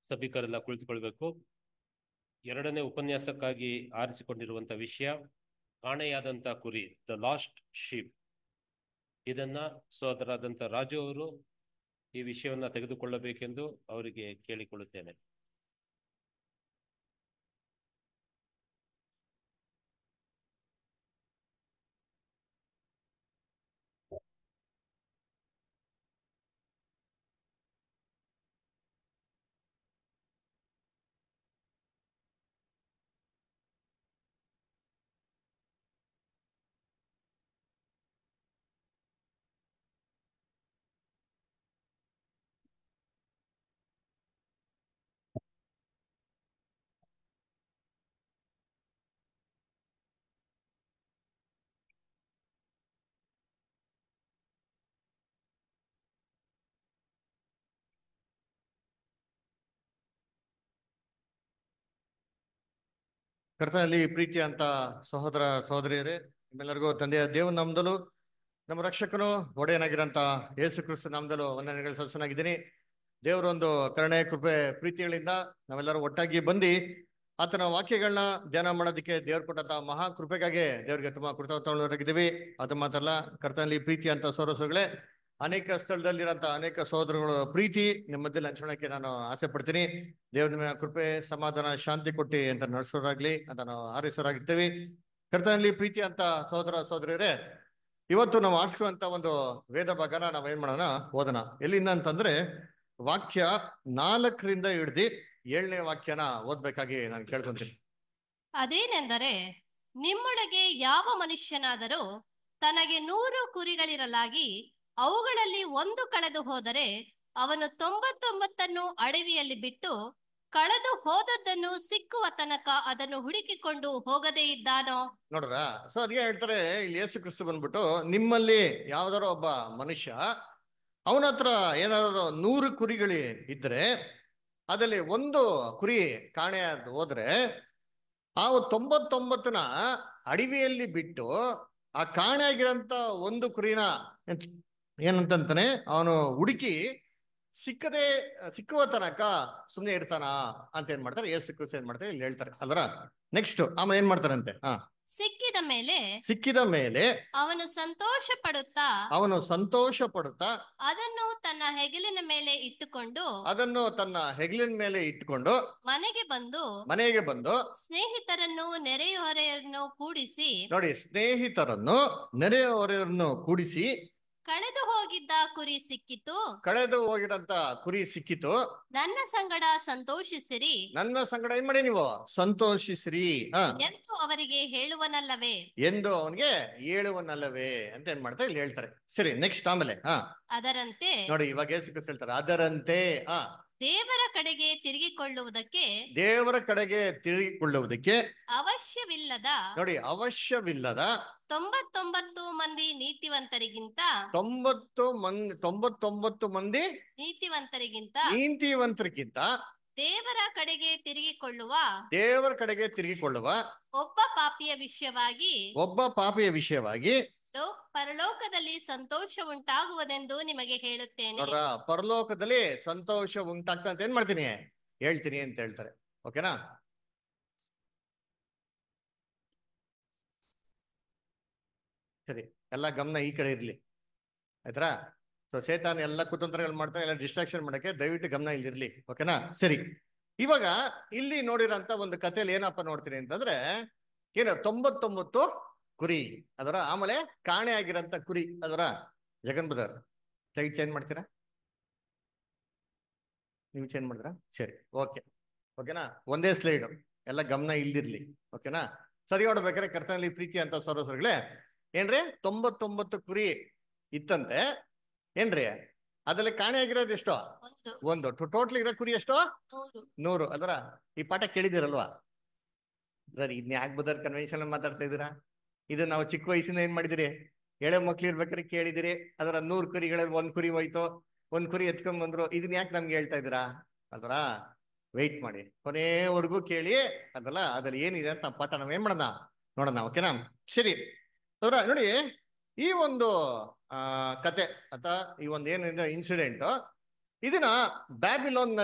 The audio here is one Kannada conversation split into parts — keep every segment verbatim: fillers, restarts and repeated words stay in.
ಸಭಿಕರೆಲ್ಲ ಕುಳಿತುಕೊಳ್ಬೇಕು. ಎರಡನೇ ಉಪನ್ಯಾಸಕ್ಕಾಗಿ ಆರಿಸಿಕೊಂಡಿರುವಂಥ ವಿಷಯ ಕಾಣೆಯಾದಂಥ ಕುರಿ, ದ ಲಾಸ್ಟ್ ಶೀಪ್. ಇದನ್ನ ಸೋದರಾದಂಥ ರಾಜು ಅವರು ಈ ವಿಷಯವನ್ನ ತೆಗೆದುಕೊಳ್ಳಬೇಕೆಂದು ಅವರಿಗೆ ಕೇಳಿಕೊಳ್ಳುತ್ತೇನೆ. ಕರ್ತನಲ್ಲಿ ಪ್ರೀತಿ ಅಂತ ಸಹೋದರ ಸಹೋದರಿಯರೇ, ನಿಮ್ಮೆಲ್ಲರಿಗೂ ತಂದೆಯ ದೇವ ನಾಮದಲ್ಲೂ ನಮ್ಮ ರಕ್ಷಕನು ಒಡೆಯನಾಗಿರಂತ ಯೇಸು ಕ್ರಿಸ್ತ ನಾಮದಲ್ಲೂ ವಂದನೆಗಳು ಸಲ್ಲಿಸನಾಗಿದ್ದೀನಿ. ದೇವರೊಂದು ಕರುಣೆ ಕೃಪೆ ಪ್ರೀತಿಗಳಿಂದ ನಾವೆಲ್ಲರೂ ಒಟ್ಟಾಗಿ ಬಂದು ಆತನ ವಾಕ್ಯಗಳನ್ನ ಧ್ಯಾನ ಮಾಡೋದಕ್ಕೆ ದೇವ್ರು ಕೊಟ್ಟಂತ ಮಹಾ ಕೃಪೆಗಾಗಿ ದೇವರಿಗೆ ತುಂಬಾ ಕೃತಜ್ಞರಾಗಿದ್ದೀವಿ. ಅದು ಮಾತ್ರಲ್ಲ, ಕರ್ತನಲ್ಲಿ ಪ್ರೀತಿ ಅಂತ ಸಹೋದರಗಳೇ, ಅನೇಕ ಸ್ಥಳದಲ್ಲಿರೋಂಥ ಅನೇಕ ಸಹೋದರಗಳ ಪ್ರೀತಿ ನಿಮ್ಮ ಮಧ್ಯದಲ್ಲಿ ಹಂಚ್ಕೊಳ್ಳೋಕೆ ನಾನು ಆಸೆ ಪಡ್ತೀನಿ. ದೇವ್ರ ನಿಮ್ಮ ಕೃಪೆ ಸಮಾಧಾನ ಶಾಂತಿ ಕೊಟ್ಟಿ ಅಂತ ನಡೆಸೋರಾಗ್ಲಿ ಅಂತ ನಾವು ಹಾರೈಸೋರಾಗಿರ್ತೀವಿ. ಕರ್ತನಲ್ಲಿ ಪ್ರೀತಿ ಅಂತ ಸಹೋದರ ಸಹೋದರಿಯರೇ, ಇವತ್ತು ನಾವು ಆರಿಸುವಂತ ಒಂದು ವೇದ ಭಾಗನ ನಾವ್ ಏನ್ ಮಾಡೋಣ, ಓದೋಣ. ಎಲ್ಲಿಂದ ಅಂತಂದ್ರೆ ವಾಕ್ಯ ನಾಲ್ಕರಿಂದ ಹಿಡ್ದು ಏಳನೇ ವಾಕ್ಯನ ಓದ್ಬೇಕಾಗಿ ನಾನು ಕೇಳ್ಕೊಂತೀನಿ. ಅದೇನೆಂದರೆ, ನಿಮ್ಮೊಳಗೆ ಯಾವ ಮನುಷ್ಯನಾದರೂ ತನಗೆ ನೂರು ಕುರಿಗಳಿರಲಾಗಿ ಅವುಗಳಲ್ಲಿ ಒಂದು ಕಳೆದು ಹೋದರೆ ಅವನು ತೊಂಬತ್ತೊಂಬತ್ತನ್ನು ಅಡವಿಯಲ್ಲಿ ಬಿಟ್ಟು ಕಳೆದು ಹೋದದ್ದನ್ನು ಸಿಕ್ಕುವ ತನಕ ಅದನ್ನು ಹುಡುಕಿಕೊಂಡು ಹೋಗದೇ ಇದ್ದಾನೋ? ನೋಡ್ರ, ಸೊ ಅದೇ ಹೇಳ್ತಾರೆ ಇಲ್ಲಿ ಯೇಸು ಕ್ರಿಸ್ತ ಬಂದ್ಬಿಟ್ಟು, ನಿಮ್ಮಲ್ಲಿ ಯಾವ್ದಾರೋ ಒಬ್ಬ ಮನುಷ್ಯ ಅವನ ಹತ್ರ ಏನಾದ್ರು ನೂರು ಕುರಿಗಳು ಇದ್ರೆ ಅದಲ್ಲಿ ಒಂದು ಕುರಿ ಕಾಣೆ ಹೋದ್ರೆ ಆ ತೊಂಬತ್ತೊಂಬತ್ತನ ಅಡವಿಯಲ್ಲಿ ಬಿಟ್ಟು ಆ ಕಾಣೆ ಆಗಿರೋಂತ ಒಂದು ಕುರಿನ ಏನಂತಾನೆ ಅವನು ಹುಡುಕಿ ಸಿಕ್ಕದೆ ಸಿಕ್ಕುವ ತನಕ ಸುಮ್ನೆ ಇರ್ತಾನ ಅಂತ ಏನ್ ಮಾಡ್ತಾರೆ ಯೇಸು ಕ್ರಿಸ್ತ ಏನ್ ಮಾಡ್ತಾರೆ ಇಲ್ಲಿ ಹೇಳ್ತಾರೆ ಅಲ್ರ. ನೆಕ್ಸ್ಟ್ ಆಮೇಲೆ ಏನ್ ಮಾಡ್ತಾರಂತೆ, ಹಾ ಸಿಕ್ಕಿದ ಮೇಲೆ ಸಿಕ್ಕಿದ ಮೇಲೆ ಅವನು ಸಂತೋಷ ಪಡುತ್ತಾ ಅವನು ಸಂತೋಷ ಪಡುತ್ತಾ ಅದನ್ನು ತನ್ನ ಹೆಗಲಿನ ಮೇಲೆ ಇಟ್ಟುಕೊಂಡು ಅದನ್ನು ತನ್ನ ಹೆಗಲಿನ ಮೇಲೆ ಇಟ್ಟುಕೊಂಡು ಮನೆಗೆ ಬಂದು ಮನೆಗೆ ಬಂದು ಸ್ನೇಹಿತರನ್ನು ನೆರೆಹೊರೆಯನ್ನು ಕೂಡಿಸಿ ನೋಡಿ ಸ್ನೇಹಿತರನ್ನು ನೆರೆಹೊರೆಯನ್ನು ಕೂಡಿಸಿ ಕಳೆದು ಹೋಗಿದ್ದ ಕುರಿ ಸಿಕ್ಕಿತು ಕಳೆದು ಹೋಗಿರಂತ ಕುರಿ ಸಿಕ್ಕಿತು, ನನ್ನ ಸಂಗಡ ಸಂತೋಷಿಸಿರಿ, ನನ್ನ ಸಂಗಡ ಏನ್ ಮಾಡಿ ನೀವು ಸಂತೋಷಿಸಿರಿ ಎಂದು ಅವರಿಗೆ ಹೇಳುವನಲ್ಲವೇ ಎಂದು ಅವನಿಗೆ ಹೇಳುವನಲ್ಲವೇ ಅಂತ ಏನ್ ಮಾಡ್ತಾರೆ ಇಲ್ಲಿ ಹೇಳ್ತಾರೆ. ಸರಿ, ನೆಕ್ಸ್ಟ್ ಆಮೇಲೆ ಹಾ ಅದರಂತೆ ನೋಡಿ ಇವಾಗ ಯೇಸು ಕ್ರಿಸ್ತ ಹೇಳ್ತಾರೆ ಅದರಂತೆ ಹಾ ದೇವರ ಕಡೆಗೆ ತಿರುಗಿಕೊಳ್ಳುವುದಕ್ಕೆ ದೇವರ ಕಡೆಗೆ ತಿರುಗಿಕೊಳ್ಳುವುದಕ್ಕೆ ಅವಶ್ಯವಿಲ್ಲದ ನೋಡಿ ಅವಶ್ಯವಿಲ್ಲದ ತೊಂಬತ್ತೊಂಬತ್ತು ಮಂದಿ ನೀತಿವಂತರಿಗಿಂತ ತೊಂಬತ್ತು ಮಂದಿ ತೊಂಬತ್ತೊಂಬತ್ತು ಮಂದಿ ನೀತಿವಂತರಿಗಿಂತ ನೀತಿವಂತರಿಗಿಂತ ದೇವರ ಕಡೆಗೆ ತಿರುಗಿಕೊಳ್ಳುವ ದೇವರ ಕಡೆಗೆ ತಿರುಗಿಕೊಳ್ಳುವ ಒಬ್ಬ ಪಾಪಿಯ ವಿಷಯವಾಗಿ ಒಬ್ಬ ಪಾಪಿಯ ವಿಷಯವಾಗಿ ಪರಲೋಕದಲ್ಲಿ ಸಂತೋಷ ಉಂಟಾಗುವುದೆಂದು ನಿಮಗೆ ಹೇಳುತ್ತೇನೆ. ನೋಡ್ರ, ಪರಲೋಕದಲ್ಲಿ ಸಂತೋಷ ಉಂಟಾಗ್ತಾ ಅಂತ ಏನ್ ಮಾಡ್ತೀನಿ ಹೇಳ್ತೀನಿ ಅಂತ ಹೇಳ್ತಾರೆ. ಓಕೆನಾ? ಸರಿ, ಎಲ್ಲ ಗಮನ ಈ ಕಡೆ ಇರ್ಲಿ, ಆಯ್ತಾ? ಸೊ ಸೇತಾನ್ ಎಲ್ಲ ಕುತಂತ್ರಗಳು ಮಾಡ್ತಾರೆ, ಎಲ್ಲ ಡಿಸ್ಟ್ರಾಕ್ಷನ್ ಮಾಡಕ್ಕೆ ದಯವಿಟ್ಟು ಗಮನ ಇಲ್ಲಿರ್ಲಿ. ಓಕೆನಾ? ಸರಿ, ಇವಾಗ ಇಲ್ಲಿ ನೋಡಿರೋಂತ ಒಂದು ಕಥೆಯಲ್ಲಿ ಏನಪ್ಪ ನೋಡ್ತೀನಿ ಅಂತಂದ್ರೆ, ಏನು ತೊಂಬತ್ತೊಂಬತ್ತು ಕುರಿ ಅದರ ಆಮೇಲೆ ಕಾಣೆ ಆಗಿರಂತ ಕುರಿ ಅದರ ಜಗನ್ ಬದರ್ ಲೈಟ್ ಚೇಂಜ್ ಮಾಡ್ತೀರಾ? ನೀವು ಚೇಂಜ್ ಮಾಡಿದ್ರಾ? ಸರಿ, ಓಕೆ ಓಕೆನಾ. ಒಂದೇ ಸ್ಲೈಡ್, ಎಲ್ಲ ಗಮನ ಇಲ್ದಿರ್ಲಿ. ಓಕೆನಾ? ಸರಿ, ನೋಡ್ಬೇಕಾದ್ರೆ ಕರ್ತನಲ್ಲಿ ಪ್ರೀತಿ ಅಂತ ಸಹೋದರಗಳೇ, ಏನ್ರಿ ತೊಂಬತ್ತೊಂಬತ್ತು ಕುರಿ ಇತ್ತಂತೆ ಏನ್ರಿ, ಅದ್ರಲ್ಲಿ ಕಾಣೆ ಆಗಿರೋದು ಎಷ್ಟೋ ಒಂದು, ಟೋಟಲ್ ಇರೋ ಕುರಿ ಎಷ್ಟೋ ನೂರು ಅದರ. ಈ ಪಾಠ ಕೇಳಿದಿರಲ್ವಾ ಸರ್? ಇದನ್ನ ಯಾಕೆ ಬದರ್ ಕನ್ವೆನ್ಷನ್ ಮಾತಾಡ್ತಾ ಇದೀರಾ? ಇದು ನಾವು ಚಿಕ್ಕ ವಯಸ್ಸಿಂದ ಏನ್ ಮಾಡಿದಿರಿ, ಎಳೆ ಮಕ್ಳು ಇರ್ಬೇಕಾದ್ರೆ ಕೇಳಿದಿರಿ. ಅದರ ನೂರ್ ಕುರಿಗಳಲ್ಲಿ ಒಂದ್ ಕುರಿ ಹೋಯ್ತು, ಒಂದ್ ಕುರಿ ಎತ್ಕೊಂಡ್ ಬಂದ್ರು. ಇದನ್ನ ಯಾಕೆ ನಮ್ಗೆ ಹೇಳ್ತಾ ಇದ್ದೀರಾ ಅದರ? ವೆಯ್ಟ್ ಮಾಡಿ, ಕೊನೆವರೆಗೂ ಕೇಳಿ ಅದಲ್ಲ, ಅದ್ರಲ್ಲಿ ಏನಿದೆ ಅಂತ ಪಾಠ ನಾವ್ ಏನ್ ಮಾಡೋಣ ನೋಡೋಣ. ಓಕೆನಾ? ಸರಿ ಅವರ ನೋಡಿ, ಈ ಒಂದು ಆ ಕತೆ ಅಥವಾ ಈ ಒಂದು ಏನಿದೆ ಇನ್ಸಿಡೆಂಟ್, ಇದನ್ನ ಬ್ಯಾಬಿಲೋನ್ ನಲ್ಲಿ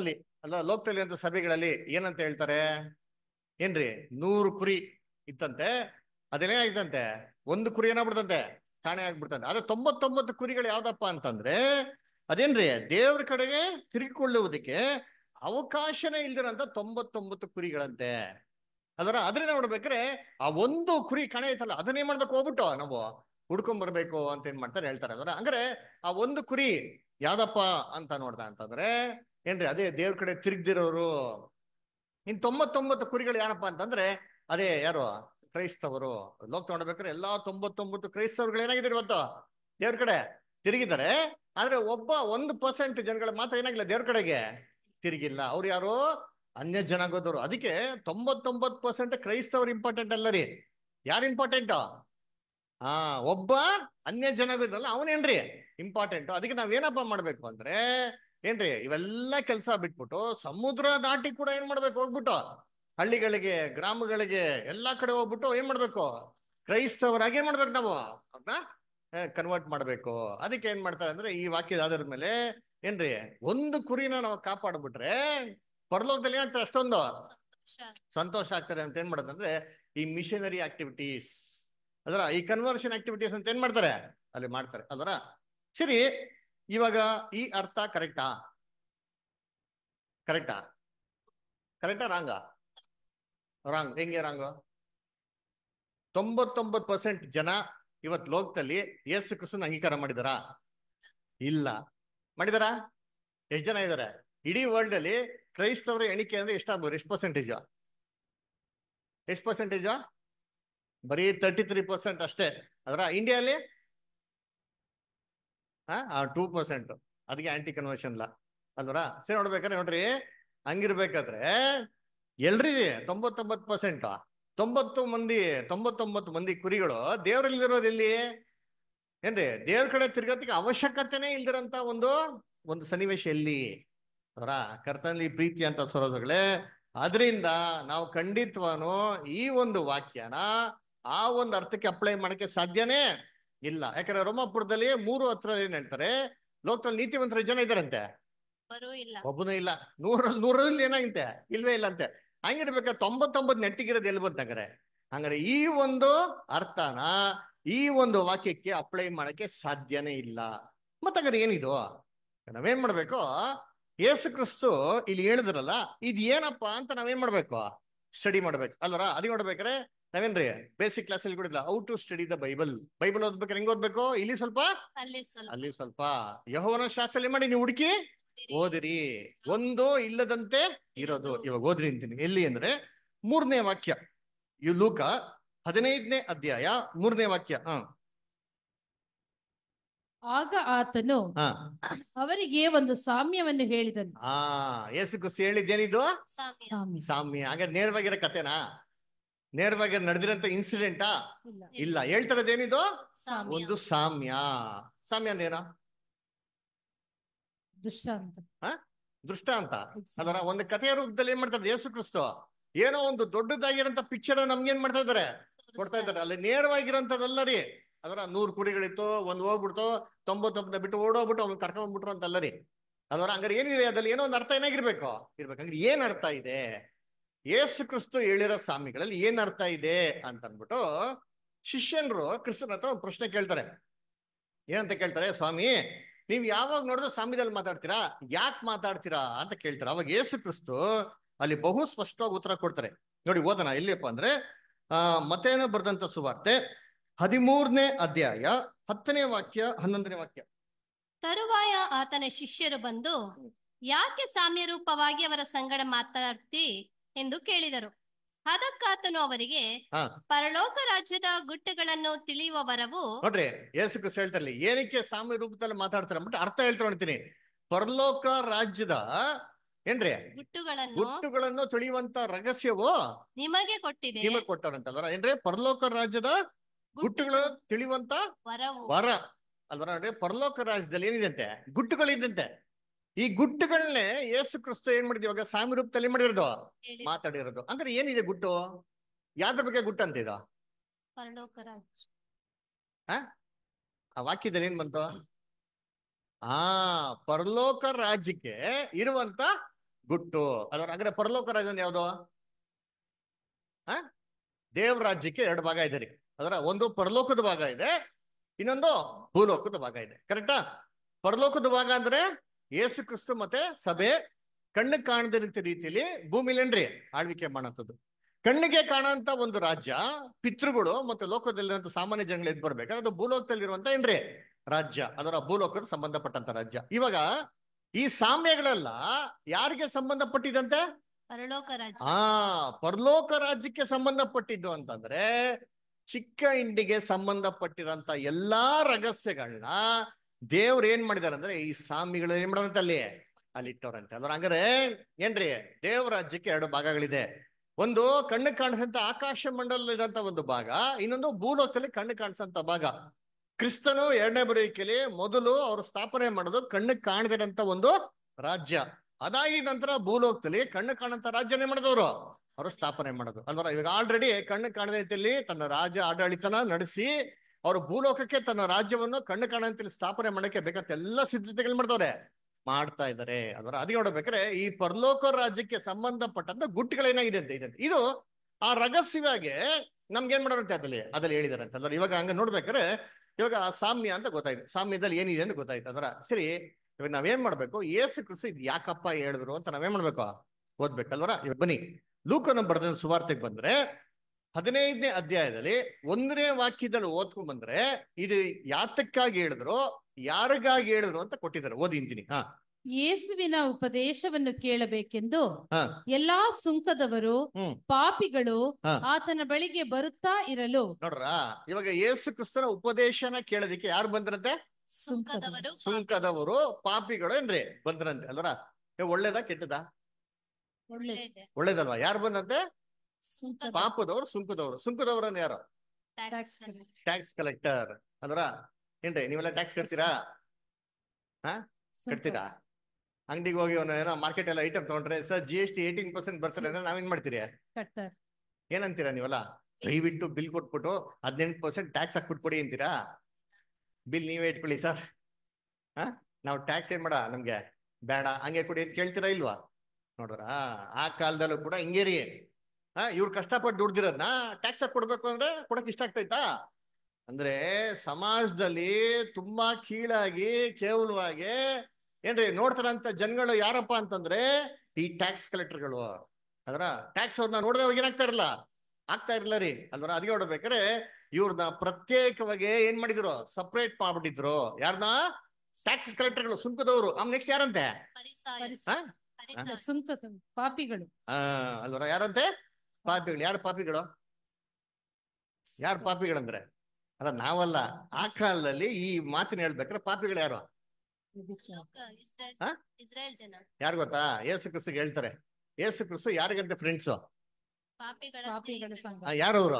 ಅಲ್ಲ ಲೋಕದಲ್ಲಿ ಅಂತ ಸಭೆಗಳಲ್ಲಿ ಏನಂತ ಹೇಳ್ತಾರೆ ಏನ್ರಿ, ನೂರು ಕುರಿ ಇತ್ತಂತೆ, ಅದೇನಾಗಿತ್ತಂತೆ ಒಂದು ಕುರಿ ಏನಾಗ್ಬಿಡ್ತಂತೆ ಕಾಣೆ ಆಗ್ಬಿಡ್ತಂತೆ. ಆದ್ರೆ ತೊಂಬತ್ತೊಂಬತ್ತು ಕುರಿಗಳು ಯಾವ್ದಪ್ಪ ಅಂತಂದ್ರೆ ಅದೇನ್ರಿ ದೇವ್ರ ಕಡೆಗೆ ತಿರುಗಿಕೊಳ್ಳುವುದಕ್ಕೆ ಅವಕಾಶನೇ ಇಲ್ದಿರಂತ ತೊಂಬತ್ತೊಂಬತ್ತು ಕುರಿಗಳಂತೆ. ಅದರ ಅದನ್ನ ನೋಡ್ಬೇಕ್ರೆ ಆ ಒಂದು ಕುರಿ ಕಾಣೆ ಐತಲ್ಲ ಅದನ್ನೇ ಮಾಡ್ಬೇಕು, ಹೋಗ್ಬಿಟ್ಟು ನಾವು ಹುಡ್ಕೊಂಡ್ ಬರ್ಬೇಕು ಅಂತ ಏನ್ ಮಾಡ್ತಾರೆ ಹೇಳ್ತಾರೆ. ಅದರ ಅಂದ್ರೆ ಆ ಒಂದು ಕುರಿ ಯಾವ್ದಪ್ಪ ಅಂತ ನೋಡ್ದ ಅಂತಂದ್ರೆ ಏನ್ರಿ ಅದೇ ದೇವ್ರ ಕಡೆ ತಿರುಗ್ದಿರೋರು. ಇನ್ ತೊಂಬತ್ತೊಂಬತ್ತು ಕುರಿಗಳು ಯಾರಪ್ಪ ಅಂತಂದ್ರೆ ಅದೇ ಯಾರು, ಕ್ರೈಸ್ತವರು. ಲೋಕ ನೋಡ್ಬೇಕಾದ್ರೆ ಎಲ್ಲಾ ತೊಂಬತ್ತೊಂಬತ್ತು ಕ್ರೈಸ್ತವರುಗಳು ಏನಾಗಿದ್ದಾರೆ ಇವತ್ತು ದೇವ್ರ ಕಡೆ ತಿರುಗಿದ್ದಾರೆ. ಆದ್ರೆ ಒಬ್ಬ ಒಂದು ಪರ್ಸೆಂಟ್ ಜನಗಳು ಮಾತ್ರ ಏನಾಗಿಲ್ಲ ದೇವ್ರ ಕಡೆಗೆ ತಿರುಗಿಲ್ಲ. ಅವ್ರು ಯಾರು, ಅನ್ಯ ಜನಾಂಗದವರು. ಅದಕ್ಕೆ ತೊಂಬತ್ತೊಂಬತ್ತು ಪರ್ಸೆಂಟ್ ಕ್ರೈಸ್ತವ್ರು ಇಂಪಾರ್ಟೆಂಟ್ ಅಲ್ಲ ರೀ. ಯಾರು ಇಂಪಾರ್ಟೆಂಟ್? ಹಾ, ಒಬ್ಬ ಅನ್ಯ ಜನಾಂಗದಲ್ಲ ಅವನೇನ್ರಿ ಇಂಪಾರ್ಟೆಂಟ್. ಅದಕ್ಕೆ ನಾವೇನಪ್ಪ ಮಾಡ್ಬೇಕು ಅಂದ್ರೆ ಏನ್ರಿ ಇವೆಲ್ಲ ಕೆಲಸ ಬಿಟ್ಬಿಟ್ಟು ಸಮುದ್ರ ದಾಟಿ ಕೂಡ ಏನ್ ಮಾಡ್ಬೇಕು, ಹೋಗ್ಬಿಟ್ಟು ಹಳ್ಳಿಗಳಿಗೆ ಗ್ರಾಮಗಳಿಗೆ ಎಲ್ಲಾ ಕಡೆ ಹೋಗ್ಬಿಟ್ಟು ಏನ್ ಮಾಡ್ಬೇಕು, ಕ್ರೈಸ್ತವರಾಗಿ ಏನ್ ಮಾಡ್ಬೇಕು, ನಾವು ಅದನ್ನ ಕನ್ವರ್ಟ್ ಮಾಡ್ಬೇಕು. ಅದಕ್ಕೆ ಏನ್ ಮಾಡ್ತಾರೆ ಅಂದ್ರೆ ಈ ವಾಕ್ಯದ ಆಧಾರದ ಮೇಲೆ ಏನ್ರಿ ಒಂದು ಕುರಿನ ನಾವು ಕಾಪಾಡ್ಬಿಟ್ರೆ ಪರಲೋಕದಲ್ಲಿ ಏನಾಗ್ತಾರೆ ಅಷ್ಟೊಂದು ಸಂತೋಷ ಆಗ್ತಾರೆ ಅಂತ ಏನ್ ಮಾಡೋದಂದ್ರೆ ಈ ಮಿಷನರಿ ಆಕ್ಟಿವಿಟೀಸ್ ಅದರ ಈ ಕನ್ವರ್ಷನ್ ಆಕ್ಟಿವಿಟೀಸ್ ಅಂತ ಏನ್ ಮಾಡ್ತಾರೆ ಅಲ್ಲಿ ಮಾಡ್ತಾರೆ ಅಲ್ವರ. ಸರಿ, ಇವಾಗ ಈ ಅರ್ಥ ಕರೆಕ್ಟಾ ಕರೆಕ್ಟಾ ಕರೆಕ್ಟಾ ರಾಂಗ ರಾಂಗ್ ಹೆಂಗೆ ರಾಂಗ್? ತೊಂಬತ್ತೊಂಬತ್ತು ಪರ್ಸೆಂಟ್ ಜನ ಇವತ್ ಲೋಕದಲ್ಲಿ ಯೇಸು ಕ್ರಿಸ್ತನ ಅಂಗೀಕಾರ ಮಾಡಿದಾರಾ? ಇಲ್ಲ. ಮಾಡಿದಾರಾ? ಎಷ್ಟು ಜನ ಇದಾರೆ ಇಡೀ ವರ್ಲ್ಡ್ ಅಲ್ಲಿ? ಕ್ರೈಸ್ತವರ ಎಣಿಕೆ ಅಂದ್ರೆ ಎಷ್ಟಾಗ್ಬೋದು, ಎಷ್ಟು ಪರ್ಸೆಂಟೇಜ್ ಎಷ್ಟು ಪರ್ಸೆಂಟೇಜ್ ಬರೀ ತರ್ಟಿ ತ್ರೀ ಪರ್ಸೆಂಟ್ ಅಷ್ಟೇ. ಅದರ ಇಂಡಿಯಾಲಿ ಹಾ ಟೂ ಪರ್ಸೆಂಟ್. ಅದಕ್ಕೆ ಆಂಟಿ ಕನ್ವರ್ಷನ್ ಇಲ್ಲ ಅಲ್ವರ. ಸರಿ, ನೋಡ್ಬೇಕಾದ್ರೆ ನೋಡ್ರಿ ಹಂಗಿರ್ಬೇಕಾದ್ರೆ ಎಲ್ರಿ ತೊಂಬತ್ತೊಂಬತ್ತು ಪರ್ಸೆಂಟ್ ತೊಂಬತ್ತು ಮಂದಿ ತೊಂಬತ್ತೊಂಬತ್ತು ಮಂದಿ ಕುರಿಗಳು ದೇವ್ರಲ್ಲಿರೋದು ಎಲ್ಲಿ ಏನ್ರಿ? ದೇವ್ರ ಕಡೆ ತಿರ್ಗತಿಗೆ ಅವಶ್ಯಕತೆನೇ ಇಲ್ದಿರಂತ ಒಂದು ಒಂದು ಸನ್ನಿವೇಶ ಎಲ್ಲಿ ಅವರ ಕರ್ತನಲ್ಲಿ ಪ್ರೀತಿ ಅಂತ ಸರೋಸಗಳೇ. ಅದರಿಂದ ನಾವು ಖಂಡಿತವಾನು ಈ ಒಂದು ವಾಕ್ಯನ ಆ ಒಂದು ಅರ್ಥಕ್ಕೆ ಅಪ್ಲೈ ಮಾಡಕ್ಕೆ ಸಾಧ್ಯನೇ ಇಲ್ಲ. ಯಾಕಂದ್ರೆ ರೋಮಾಪುರದಲ್ಲಿ ಮೂರು ಹತ್ರ ಏನ್ ಹೇಳ್ತಾರೆ, ಲೋಕದಲ್ಲಿ ನೀತಿವಂತರ ಜನ ಇದಾರಂತೆ, ಒಬ್ಬನು ಇಲ್ಲ. ನೂರಲ್ಲಿ ನೂರಲ್ಲಿ ಏನಾಗಿಂತೆ ಇಲ್ವೇ ಇಲ್ಲ ಅಂತೆ. ಹಂಗಿರ್ಬೇಕಾದ್ರೆ ತೊಂಬತ್ತೊಂಬತ್ತು ನೆಟ್ಟಿಗಿರೋದು ಎಲ್ಲಿ ಬಂತಂಗಾರೆ? ಹಂಗಾರೆ ಈ ಒಂದು ಅರ್ಥನ ಈ ಒಂದು ವಾಕ್ಯಕ್ಕೆ ಅಪ್ಲೈ ಮಾಡಕ್ಕೆ ಸಾಧ್ಯನೇ ಇಲ್ಲ. ಮತ್ತಂಗಾರೆ ಏನಿದು? ನಾವೇನ್ ಮಾಡ್ಬೇಕು, ಯೇಸು ಕ್ರಿಸ್ತು ಇಲ್ಲಿ ಹೇಳಿದ್ರಲ್ಲ ಇದು ಏನಪ್ಪಾ ಅಂತ ನಾವೇನ್ ಮಾಡ್ಬೇಕು, ಸ್ಟಡಿ ಮಾಡ್ಬೇಕು ಅಲ್ವರ. ಅದಕ್ಕೆ ನೋಡ್ಬೇಕಾರೆ ನಾವೇನ್ರಿ ಬೇಸಿಕ್ ಕ್ಲಾಸ್ ಅಲ್ಲಿ ಕೊಡಿಲ್ಲ how to study the Bible. Bible ಓದ್ಬೇಕಾರೆ ಹೆಂಗ್ ಓದ್ಬೇಕು, ಇಲ್ಲಿ ಸ್ವಲ್ಪ ಅಲ್ಲಿ ಸ್ವಲ್ಪ ಯೆಹೋವನ ಶಾಸ್ತ್ರ ಮಾಡಿ ನೀವು ಹುಡುಕಿ ಓದಿರಿ, ಒಂದು ಇಲ್ಲದಂತೆ ಇರೋದು. ಇವಾಗ ಓದ್ರಿ ಅಂತೀನಿ. ಎಲ್ಲಿ ಅಂದ್ರೆ ಮೂರನೇ ವಾಕ್ಯ, ಇವ್ ಲೂಕ ಹದಿನೈದನೇ ಅಧ್ಯಾಯ ಮೂರನೇ ವಾಕ್ಯ. ಹ ಆಗ ಆತನು ಅವರಿಗೆ ಒಂದು ಸಾಮ್ಯವನ್ನು ಹೇಳಿದನು. ಆ ಯೇಸು ಕ್ರಿಸ್ತು ಹೇಳಿದ್ದೇನಿದು? ಸಾಮ್ಯ. ಹಾಗಾದ್ರೆ ನೇರವಾಗಿರೋ ಕತೆನಾ? ನೇರವಾಗಿ ನಡೆದಿರಂತ ಇನ್ಸಿಡೆಂಟಾ? ಇಲ್ಲ. ಹೇಳ್ತಾರದೇನಿದು? ಒಂದು ಸಾಮ್ಯ. ಸಾಮ್ಯ ಅಂದೇನ? ದೃಷ್ಟಾಂತ. ಹ ದೃಷ್ಟ ಅಂತ ಅದರ ಒಂದು ಕಥೆಯ ರೂಪದಲ್ಲಿ ಏನ್ ಮಾಡ್ತಾರೆ ಯೇಸು ಕ್ರಿಸ್ತು? ಏನೋ ಒಂದು ದೊಡ್ಡದಾಗಿರೋಂತ ಪಿಕ್ಚರ್ ನಮ್ಗೆ ಏನ್ ಮಾಡ್ತಾ ಇದಾರೆ, ಕೊಡ್ತಾ ಇದಾರೆ. ಅಲ್ಲಿ ನೇರವಾಗಿರೋಂಥದ್ದಲ್ಲ ರೀ. ಅದರ ನೂರ್ ಕುರಿಗಳಿತ್ತು, ಒಂದ್ ಹೋಗ್ಬಿಡ್ತು, ತೊಂಬತ್ತೊಂಬತ್ತ ಬಿಟ್ಟು ಓಡೋಗ್ಬಿಟ್ಟು ಅವ್ನು ಕರ್ಕೊಂಡ್ಬಿಟ್ರು ಅಂತಲ್ಲ ರೀ. ಅದರ ಹಂಗಾರೆ ಏನಿದೆ ಅದ್ರಲ್ಲಿ ಏನೋ ಒಂದು ಅರ್ಥ ಏನಾಗಿರ್ಬೇಕು ಇರ್ಬೇಕು. ಹಂಗ್ರೆ ಏನ್ ಅರ್ಥ ಇದೆ ಯೇಸು ಕ್ರಿಸ್ತು ಹೇಳಿರೋ ಸಾಮ್ಯಗಳಲ್ಲಿ ಏನ್ ಅರ್ಥ ಇದೆ ಅಂತ ಅಂದ್ಬಿಟ್ಟು ಶಿಷ್ಯನ್ರು ಕ್ರಿಸ್ತನ ಹತ್ರ ಒಂದು ಪ್ರಶ್ನೆ ಕೇಳ್ತಾರೆ. ಏನಂತ ಕೇಳ್ತಾರೆ, ಸ್ವಾಮಿ ನೀವ್ ಯಾವಾಗ ನೋಡಿದ್ರು ಸಾಮ್ಯದಲ್ಲಿ ಮಾತಾಡ್ತೀರಾ, ಯಾಕೆ ಮಾತಾಡ್ತೀರಾ ಅಂತ ಕೇಳ್ತಾರೆ. ಅವಾಗ ಯೇಸು ಕ್ರಿಸ್ತು ಅಲ್ಲಿ ಬಹು ಸ್ಪಷ್ಟವಾಗಿ ಉತ್ತರ ಕೊಡ್ತಾರೆ. ನೋಡಿ ಓದೋಣ. ಎಲ್ಲಿಯಪ್ಪ ಅಂದ್ರೆ ಆ ಮತ್ತೇನೋ ಬರ್ದಂತ ಸುವಾರ್ತೆ ಹದಿಮೂರನೇ ಅಧ್ಯಾಯ ಹತ್ತನೇ ವಾಕ್ಯ ಹನ್ನೊಂದನೇ ವಾಕ್ಯ. ತರುವಾಯ ಆತನ ಶಿಷ್ಯರು ಬಂದು, ಯಾಕೆ ಸಾಮ್ಯ ರೂಪವಾಗಿ ಅವರ ಸಂಗಡ ಮಾತಾಡ್ತಿ ಎಂದು ಕೇಳಿದರು. ಅದಕ್ಕಾತನು ಅವರಿಗೆ, ಪರಲೋಕ ರಾಜ್ಯದ ಗುಟ್ಟುಗಳನ್ನು ತಿಳಿಯುವ ವರವು. ನೋಡ್ರಿ ಯೇಸು ಕ್ರಿಸ್ತು ಹೇಳ್ತಾರಲಿ ಏನಕ್ಕೆ ಸಾಮ್ಯ ರೂಪದಲ್ಲಿ ಮಾತಾಡ್ತಾರೆ ಅಂದ್ಬಿಟ್ಟು ಅರ್ಥ ಹೇಳ್ತಾ ನೋಡ್ತೀನಿ. ಪರಲೋಕ ರಾಜ್ಯದ ಏನ್ರಿ ಗುಟ್ಟುಗಳನ್ನು ಗುಟ್ಟುಗಳನ್ನು ತಿಳಿಯುವಂತ ರಹಸ್ಯವು ನಿಮಗೆ ಕೊಟ್ಟಿದೆ ನಿಮಗೆ ಕೊಟ್ಟವ್ರಂತಲ್ವರ. ಏನ್ರಿ ಪರಲೋಕ ರಾಜ್ಯದ ಗುಟ್ಟುಗಳನ್ನು ತಿಳಿಯುವಂತ ವರವು ವರ ಅಲ್ವರ. ನೋಡ್ರಿ ಪರಲೋಕ ರಾಜ್ಯದಲ್ಲಿ ಏನಿದಂತೆ ಗುಟ್ಟುಗಳಿದ್ದಂತೆ. ಈ ಗುಟ್ಟುಗಳನ್ನೇ ಯೇಸು ಕ್ರಿಸ್ತು ಏನ್ ಮಾಡಿದ್ವಿ ಇವಾಗ ಸಾಮ್ಯ ರೂಪದಲ್ಲಿ ಮಾಡಿರೋದು, ಮಾತಾಡಿರೋದು. ಅಂದ್ರೆ ಏನಿದೆ ಗುಟ್ಟು? ಯಾವ್ದ್ರ ಬಗ್ಗೆ ಗುಟ್ಟು ಅಂತ ಇದು? ಪರಲೋಕ ರಾಜ್ಯ. ಹ ಆ ವಾಕ್ಯದಲ್ಲಿ ಏನ್ ಬಂತು? ಆ ಪರಲೋಕ ರಾಜ್ಯಕ್ಕೆ ಇರುವಂತ ಗುಟ್ಟು. ಅದರ ಹಾಗಾದ್ರೆ ಪರಲೋಕ ರಾಜ್ಯ ಯಾವುದು? ಹ ದೇವ್ರ ರಾಜ್ಯಕ್ಕೆ ಎರಡು ಭಾಗ ಇದೆ ರೀ. ಅದರ ಒಂದು ಪರಲೋಕದ ಭಾಗ ಇದೆ, ಇನ್ನೊಂದು ಭೂಲೋಕದ ಭಾಗ ಇದೆ. ಕರೆಕ್ಟಾ? ಪರಲೋಕದ ಭಾಗ ಅಂದ್ರೆ ಯೇಸು ಕ್ರಿಸ್ತು ಮತ್ತೆ ಸಭೆ ಕಣ್ಣಿಗೆ ಕಾಣದ ರೀತಿಯಲ್ಲಿ ಭೂಮಿಲೇನ್ರಿ ಆಳ್ವಿಕೆ ಮಾಡೋಂಥದ್ದು. ಕಣ್ಣಿಗೆ ಕಾಣುವಂತ ಒಂದು ರಾಜ್ಯ ಪಿತೃಗಳು ಮತ್ತೆ ಲೋಕದಲ್ಲಿರುವಂತ ಸಾಮಾನ್ಯ ಜನಗಳು ಎದ್ದು ಬರ್ಬೇಕಾದ್ರೆ ಅದು ಭೂಲೋಕದಲ್ಲಿರುವಂತ ಏನ್ರಿ ರಾಜ್ಯ, ಅದರ ಭೂಲೋಕದ ಸಂಬಂಧಪಟ್ಟಂತ ರಾಜ್ಯ. ಇವಾಗ ಈ ಸಾಮ್ಯಗಳೆಲ್ಲ ಯಾರಿಗೆ ಸಂಬಂಧಪಟ್ಟಿದಂತೆ? ಪರಲೋಕ ರಾಜ್ಯ. ಆ ಪರಲೋಕ ರಾಜ್ಯಕ್ಕೆ ಸಂಬಂಧಪಟ್ಟಿದ್ದು ಅಂತಂದ್ರೆ ಚಿಕ್ಕ ಇಂಡಿಗೆ ಸಂಬಂಧಪಟ್ಟಿರಂತ ಎಲ್ಲಾ ರಹಸ್ಯಗಳನ್ನ ದೇವ್ರು ಏನ್ ಮಾಡಿದಾರೆ ಅಂದ್ರೆ ಈ ಸಾಮಿಗಳು ಏನ್ ಮಾಡೋರಂತೆ ಅಲ್ಲಿ ಅಲ್ಲಿ ಇಟ್ಟವ್ರಂತೆ. ಅದ್ರ ಹಂಗಾರೆ ಏನ್ರಿ ದೇವ್ರ ರಾಜ್ಯಕ್ಕೆ ಎರಡು ಭಾಗಗಳಿದೆ. ಒಂದು ಕಣ್ಣು ಕಾಣಿಸಂತ ಆಕಾಶ ಮಂಡಲ ಇರೋಂತ ಒಂದು ಭಾಗ, ಇನ್ನೊಂದು ಭೂಲೋಕದಲ್ಲಿ ಕಣ್ಣು ಕಾಣಿಸಂತ ಭಾಗ. ಕ್ರಿಸ್ತನು ಎರಡನೇ ಬರುವಿಕೆಯಲ್ಲಿ ಮೊದಲು ಅವರು ಸ್ಥಾಪನೆ ಮಾಡೋದು ಕಣ್ಣು ಕಾಣದಿರಂತ ಒಂದು ರಾಜ್ಯ. ಅದಾಗಿದ ನಂತರ ಭೂಲೋಕದಲ್ಲಿ ಕಣ್ಣು ಕಾಣಂತ ರಾಜ್ಯನೇ ಮಾಡಿದವರು ಅವರು ಸ್ಥಾಪನೆ ಮಾಡೋದು. ಅಂದ್ರೆ ಇವಾಗ ಆಲ್ರೆಡಿ ಕಣ್ಣು ಕಾಣದ ರೀತಿಯಲ್ಲಿ ತನ್ನ ರಾಜ್ಯ ಆಡಳಿತನ ನಡೆಸಿ ಅವರು ಭೂಲೋಕಕ್ಕೆ ತನ್ನ ರಾಜ್ಯವನ್ನು ಕಣ್ಣು ಕಾಣಂತಲ್ಲಿ ಸ್ಥಾಪನೆ ಮಾಡಕ್ಕೆ ಬೇಕಂತ ಎಲ್ಲ ಸಿದ್ಧತೆಗಳು ಮಾಡ್ದವ್ರೆ ಮಾಡ್ತಾ ಇದ್ದಾರೆ. ಅದರ ಅದೇ ನೋಡ್ಬೇಕಾದ್ರೆ ಈ ಪರಲೋಕ ರಾಜ್ಯಕ್ಕೆ ಸಂಬಂಧಪಟ್ಟಂತ ಗುಟ್ಟುಗಳೇನಾಗಿದೆ ಅಂತ ಇದೆ. ಇದು ಆ ರಹಸ್ಯವಾಗಿ ನಮ್ಗೆ ಏನ್ ಮಾಡೋರಂತೆ ಅದಲ್ಲಿ ಅದ್ರಲ್ಲಿ ಹೇಳಿದಾರೆ ಅಂತ. ಅಂದ್ರೆ ಇವಾಗ ಹಂಗ ನೋಡ್ಬೇಕಾದ್ರೆ ಇವಾಗ ಸಾಮ್ಯ ಅಂತ ಗೊತ್ತಾಯ್ತು, ಸಾಮ್ಯದಲ್ಲಿ ಏನಿದೆ ಅಂತ ಗೊತ್ತಾಯ್ತು. ಅದರ ಸರಿ ಇವಾಗ ನಾವೇನ್ ಮಾಡ್ಬೇಕು? ಯೇಸು ಕ್ರಿಸ್ತು ಇದು ಯಾಕಪ್ಪ ಹೇಳಿದ್ರು ಅಂತ ನಾವೇನ್ ಮಾಡ್ಬೇಕು? ಓದ್ಬೇಕಲ್ವರ. ಇವಾಗ ಬನ್ನಿ ಲೂಕನ ಬರೆದ ಸುವಾರ್ತೆಗೆ ಬಂದ್ರೆ ಹದಿನೈದನೇ ಅಧ್ಯಾಯದಲ್ಲಿ ಒಂದನೇ ವಾಕ್ಯದಲ್ಲಿ ಓದ್ಕೊಂಡ್ ಬಂದ್ರೆ ಇದು ಯಾತಕ್ಕಾಗಿ ಹೇಳಿದ್ರು, ಯಾರಿಗಾಗಿ ಹೇಳಿದ್ರು ಅಂತ ಕೊಟ್ಟಿದ್ದಾರೆ. ಓದಿ ಅಂತೀನಿ. ಹಾ ಯೇಸುವಿನ ಉಪದೇಶವನ್ನು ಕೇಳಬೇಕೆಂದು ಹಾ ಎಲ್ಲಾ ಸುಂಕದವರು ಹ್ಮ್ ಪಾಪಿಗಳು ಹಾ ಆತನ ಬಳಿಗೆ ಬರುತ್ತಾ ಇರಲು. ನೋಡ್ರ, ಇವಾಗ ಯೇಸು ಕ್ರಿಸ್ತನ ಉಪದೇಶನ ಕೇಳೋದಿಕ್ಕೆ ಯಾರು ಬಂದ್ರಂತೆ? ಸುಂಕದವರು ಸುಂಕದವರು ಪಾಪಿಗಳು ಏನ್ರಿ ಬಂದ್ರಂತೆ. ಅಲ್ವರ ಒಳ್ಳೇದಾ ಕೆಟ್ಟದಾ? ಒಳ್ಳೆಯದೇ. ಒಳ್ಳೇದಲ್ವಾ? ಯಾರು ಬಂದಂತೆ? ಸುಂಕದ ಪಾಪದವ್ರು ಸುಂಕದವ್ರು. ಸುಂಕದವ್ರನ್ನ ಯಾರು? Tax collector. Tax collector. ಅಲ್ವರ ಏನ್ರಿ ನೀವೆಲ್ಲ ಟ್ಯಾಕ್ಸ್ ಕಟ್ತೀರಾ? ಹಾ ಕಟ್ತೀರಾ? ಅಂಗಡಿಗೆ ಹೋಗಿ ಅವನು ಏನೋ ಮಾರ್ಕೆಟ್ ಎಲ್ಲ ಐಟಮ್ ತಗೊಂಡ್ರೆ sir G S T eighteen percent ಬರ್ತಾರೆ ಅಂದ್ರೆ ನಾವೇನ್ ಮಾಡ್ತೀರಿ? ಕಟ್ತಾರೆ. ಏನಂತೀರಾ ನೀವೆಲ್ಲ? ದಯವಿಟ್ಟು ಬಿಲ್ ಕೊಟ್ಬಿಟ್ಟು ಹದಿನೆಂಟು ಪರ್ಸೆಂಟ್ ಟ್ಯಾಕ್ಸ್ ಹಾಕ್ಬಿಟ್ಕೊಡಿ ಅಂತೀರಾ? ಬಿಲ್ ನೀವೇ ಇಟ್ಕೊಳ್ಳಿ ಸರ್, ಹಾ ನಾವು ಟ್ಯಾಕ್ಸ್ ಏನ್ ಮಾಡ ನಮ್ಗೆ ಬೇಡ ಹಂಗೆ ಕೊಡಿ ಅಂತ ಕೇಳ್ತೀರಾ ಇಲ್ವಾ? ನೋಡ್ರ ಆ ಕಾಲದಲ್ಲೂ ಕೂಡ ಹಿಂಗೇ ರೀ. ಹಾ ಇವ್ರು ಕಷ್ಟಪಟ್ಟು ದುಡ್ದಿರೋದ್ನ ಟ್ಯಾಕ್ಸ್ ಹಾಕಿ ಕೊಡ್ಬೇಕು ಅಂದ್ರೆ ಕೊಡಕ್ ಇಷ್ಟ ಆಗ್ತೈತಾ? ಅಂದ್ರೆ ಸಮಾಜದಲ್ಲಿ ತುಂಬಾ ಕೀಳಾಗಿ ಕೇವಲವಾಗಿ ಏನ್ರಿ ನೋಡ್ತಾರಂತ ಜನಗಳು ಯಾರಪ್ಪ ಅಂತಂದ್ರೆ ಈ ಟ್ಯಾಕ್ಸ್ ಕಲೆಕ್ಟರ್ಗಳು. ಅದ್ರ ಟ್ಯಾಕ್ಸ್ ಅವ್ರನ್ನ ನೋಡದೆ ಹೋಗಿ ಏನಾಗ್ತಾ ಇರಲ್ಲ ಆಗ್ತಾ ಇರ್ಲ ರೀ. ಅಲ್ವರ ಅದಕ್ಕೆ ನೋಡ್ಬೇಕಾರೆ ಇವ್ರನ್ನ ಪ್ರತ್ಯೇಕವಾಗಿ ಏನ್ ಮಾಡಿದ್ರು? ಸಪ್ರೇಟ್ ಮಾಡ್ಬಿಟ್ಟಿದ್ರು. ಯಾರನ್ನ? ಟ್ಯಾಕ್ಸ್ ಕಲೆಕ್ಟರ್ಗಳು, ಸುಂಕದವರು. ಆಮ್ ನೆಕ್ಸ್ಟ್ ಯಾರಂತೆ? ಪರಿಸಾಯ. ಅಲ್ಲ, ಸುಂಕದ ಪಾಪಿಗಳು. ಆ ಅಲ್ವರ ಯಾರಂತೆ? ಪಾಪಿಗಳು. ಯಾರು ಪಾಪಿಗಳು? ಯಾರು ಪಾಪಿಗಳಂದ್ರೆ ಅದ ನಾವಲ್ಲ. ಆ ಕಾಲದಲ್ಲಿ ಈ ಮಾತಿನ ಹೇಳ್ಬೇಕಾದ್ರೆ ಪಾಪಿಗಳು ಯಾರು? ಇಸ್ರಾಯೇಲ್ ಇಸ್ರಾಯೇಲ್ ಜನ. ಯಾರು ಗೊತ್ತಾ? ಯೇಸು ಕ್ರಿಸ್ತಗೆ ಹೇಳ್ತಾರೆ. ಯೇಸು ಕ್ರಿಸ್ತು ಯಾರಿಗಂತೆ ಫ್ರೆಂಡ್ಸು? ಪಾಪಿಗಳ ಪಾಪಿಗಳ ಸಂಘ. ಯಾರವ್ರು?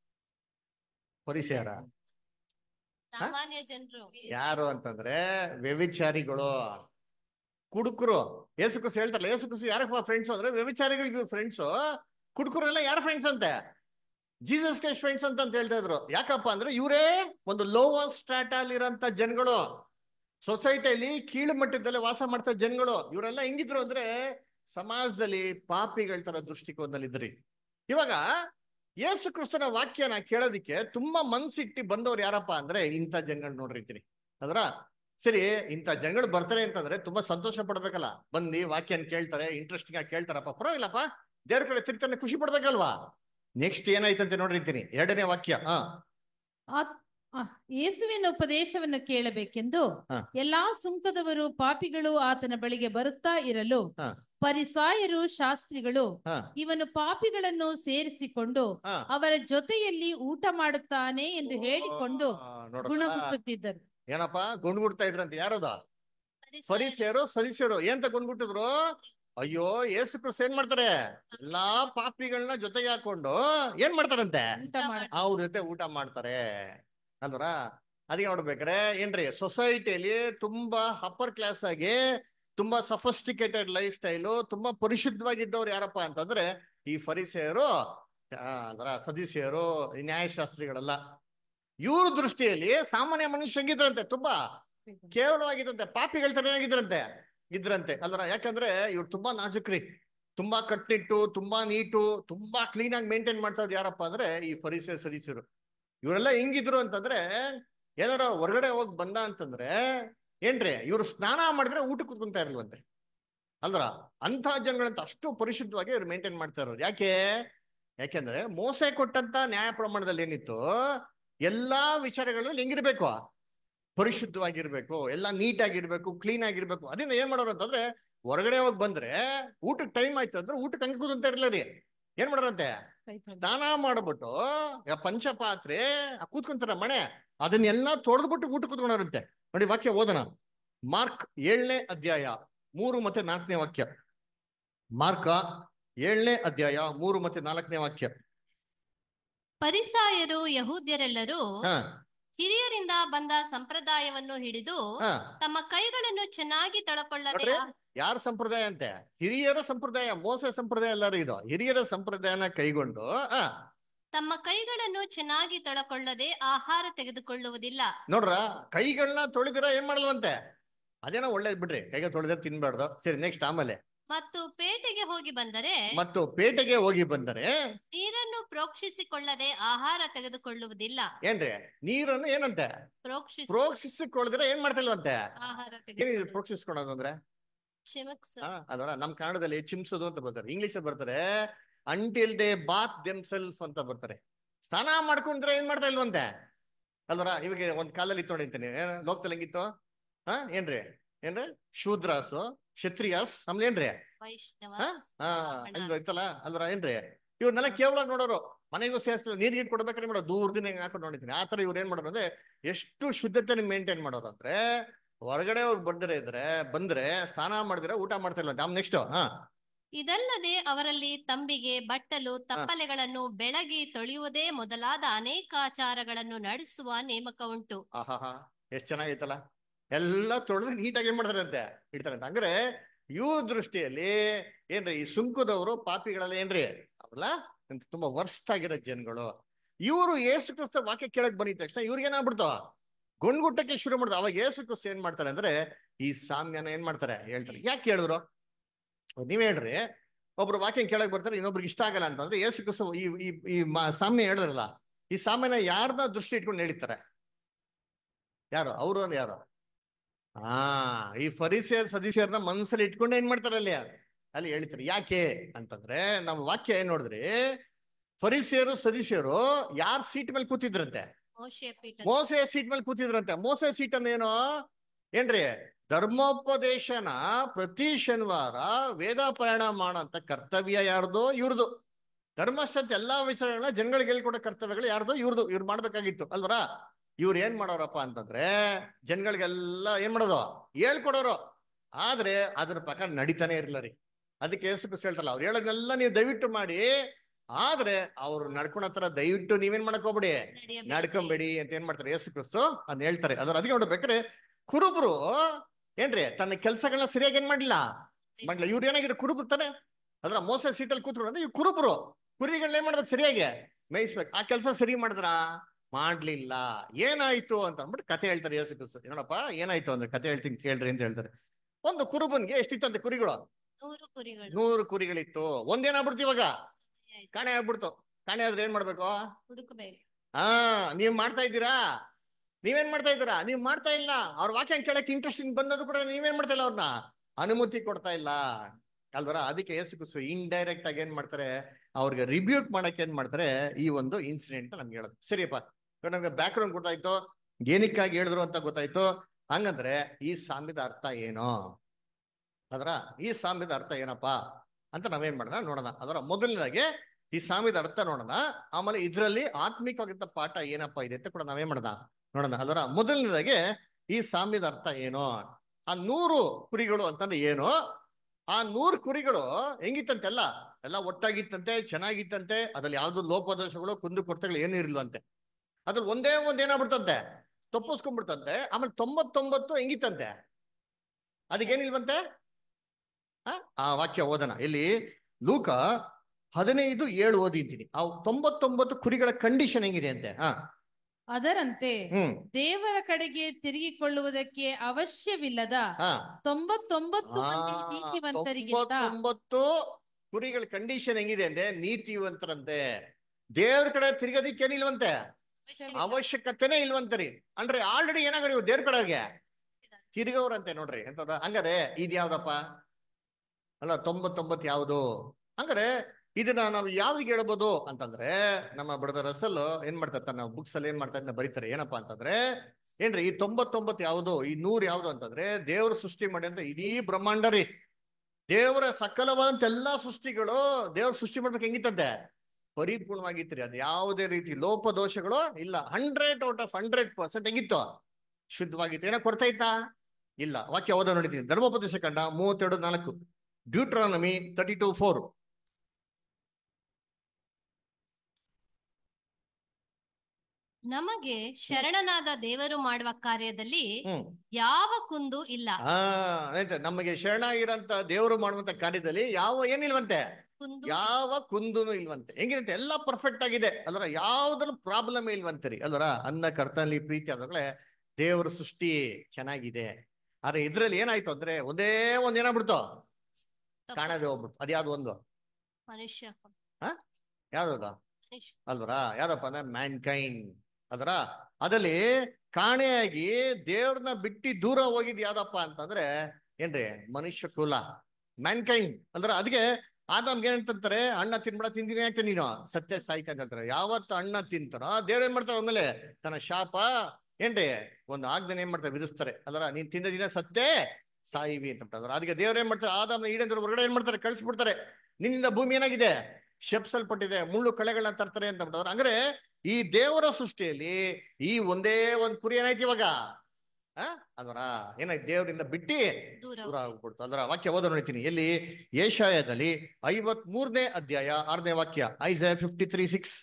ಪರಿಸರ. ಸಾಮಾನ್ಯ ಜನರು. ಯಾರು ಅಂತಂದ್ರೆ ವ್ಯಭಿಚಾರಿಗಳು, ಕುಡುಕರು. ಯೇಸು ಕ್ರಿಸ್ತು ಹೇಳ್ತಾರಲ್ಲ, ಯೇಸು ಕ್ರಿಸ್ತು ಯಾರಪ್ಪ ಫ್ರೆಂಡ್ಸ್ ಅಂದ್ರೆ ವ್ಯಭಿಚಾರಿಗಳಿಗೆ ಫ್ರೆಂಡ್ಸು. ಕುಡುಕರೆಲ್ಲ ಯಾರ ಫ್ರೆಂಡ್ಸ್ ಅಂತೆ? ಜೀಸಸ್ ಕ್ರೈಸ್ಟ್ ಫ್ರೆಂಡ್ಸ್ ಅಂತ ಅಂತ ಹೇಳ್ತಾ ಇದ್ರು. ಯಾಕಪ್ಪ ಅಂದ್ರೆ ಇವರೇ ಒಂದು ಲೋವರ್ ಸ್ಟ್ರಾಟಲ್ ಇರೋಂತ ಜನಗಳು, ಸೊಸೈಟಿಯಲ್ಲಿ ಕೀಳು ಮಟ್ಟದಲ್ಲಿ ವಾಸ ಮಾಡ್ತಾ ಜನಗಳು. ಇವರೆಲ್ಲ ಹೆಂಗಿದ್ರು ಅಂದ್ರೆ ಸಮಾಜದಲ್ಲಿ ಪಾಪಿಗಳ ತರ ದೃಷ್ಟಿಕೋನದಲ್ಲಿ ಇದ್ರಿ. ಇವಾಗ ಯೇಸು ಕ್ರಿಸ್ತನ ವಾಕ್ಯನ ಕೇಳೋದಿಕ್ಕೆ ತುಂಬಾ ಮನ್ಸಿಟ್ಟಿ ಬಂದವ್ರು ಯಾರಪ್ಪ ಅಂದ್ರೆ ಇಂಥ ಜನಗಳು ನೋಡಿರ್ತೀನಿ. ಅದ್ರ ಸರಿ ಇಂಥ ಜನಗಳು ಬರ್ತಾರೆ ಅಂತಂದ್ರೆ ತುಂಬಾ ಸಂತೋಷ ಪಡ್ಬೇಕಲ್ಲ. ಬಂದು ವಾಕ್ಯನ ಕೇಳ್ತಾರೆ, ಇಂಟ್ರೆಸ್ಟಿಂಗ್ ಆಗಿ ಕೇಳ್ತಾರಪ್ಪ, ಪರವಾಗಿಲ್ಲಪ್ಪ, ದೇವ್ರ ಕಡೆ ತಿರ್ತಾನೆ ಖುಷಿ ಪಡ್ಬೇಕಲ್ವಾ? ನೆಕ್ಸ್ಟ್ ಏನಾಯ್ತಂತೆ ನೋಡಿರ್ತೀನಿ, ಎರಡನೇ ವಾಕ್ಯ. ಹಾ ಯೇಸುವಿನ ಉಪದೇಶವನ್ನು ಕೇಳಬೇಕೆಂದು ಎಲ್ಲಾ ಸುಂಕದವರು ಪಾಪಿಗಳು ಆತನ ಬಳಿಗೆ ಬರುತ್ತಾ ಇರಲು ಪರಿಸಾಯರು ಶಾಸ್ತ್ರಿಗಳು ಇವನು ಪಾಪಿಗಳನ್ನು ಸೇರಿಸಿಕೊಂಡು ಅವರ ಜೊತೆಯಲ್ಲಿ ಊಟ ಮಾಡುತ್ತಾನೆ ಎಂದು ಹೇಳಿಕೊಂಡು ಗುಣಗುಟ್ಟುತ್ತಿದ್ದರು. ಏನಪ್ಪಾ ಗುಣಗುಡ್ತಾ ಇದ್ರಂತೆ? ಯಾರದ? ಫರಿಸಾಯರು ಸದಸ್ಯರು. ಏಂತ ಗುಣಗುಟ್ಟಿದ್ರು? ಅಯ್ಯೋ ಯೇಸು ಕ್ರಿಸ್ತ ಏನ್ ಮಾಡ್ತಾರೆ? ಎಲ್ಲಾ ಪಾಪಿಗಳನ್ನ ಜೊತೆಗೆ ಹಾಕೊಂಡು ಏನ್ ಮಾಡ್ತಾರಂತೆ? ಅವ್ರ ಜೊತೆ ಊಟ ಮಾಡ್ತಾರೆ ಅಲ್ವರ. ಅದಕ್ಕೆ ನೋಡ್ಬೇಕ್ರೆ ಏನ್ರಿ ಸೊಸೈಟಿಯಲ್ಲಿ ತುಂಬಾ ಅಪ್ಪರ್ ಕ್ಲಾಸ್ ಆಗಿ ತುಂಬಾ ಸಫಿಸ್ಟಿಕೇಟೆಡ್ ಲೈಫ್ ಸ್ಟೈಲು, ತುಂಬಾ ಪರಿಶುದ್ಧವಾಗಿದ್ದವ್ರು ಯಾರಪ್ಪ ಅಂತಂದ್ರೆ ಈ ಫರಿಸಾಯರು, ಅದರ ಸದಸ್ಯರು, ನ್ಯಾಯಶಾಸ್ತ್ರಿಗಳೆಲ್ಲ. ಇವ್ರ ದೃಷ್ಟಿಯಲ್ಲಿ ಸಾಮಾನ್ಯ ಮನುಷ್ಯಂಗಿದ್ರಂತೆ, ತುಂಬಾ ಕೇವಲವಾಗಿದ್ರಂತೆ, ಪಾಪಿಗಳ ತರ ಏನಾಗಿದ್ರಂತೆ ಇದ್ರಂತೆ ಅಲ್ರ. ಯಾಕಂದ್ರೆ ಇವ್ರು ತುಂಬಾ ನಾಜುಕ್ರಿ, ತುಂಬಾ ಕಟ್ಟಿಟ್ಟು, ತುಂಬಾ ನೀಟು, ತುಂಬಾ ಕ್ಲೀನ್ ಆಗಿ ಮೇಂಟೈನ್ ಮಾಡ್ತಾ ಇದ್ ಯಾರಪ್ಪ ಅಂದ್ರೆ ಈ ಪರಿಸರ ಸದಸ್ಯರು. ಇವರೆಲ್ಲ ಹೆಂಗಿದ್ರು ಅಂತಂದ್ರೆ ಏನಾರ ಹೊರಗಡೆ ಹೋಗಿ ಬಂದ ಅಂತಂದ್ರೆ ಏನ್ರಿ ಇವ್ರು ಸ್ನಾನ ಮಾಡಿದ್ರೆ ಊಟ ಕುತ್ಕೊಂತಾ ಇರ್ಲ್ವಂತೆ ಅಲ್ರ. ಅಂತ ಜನಗಳಂತ ಅಷ್ಟು ಪರಿಶುದ್ಧವಾಗಿ ಇವ್ರು ಮೇಂಟೈನ್ ಮಾಡ್ತಾ ಇರೋರು. ಯಾಕೆ? ಯಾಕೆಂದ್ರೆ ಮೋಸೆ ಕೊಟ್ಟಂತ ನ್ಯಾಯ ಪ್ರಮಾಣದಲ್ಲಿ ಏನಿತ್ತು, ಎಲ್ಲಾ ವಿಚಾರಗಳಲ್ಲಿ ಹೆಂಗಿರ್ಬೇಕು, ಪರಿಶುದ್ಧವಾಗಿರ್ಬೇಕು, ಎಲ್ಲ ನೀಟ್ ಆಗಿರ್ಬೇಕು, ಕ್ಲೀನ್ ಆಗಿರ್ಬೇಕು. ಅದನ್ನ ಏನ್ ಮಾಡೋರು ಅಂತಂದ್ರೆ ಹೊರಗಡೆ ಹೋಗಿ ಬಂದ್ರೆ ಊಟಕ್ಕೆ ಟೈಮ್ ಆಯ್ತು ಅಂದ್ರೆ ಊಟಕ್ಕೆ ಹಂಗೆ ಕೂದಂತ ಇರ್ಲ ರೀ. ಏನ್ ಮಾಡೋರಂತೆ, ಸ್ನಾನ ಮಾಡ್ಬಿಟ್ಟು ಪಂಚಪಾತ್ರೆ ಕೂತ್ಕೊಂತಾರ ಮಣೆ, ಅದನ್ನೆಲ್ಲ ತೊಳೆದ್ಬಿಟ್ಟು ಊಟ ಕೂತ್ಕೊಂಡವ್ರಂತೆ. ನೋಡಿ ವಾಕ್ಯ ಓದೋಣ. ಮಾರ್ಕ್ ಏಳನೇ ಅಧ್ಯಾಯ ಮೂರು ಮತ್ತೆ ನಾಲ್ಕನೇ ವಾಕ್ಯ. ಮಾರ್ಕ ಏಳನೇ ಅಧ್ಯಾಯ ಮೂರು ಮತ್ತೆ ನಾಲ್ಕನೇ ವಾಕ್ಯ. ಪರಿಸಾಯರು ಯಹೂದ್ಯರೆಲ್ಲರೂ ಹ ಹಿರಿಯರಿಂದ ಬಂದ ಸಂಪ್ರದಾಯವನ್ನು ಹಿಡಿದು ಹ ತಮ್ಮ ಕೈಗಳನ್ನು ಚೆನ್ನಾಗಿ ತೊಳಕೊಳ್ಳದೆ ನೋಡ್ರಿ, ಯಾರ ಸಂಪ್ರದಾಯ ಅಂತೆ? ಹಿರಿಯರ ಸಂಪ್ರದಾಯ, ಮೋಸ ಸಂಪ್ರದಾಯ ಎಲ್ಲರೂ ಇದು. ಹಿರಿಯರ ಸಂಪ್ರದಾಯನ ಕೈಗೊಂಡು ಆ ತಮ್ಮ ಕೈಗಳನ್ನು ಚೆನ್ನಾಗಿ ತೊಳಕೊಳ್ಳದೆ ಆಹಾರ ತೆಗೆದುಕೊಳ್ಳುವುದಿಲ್ಲ. ನೋಡ್ರ, ಕೈಗಳನ್ನ ತೊಳೆದಿರ ಏನ್ ಮಾಡಲ್ವಂತೆ? ಅದೇನೋ ಒಳ್ಳೇದ್ ಬಿಡ್ರಿ, ಕೈಗೆ ತೊಳೆದಿರ ತಿನ್ಬಾರ್ದು. ಸರಿ, ನೆಕ್ಸ್ಟ್ ಆಮೇಲೆ ಮತ್ತು ಪೇಟೆಗೆ ಹೋಗಿ ಬಂದರೆ ಮತ್ತು ಪೇಟೆಗೆ ಹೋಗಿ ಬಂದರೆ ನೀರನ್ನು ಪ್ರೋಕ್ಷಿಸಿಕೊಳ್ಳದೆ ಆಹಾರ ತೆಗೆದುಕೊಳ್ಳುವುದಿಲ್ಲ. ಏನ್ರಿ ನೀರನ್ನು ಏನಂತೆ ಪ್ರೋಕ್ಷಿಸಿ ಪ್ರೋಕ್ಷಿಸಿಕೊಳ್ಳದಿರ ಏನ್ ಮಾಡ್ತಿಲ್ವಂತೆ? ಆಹಾರ ಏನಿದೆ ತೆಗೆದುಕೊಳ್ಳುವುದು. ಪ್ರೋಕ್ಷಿಸ್ಕೊಳ್ಳೋದು ಅಂದ್ರೆ? ಚಿಮಕ್ಸ ಅದರ ನಮ್ ಕನ್ನಡದಲ್ಲಿ ಚಿಮ್ಸೋದು ಅಂತ ಬರ್ತಾರೆ, ಇಂಗ್ಲಿಷ್ ಬರ್ತಾರೆ until they bath themself ಅಂತ ಬರ್ತಾರೆ. ಸ್ನಾನ ಮಾಡ್ಕೊಂಡ್ರೆ ಏನ್ ಮಾಡ್ತಾ ಇಲ್ವಂತೆ ಅಲ್ವರ. ಇವಾಗ ಒಂದ್ ಕಾಲಲ್ಲಿ ಇತ್ತೊಂಡಿರ್ತೀನಿ, ಲೋಕದಲ್ಲಿ ಹೆಂಗಿತ್ತು? ಹಾ ಏನ್ರಿ ಏನ್ರಿ ಶೂದ್ರಾಸು, ಕ್ಷತ್ರಿಯಾಸ್, ಆಮೇಲೆ ಏನ್ರಿ ವೈಷ್ಣವ ಹಾ ಇತ್ತಲ್ಲ ಅಲ್ವರ. ಏನ್ರಿ ಇವ್ರನ್ನೆಲ್ಲ ಕೇವಲ ನೋಡೋರು. ಮನೆಗೂ ಸೇರಿಸ್ತಾರೆ, ನೀರ್ ಗೀರ್ ಕೊಡ್ಬೇಕಾದ್ರೆ ಮಾಡೋದು ದೂರದಿಂದ ಹೆಂಗ್ ಹಾಕೊಂಡು ನೋಡಿದ್ದೀನಿ. ಆತರ ಇವ್ರು ಏನ್ ಮಾಡೋರು ಅಂದ್ರೆ ಎಷ್ಟು ಶುದ್ಧತೆ ಮೇಂಟೈನ್ ಮಾಡೋರು ಅಂದ್ರೆ ಹೊರಗಡೆ ಹೋಗಿ ಬಂದ್ರೆ ಇದ್ರೆ ಬಂದ್ರೆ ಸ್ನಾನ ಮಾಡಿದ್ರೆ ಊಟ ಮಾಡ್ತಾ ಇಲ್ಲ. ನಮ್ ನೆಕ್ಸ್ಟ್ ಹಾ ಇದಲ್ಲದೆ ಅವರಲ್ಲಿ ತಂಬಿಗೆ, ಬಟ್ಟಲು, ತಪ್ಪಲೆಗಳನ್ನು ಬೆಳಗಿ ತೊಳೆಯುವುದೇ ಮೊದಲಾದ ಅನೇಕಾಚಾರಗಳನ್ನು ನಡೆಸುವ ನೇಮಕ ಉಂಟು. ಆಹಾ ಎಷ್ಟ್ ಚೆನ್ನಾಗೈತಲ್ಲ. ಎಲ್ಲ ತೊಳೆದು ನೀಟಾಗಿ ಏನ್ ಮಾಡ್ತಾರಂತೆ ಇಡ್ತಾರಂತೆ. ಹಂಗ್ರೆ ಇವ್ರ ದೃಷ್ಟಿಯಲ್ಲಿ ಏನ್ರಿ ಈ ಸುಂಕದವರು ಪಾಪಿಗಳೆಲ್ಲ ಏನ್ರಿ ಅವಲ್ಲ ತುಂಬಾ ವರ್ಸ್ಟ್ ಆಗಿರೋ ಜನಗಳು. ಇವರು ಯೇಸು ಕ್ರಿಸ್ತ ವಾಕ್ಯ ಕೇಳಕ್ ಬಂದಿದ ತಕ್ಷಣ ಇವ್ರಿಗೆ ಏನಾಗ್ಬಿಡ್ತಾವ, ಗೊಂಡ್ಗುಟ್ಟಕ್ಕೆ ಶುರು ಮಾಡ್ತಾವ. ಅವಾಗ ಯೇಸು ಕ್ರಿಸ್ತ ಏನ್ ಮಾಡ್ತಾರೆ ಅಂದ್ರೆ ಈ ಸಾಮ್ಯನ ಏನ್ ಮಾಡ್ತಾರೆ ಹೇಳ್ತಾರೆ. ಯಾಕೆ ಹೇಳಿದ್ರು ನೀವ್ ಹೇಳ್ರಿ? ಒಬ್ರು ವಾಕ್ಯ ಕೇಳಕ್ ಬರ್ತಾರೆ, ಇನ್ನೊಬ್ರಿಗೆ ಇಷ್ಟ ಆಗಲ್ಲ ಅಂತಂದ್ರೆ ಯೇಸು ಕ್ರಿಸ್ತ ಈ ಈ ಸಾಮ್ಯ ಹೇಳಿದ್ರಲ್ಲ, ಈ ಸಾಮ್ಯನ ಯಾರ್ದ ದೃಷ್ಟಿ ಇಟ್ಕೊಂಡು ಹೇಳಿರ್ತಾರೆ? ಯಾರು ಅವರು? ಯಾರು? ಹಾ ಈ ಫರಿಸಿಯರ್ ಸದಸ್ಯರನ್ನ ಮನಸ್ಸಲ್ಲಿ ಇಟ್ಕೊಂಡು ಏನ್ ಮಾಡ್ತಾರೆ ಅಲ್ಲಿ ಅಲ್ಲಿ ಹೇಳ್ತಾರೆ. ಯಾಕೆ ಅಂತಂದ್ರೆ ನಮ್ಮ ವಾಕ್ಯ ಏನ್ ನೋಡಿದ್ರಿ, ಫರಿಸಿಯರು ಸದಸ್ಯರು ಯಾರ್ ಸೀಟ್ ಮೇಲೆ ಕೂತಿದ್ರಂತೆ? ಮೋಶೆಯ ಪೀಠ ಮೋಸೆ ಸೀಟ್ ಮೇಲೆ ಕೂತಿದ್ರಂತೆ. ಮೋಸೆ ಸೀಟ್ ಅನ್ನೇನು ಏನ್ರಿ ಧರ್ಮೋಪದೇಶನ ಪ್ರತಿ ಶನಿವಾರ ವೇದ ಪಾರಾಯಣ ಮಾಡಂತ ಕರ್ತವ್ಯ ಯಾರ್ದು? ಇವ್ರದು. ಧರ್ಮಶಾಸ್ತ್ರ ಎಲ್ಲಾ ವಿಚಾರಗಳನ್ನ ಜನಗಳಿಗೆ ಹೇಳ್ಕೊಡೋ ಕರ್ತವ್ಯಗಳು ಯಾರ್ದು? ಇವ್ರದು. ಇವ್ರು ಮಾಡ್ಬೇಕಾಗಿತ್ತು ಅಲ್ವರ. ಇವ್ರು ಏನ್ ಮಾಡೋರಪ್ಪ ಅಂತಂದ್ರೆ ಜನಗಳಿಗೆಲ್ಲ ಏನ್ ಮಾಡೋದು ಹೇಳ್ಕೊಡೋರು, ಆದ್ರೆ ಅದ್ರ ಪ್ರಕಾರ ನಡೀತಾನೆ ಇರ್ಲ ರೀ. ಅದಕ್ಕೆ ಯೇಸು ಕ್ರಿಸ್ತ ಹೇಳ್ತಾರಲ್ಲ, ಅವ್ರು ಹೇಳೋದನ್ನೆಲ್ಲ ನೀವು ದಯವಿಟ್ಟು ಮಾಡಿ, ಆದ್ರೆ ಅವ್ರು ನಡ್ಕೊಳೋ ತರ ದಯವಿಟ್ಟು ನೀವೇನ್ ಮಾಡಕ್ ಹೋಗ್ಬಿಡಿ, ನಡ್ಕೊಂಬೇಡಿ ಅಂತ ಏನ್ ಮಾಡ್ತಾರೆ ಯೇಸು ಕ್ರಿಸ್ತ ಅದ್ ಹೇಳ್ತಾರೆ. ಅದ್ರ ಅದಕ್ಕೆ ನೋಡ್ಬೇಕಾದ್ರೆ ಕುರುಬರು ಏನ್ರಿ ತನ್ನ ಕೆಲ್ಸಗಳನ್ನ ಸರಿಯಾಗಿ ಏನ್ ಮಾಡ್ಲಿಲ್ಲ ಮಾಡ್ಲಿಲ್ಲ. ಇವ್ರು ಏನಾಗಿದ್ರು ಕುರುಬರು ತಾನೆ. ಅದ್ರ ಮೋಸ ಸೀಟಲ್ಲಿ ಕೂತ್ರು ಅಂದ್ರೆ ಇವ್ ಕುರುಬರು ಕುರಿಗಳನ್ನ ಏನ್ ಮಾಡ್ಬೇಕು, ಸರಿಯಾಗಿ ಮೇಯಿಸ್ಬೇಕು. ಆ ಕೆಲಸ ಸರಿ ಮಾಡಿದ್ರ? ಮಾಡ್ಲಿಲ್ಲ. ಏನಾಯ್ತು ಅಂತ ಅಂದ್ಬಿಟ್ಟು ಕತೆ ಹೇಳ್ತಾರೆ ಯೇಸು ಕ್ರಿಸ್ತ. ನೋಡಪ್ಪ ಏನಾಯ್ತು ಅಂದ್ರೆ ಕತೆ ಹೇಳ್ತೀನಿ ಕೇಳ್ರಿ ಅಂತ ಹೇಳ್ತಾರೆ. ಒಂದು ಕುರುಬನ್ಗೆ ಎಷ್ಟಿತ್ತಂತೆ ಕುರಿಗಳು? ನೂರು ಕುರಿಗಳು. ನೂರು ಕುರಿಗಳಿತ್ತು. ಒಂದೇನಾಗ್ಬಿಡ್ತು ಇವಾಗ ಕಾಣೆ ಆಗ್ಬಿಡ್ತು. ಕಾಣೆ ಆದ್ರೆ ಏನ್ ಮಾಡ್ಬೇಕು? ಹುಡುಕಬೇಕು. ಹಾ ನೀವ್ ಮಾಡ್ತಾ ಇದ್ದೀರಾ? ನೀವೇನ್ ಮಾಡ್ತಾ ಇದ್ದೀರಾ? ನೀವ್ ಮಾಡ್ತಾ ಇಲ್ಲ. ಅವ್ರ ವಾಕ್ಯ ಕೇಳಕ್ ಇಂಟ್ರೆಸ್ಟಿಂಗ್ ಬಂದದ್ದು ಕೂಡ ನೀವೇನ್ ಮಾಡ್ತಾ ಇಲ್ಲ, ಅವ್ರನ್ನ ಅನುಮತಿ ಕೊಡ್ತಾ ಇಲ್ಲ ಅಲ್ವರ. ಅದಕ್ಕೆ ಯೇಸು ಕ್ರಿಸ್ತ ಇಂಡೈರೆಕ್ಟ್ ಆಗಿ ಏನ್ ಮಾಡ್ತಾರೆ, ಅವ್ರಿಗೆ ರಿಬ್ಯೂಟ್ ಮಾಡಕ್ ಏನ್ ಮಾಡ್ತಾರೆ, ಈ ಒಂದು ಇನ್ಸಿಡೆಂಟ್ ನಮ್ಗೆ ಹೇಳೋದು. ಸರಿಯಪ್ಪ, ನಮ್ಗೆ ಬ್ಯಾಕ್ ಗ್ರೌಂಡ್ ಗೊತ್ತಾಯ್ತು, ಏನಕ್ಕಾಗಿ ಹೇಳಿದ್ರು ಅಂತ ಗೊತ್ತಾಯ್ತು. ಹಂಗಂದ್ರೆ ಈ ಸಾಮ್ಯದ ಅರ್ಥ ಏನು? ಅದರ ಈ ಸಾಮ್ಯದ ಅರ್ಥ ಏನಪ್ಪಾ ಅಂತ ನಾವೇನ್ ಮಾಡೋಣ ನೋಡೋಣ. ಅದರ ಮೊದಲನೇದಾಗಿ ಈ ಸಾಮ್ಯದ ಅರ್ಥ ನೋಡೋಣ, ಆಮೇಲೆ ಇದ್ರಲ್ಲಿ ಆತ್ಮಿಕವಾಗಿದ್ದ ಪಾಠ ಏನಪ್ಪಾ ಇದೆ ಅಂತ ಕೂಡ ನಾವೇನ್ ಮಾಡೋಣ ನೋಡೋಣ. ಅದರ ಮೊದಲನೇದಾಗಿ ಈ ಸಾಮ್ಯದ ಅರ್ಥ ಏನು? ಆ ನೂರು ಕುರಿಗಳು ಅಂತಂದ್ರೆ ಏನು? ಆ ನೂರು ಕುರಿಗಳು ಹೆಂಗಿತ್ತಂತೆ? ಎಲ್ಲ ಎಲ್ಲ ಒಟ್ಟಾಗಿತ್ತಂತೆ, ಚೆನ್ನಾಗಿತ್ತಂತೆ. ಅದ್ರಲ್ಲಿ ಯಾವ್ದು ಲೋಪದೋಷಗಳು ಕುಂದು ಕೊರತೆಗಳು ಏನು ಇರ್ಲ್ವಂತೆ. ಅದ್ರಲ್ಲಿ ಒಂದೇ ಒಂದ್ ಏನಾಗ್ಬಿಡ್ತಂತೆ, ತಪ್ಪಿಸ್ಕೊಂಡ್ಬಿಡ್ತಂತೆ. ಆಮೇಲೆ ತೊಂಬತ್ತೊಂಬತ್ತು ಹೆಂಗಿತ್ತಂತೆ, ಅದಕ್ಕೇನಿಲ್ವಂತೆ. ಆ ವಾಕ್ಯ ಓದೋಣ. ಇಲ್ಲಿ ಲೂಕ ಹದಿನೈದು ಏಳು ಓದಿಂತೀನಿ. ಆ ತೊಂಬತ್ತೊಂಬತ್ತು ಕುರಿಗಳ ಕಂಡೀಷನ್ ಹೆಂಗಿದೆ ಅಂತೆ. ಹಾ ಅದರಂತೆ ಹ್ಮ್ ದೇವರ ಕಡೆಗೆ ತಿರುಗಿಕೊಳ್ಳುವುದಕ್ಕೆ ಅವಶ್ಯವಿಲ್ಲದ ಹಾ ತೊಂಬತ್ತೊಂಬತ್ತು ಆ, ಮಂದಿ ನೀತಿವಂತರಿಗಿಂತ ತೊಂಬತ್ತೊಂಬತ್ತು ಕುರಿಗಳ ಕಂಡೀಷನ್ ಹೆಂಗಿದೆ ಅಂದ್ರೆ ನೀತಿವಂತರಂತೆ. ದೇವ್ರ ಕಡೆ ತಿರ್ಗೋದಿಕ್ಕೇನಿಲ್ವಂತೆ, ಅವಶ್ಯಕತೆನೇ ಇಲ್ವಂತರಿ. ಅಂದ್ರೆ ಆಲ್ರೆಡಿ ಏನಾಗ್ರಿ ಇವ್ರು ದೇವ್ರ ಕಡೆಗೆ ತಿರ್ಗವ್ರಂತೆ ನೋಡ್ರಿ ಎಂತದ. ಹಂಗಾರೆ ಇದ್ ಯಾವ್ದಪ್ಪ ಅಲ್ಲ, ತೊಂಬತ್ತೊಂಬತ್ತು ಯಾವುದು ಹಂಗಾರೆ ಇದನ್ನ ನಾವು ಯಾವಾಗ ಹೇಳ್ಬೋದು ಅಂತಂದ್ರೆ, ನಮ್ಮ ಬ್ರದರ್ ರಸಲ್ ಏನ್ ಮಾಡ್ತಾರೆ ತನ್ನ ಬುಕ್ಸ್ ಅಲ್ಲಿ ಏನ್ ಮಾಡ್ತಾರೆ ಬರೀತಾರೆ ಏನಪ್ಪಾ ಅಂತಂದ್ರೆ, ಏನ್ರಿ ಈ ತೊಂಬತ್ತೊಂಬತ್ತು ಯಾವುದು, ಈ ನೂರ್ ಯಾವುದು ಅಂತಂದ್ರೆ ದೇವ್ರ ಸೃಷ್ಟಿ ಮಾಡಿ ಅಂತ ಇಡೀ ಬ್ರಹ್ಮಾಂಡ ರೀ. ದೇವರ ಸಕಲವಾದಂತ ಎಲ್ಲಾ ಸೃಷ್ಟಿಗಳು ದೇವ್ರ ಸೃಷ್ಟಿ ಮಾಡ್ಬೇಕು ಹೆಂಗಿತ್ತಂತೆ, ಪರಿಪೂರ್ಣವಾಗಿತ್ತು. ಅದು ಯಾವುದೇ ರೀತಿ ಲೋಪ ದೋಷಗಳು ಇಲ್ಲ. Hundred out of hundred percent ಹೆಂಗಿತ್ತು, ಶುದ್ಧವಾಗಿತ್ತು. ಏನೋ ಕೊಡ್ತಾ ಇತ್ತಾ ಇಲ್ಲ. ವಾಕ್ಯ ಓದ ನೋಡಿದ್ದೀನಿ, ಧರ್ಮೋಪದೇಶ ಕಂಡ ಮೂವತ್ತೆರಡು ನಾಲ್ಕು, ಡ್ಯೂಟ್ರಾನಮಿ ತರ್ಟಿ ಟೂ ಫೋರ್. ನಮಗೆ ಶರಣನಾದ ದೇವರು ಮಾಡುವ ಕಾರ್ಯದಲ್ಲಿ ಯಾವ ಕುಂದು ಇಲ್ಲ. ಹಾ ನಮಗೆ ಶರಣಾಗಿರಂತ ದೇವರು ಮಾಡುವಂತ ಕಾರ್ಯದಲ್ಲಿ ಯಾವ ಏನಿಲ್ವಂತೆ, ಕುಂದು ಯಾವ ಕುಂದುನು ಇಲ್ವಂತೆ. ಹೆಂಗಿರಂತೆ ಎಲ್ಲ ಪರ್ಫೆಕ್ಟ್ ಆಗಿದೆ ಅಲ್ವರ, ಯಾವ್ದ್ರ ಪ್ರಾಬ್ಲಮ್ ಇಲ್ವಂತರಿ ಅಲ್ವರ. ಅನ್ನ ಕರ್ತನಲ್ಲಿ ಪ್ರೀತಿ ಆದಾಗಲೇ ದೇವರ ಸೃಷ್ಟಿ ಚೆನ್ನಾಗಿದೆ. ಆದ್ರೆ ಇದ್ರಲ್ಲಿ ಏನಾಯ್ತು ಅಂದ್ರೆ ಒಂದೇ ಒಂದ್ ಏನಾಗ್ಬಿಡ್ತು, ಕಾಣದೆ ಹೋಗ್ಬಿಡ್ತು. ಅದ್ಯಾವ್ದು ಒಂದು ಮನುಷ್ಯ ಹ ಯಾವ್ದದ ಅಲ್ವರ, ಯಾವ್ದಪ್ಪ ಅಂದ್ರೆ ಮ್ಯಾನ್ ಕೈಂಡ್ ಅದರ. ಅದಲ್ಲಿ ಕಾಣೆಯಾಗಿ ದೇವ್ರನ್ನ ಬಿಟ್ಟು ದೂರ ಹೋಗಿದ್ ಯಾವ್ದಪ್ಪ ಅಂತಂದ್ರೆ ಏನ್ರಿ, ಮನುಷ್ಯ ಕುಲ, ಮ್ಯಾನ್ ಕೈಂಡ್ ಅಲ್ದ್ರ. ಅದಕ್ಕೆ ಆದಮ್ಗೆ ಏನಂತಾರೆ, ಅಣ್ಣ ತಿನ್ಬೇಡ, ತಿಂದಿನಿ ಆಗ್ತೇ ನೀನು ಸತ್ಯ ಸಾಯ್ತ ಅಂತ ಹೇಳ್ತಾರೆ. ಯಾವತ್ತು ಅಣ್ಣ ತಿಂತಾರೋ ದೇವ್ರ ಏನ್ ಮಾಡ್ತಾರೆ ಆಮೇಲೆ ತನ್ನ ಶಾಪ ಏನ್ರಿ ಒಂದು ಆಜ್ಞೆ ಏನ್ ಮಾಡ್ತಾರೆ ವಿಧಿಸ್ತಾರೆ ಅಲ್ರ. ನೀನ್ ತಿಂದ ದಿನ ಸತ್ತೇ ಸಾಯಿವಿ ಅಂತ ಹೇಳ್ತಾರೆ. ಅದಕ್ಕೆ ದೇವ್ರ ಏನ್ ಮಾಡ್ತಾರೆ, ಆದಮ್ನ ಈಡೇಂದ್ರ ಹೊರಗಡೆ ಏನ್ ಮಾಡ್ತಾರೆ, ಕಳ್ಸಿಬಿಡ್ತಾರೆ. ನಿನ್ನಿಂದ ಭೂಮಿ ಏನಾಗಿದೆ, ಶಪಿಸಲ್ಪಟ್ಟಿದೆ, ಮುಳ್ಳು ಕಳೆಗಳನ್ನ ತರ್ತಾರೆ ಅಂತ ಹೇಳ್ತಾರೆ. ಅಂದ್ರೆ ಈ ದೇವರ ಸೃಷ್ಟಿಯಲ್ಲಿ ಈ ಒಂದೇ ಒಂದ್ ಕುರಿ ಏನಾಯ್ತು ಇವಾಗ ಆ ಅದರ ಏನಾಯ್ತು, ದೇವರಿಂದ ಬಿಟ್ಟು ದೂರ ಆಗ್ಬಿಡ್ತು. ಅದರ ವಾಕ್ಯ ಓದ ನೋಡ್ತೀನಿ, ಎಲ್ಲಿ ಯೆಶಾಯದಲ್ಲಿ ಐವತ್ ಮೂರನೇ ಅಧ್ಯಾಯ ಆರನೇ ವಾಕ್ಯ, ಐಸಾಯ ಫಿಫ್ಟಿ ತ್ರೀ ಸಿಕ್ಸ್.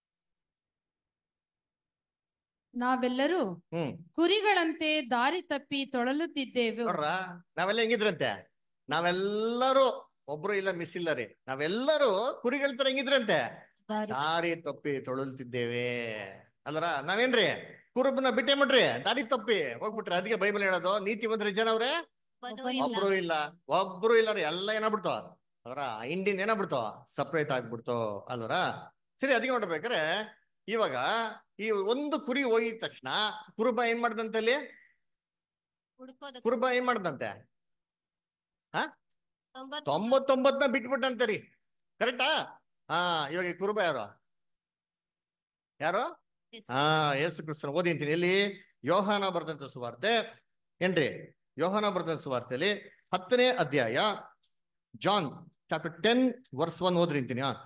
ನಾವೆಲ್ಲರೂ ಹ್ಮ್ ಕುರಿಗಳಂತೆ ದಾರಿ ತಪ್ಪಿ ತೊಳಲುತ್ತಿದ್ದೇವೆ. ನೋಡ್ರ ನಾವೆಲ್ಲ ಹೆಂಗಿದ್ರಂತೆ, ನಾವೆಲ್ಲರೂ ಒಬ್ರು ಇಲ್ಲ ಮಿಸ್ ಇಲ್ಲ ರೀ, ನಾವೆಲ್ಲರೂ ಕುರಿಗಳ ತರ ಹೆಂಗಿದ್ರಂತೆ, ದಾರಿ ತಪ್ಪಿ ತೊಳಲ್ತಿದ್ದೇವೆ ಅಲ್ಲರ. ನಾವೇನ್ರಿ ಕುರುಬನ ಬಿಟ್ಟೆ ಮಾಡ್ರಿ ದಾರಿ ತಪ್ಪಿ ಹೋಗ್ಬಿಟ್ರಿ. ಅದಕ್ಕೆ ಬೈಬಲ್ ಹೇಳೋದು, ನೀತಿವಂತರು ಜನ ಅವ್ರೆ ಒಬ್ರು ಇಲ್ಲ, ಒಬ್ರು ಇಲ್ಲ ರೀ, ಎಲ್ಲ ಏನಾಗ್ಬಿಡ್ತು ಅವರ ಇಂಡಿಯನ್ ಏನಾಗ್ಬಿಡ್ತು, ಸಪ್ರೇಟ್ ಆಗ್ಬಿಡ್ತು ಅಲ್ವರ. ಸರಿ, ಅದಕ್ಕೆ ನೋಡ್ಬೇಕಾರೆ ಇವಾಗ ಈ ಒಂದು ಕುರಿ ಹೋಗಿದ ತಕ್ಷಣ ಕುರುಬ ಏನ್ ಮಾಡ್ದಂತಲ್ಲಿ, ಕುರುಬ ಏನ್ ಮಾಡ್ದಂತೆ, ಹ ತೊಂಬತ್ತೊಂಬತ್ನ ಬಿಟ್ಬಿಟ್ಟಂತರಿ. ಕರೆಕ್ಟಾ? ಹಾ, ಇವಾಗ ಈ ಕುರುಬ ಯಾರು ಯಾರು ಹಾ ಯೇಸು ಕ್ರಿಸ್ತನ. ಓದಿ ಅಂತೀನಿ, ಎಲ್ಲಿ ಯೋಹಾನ ಬರ್ದಂತ ಸುವಾರ್ತೆ ಏನ್ರಿ, ಯೋಹಾನ ಬರ್ದಂತ ಸುವಾರ್ತೆಯಲ್ಲಿ ಹತ್ತನೇ ಅಧ್ಯಾಯ, John chapter ten verse one ಓದ್ರಿ ಅಂತೀನಿ. ಹಾ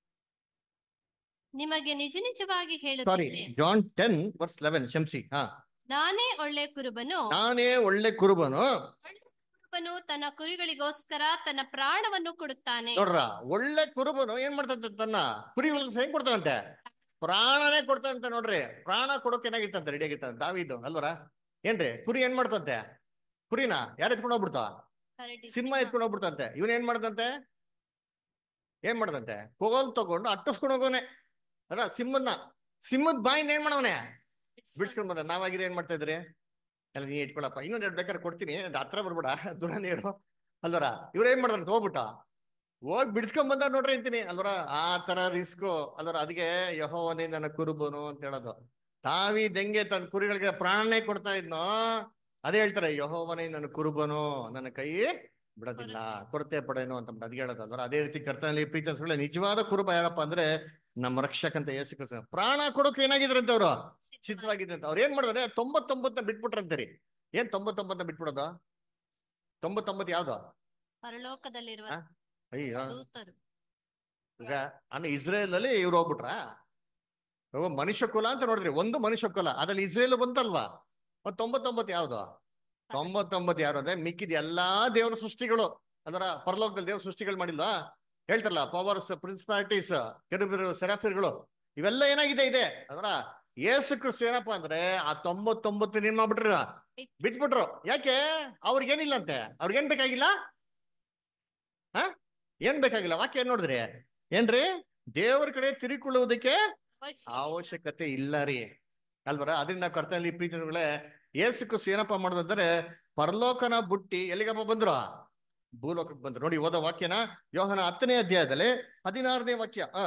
ನಿಮಗೆ ನಿಜ ನಿಜವಾಗಿ ಸಾರಿ, ಹೇಳುತ್ತೇನೆ, ಜಾನ್ ಟೆನ್ ವರ್ಸ್ ಲೆವೆನ್, ಶಂಸಿ. ಹಾ ನಾನೇ ಒಳ್ಳೆ ಕುರುಬನು. ನಾನೇ ಒಳ್ಳೆ ಕುರುಬನು. ಕುರುಬನು ತನ್ನ ಕುರಿಗಳಿಗೋಸ್ಕರ ತನ್ನ ಪ್ರಾಣವನ್ನು ಕೊಡುತ್ತಾನೆ. ನೋಡ್ರ, ಒಳ್ಳೆ ಕುರುಬನು ಏನ್ ಮಾಡ್ತಂತೆ, ತನ್ನ ಕುರಿಗಳಿಗೆ ಹೆಂಗ್ ಕೊಡ್ತಾನಂತೆ, ಪ್ರಾಣನೇ ಕೊಡ್ತಾನಂತೆ. ನೋಡ್ರಿ, ಪ್ರಾಣ ಕೊಡೋಕೆ ಏನಾಗಿತ್ತಂತೆ, ರೆಡಿ ಆಗಿರ್ತಾನೆ ದಾವೀದು ಅಲ್ವರ. ಏನ್ರಿ, ಕುರಿ ಏನ್ ಮಾಡ್ತಂತೆ, ಕುರಿನ ಯಾರು ಎತ್ಕೊಂಡು ಹೋಗ್ಬಿಡ್ತಾ, ಸಿಂಹ ಎತ್ಕೊಂಡು ಹೋಗ್ಬಿಡ್ತಂತೆ. ಇವನ್ ಏನ್ ಮಾಡ್ದಂತೆ, ಏನ್ ಮಾಡ್ದಂತೆ, ಕೋಲ್ ತಗೊಂಡು ಅಟ್ಟಿಸ್ಕೊಂಡು ಹೋಗೋನೆ ಅಲ್ಲ ಸಿಂಹನ. ಸಿಂಹದ ಬಾಯಿನ ಏನ್ ಮಾಡವನೆ, ಬಿಡ್ಸ್ಕೊಂಡ್ ಬಂದ. ನಾವಾಗಿದ್ರೆ ಏನ್ ಮಾಡ್ತಾ ಇದ್ರಿ, ಎಲ್ಲ ನೀ ಇಟ್ಕೊಳಪ್ಪ, ಇನ್ನೊಂದ್ ಎರಡು ಬೇಕಾದ್ರೆ ಕೊಡ್ತೀನಿ, ಹತ್ರ ಬರ್ಬೇಡ, ದೂರ ನೀರು ಅಲ್ವರ. ಇವ್ರ ಏನ್ ಮಾಡ್ದಂತ ಹೋಗ್ಬಿಟ್ಟ, ಹೋಗಿ ಬಿಡ್ಸ್ಕೊಂಡ್ ಬಂದ ನೋಡ್ರಿ ಅಂತೀನಿ ಅಲ್ವರ. ಆ ತರ ರಿಸ್ಕು ಅಲ್ವರ. ಅದಕ್ಕೆ ಯೆಹೋವನೇ ನನ್ನ ಕುರುಬನು ಅಂತ ಹೇಳೋದು. ದಾವೀದ್ ಹೆಂಗೆ ತನ್ನ ಕುರಿಗಳಿಗೆ ಪ್ರಾಣನೇ ಕೊಡ್ತಾ ಇದ್ನೋ, ಅದೇ ಹೇಳ್ತಾರೆ, ಯೆಹೋವನೇ ನನ್ನ ಕುರುಬನು, ನನ್ನ ಕೈ ಬಿಡೋದಿಲ್ಲ, ಕೊರತೆ ಪಡೇನು ಅಂತ ಅದ್ಗೆ ಹೇಳೋದು ಅಲ್ವರ. ಅದೇ ರೀತಿ ಕರ್ತನಲ್ಲಿ ಪ್ರೀತಿ ಅನ್ಸ್ಕೊಳ್ಳಿ, ನಿಜವಾದ ಕುರುಬ ಯಾರಪ್ಪ ಅಂದ್ರೆ ನಮ್ಮ ರಕ್ಷಕಂತ ಯೇಸು ಕ್ರಿಸ್ತ. ಪ್ರಾಣ ಕೊಡೋಕೆ ಏನಾಗಿದ್ರಂತೆ ಅವರು, ಸಿದ್ಧವಾಗಿದ್ರಂತ. ಅವ್ರು ಏನ್ ಮಾಡಿದ್ರೆ ತೊಂಬತ್ತೊಂಬತ್ತನ ಬಿಟ್ಬಿಟ್ರಂತರಿ. ಏನ್ ತೊಂಬತ್ತೊಂಬತ್ತನ ಬಿಟ್ಬಿಡೋದು, ತೊಂಬತ್ತೊಂಬತ್ತು ಯಾವ್ದು, ಪರಲೋಕದಲ್ಲಿರುವ ಅಯ್ಯೋ ದೂತರು. ಈಗ ಅಂದ್ರೆ ಇಸ್ರೇಲ್ ಅಲ್ಲಿ ಇವ್ರು ಹೋಗ್ಬಿಟ್ರ, ಮನುಷ್ಯ ಕುಲ ಅಂತ ನೋಡಿದ್ರಿ, ಒಂದು ಮನುಷ್ಯ ಕುಲ, ಅದ್ರಲ್ಲಿ ಇಸ್ರೇಲ್ ಬಂತಲ್ವಾ. ಮತ್ ತೊಂಬತ್ತೊಂಬತ್ತು ಯಾವ್ದು, ತೊಂಬತ್ತೊಂಬತ್ತು ಯಾರು ಅಂದ್ರೆ ಮಿಕ್ಕಿದ ಎಲ್ಲಾ ದೇವರ ಸೃಷ್ಟಿಗಳು. ಅದರ ಪರಲೋಕದಲ್ಲಿ ದೇವ್ರ ಸೃಷ್ಟಿಗಳು ಮಾಡಿಲ್ವಾ, ಹೇಳ್ತಾರಲ್ಲ, ಪವರ್ಸ್, ಪ್ರಿನ್ಸಿಪಾಲಿಟೀಸ್, ಕೆರೂಬಿರು, ಸೆರಾಫಿರ್ಗಳು, ಇವೆಲ್ಲ ಏನಾಗಿದೆ ಇದೆ ಅದರ. ಯೇಸು ಕ್ರಿಸ್ತ ಏನಪ್ಪಾ ಅಂದ್ರೆ ಆ ತೊಂಬತ್ತೊಂಬತ್ತು ಏನ್ ಮಾಡ್ಬಿಟ್ರ, ಬಿಟ್ಬಿಟ್ರು. ಯಾಕೆ, ಅವ್ರಿಗೇನಿಲ್ಲಂತೆ, ಅವ್ರಿಗೇನ್ ಬೇಕಾಗಿಲ್ಲ, ಹ ಏನ್ ಬೇಕಾಗಿಲ್ಲ. ವಾಕ್ಯ ಏನ್ ನೋಡಿದ್ರಿ ಏನ್ರಿ, ದೇವರ ಕಡೆ ತಿರುಗಿಕೊಳ್ಳುವುದಕ್ಕೆ ಅವಶ್ಯಕತೆ ಇಲ್ಲ ರೀ ಅಲ್ವರ. ಅದರಿಂದ ಕರ್ತನಲ್ಲಿ ಪ್ರೀತಿಗಳೇ, ಯೇಸು ಕ್ರಿಸ್ತು ಏನಪ್ಪಾ ಮಾಡೋದಂದ್ರೆ ಪರಲೋಕನ ಬುಟ್ಟಿ ಎಲ್ಲಿಗಪ್ಪ ಬಂದ್ರು? ಭೂಲೋಕಕ್ಕೆ ಬಂದ್ರು. ನೋಡಿ ಓದೋ ವಾಕ್ಯನ ಯೋಹನ ಹತ್ತನೇ ಅಧ್ಯಾಯದಲ್ಲಿ ಹದಿನಾರನೇ ವಾಕ್ಯ. ಹ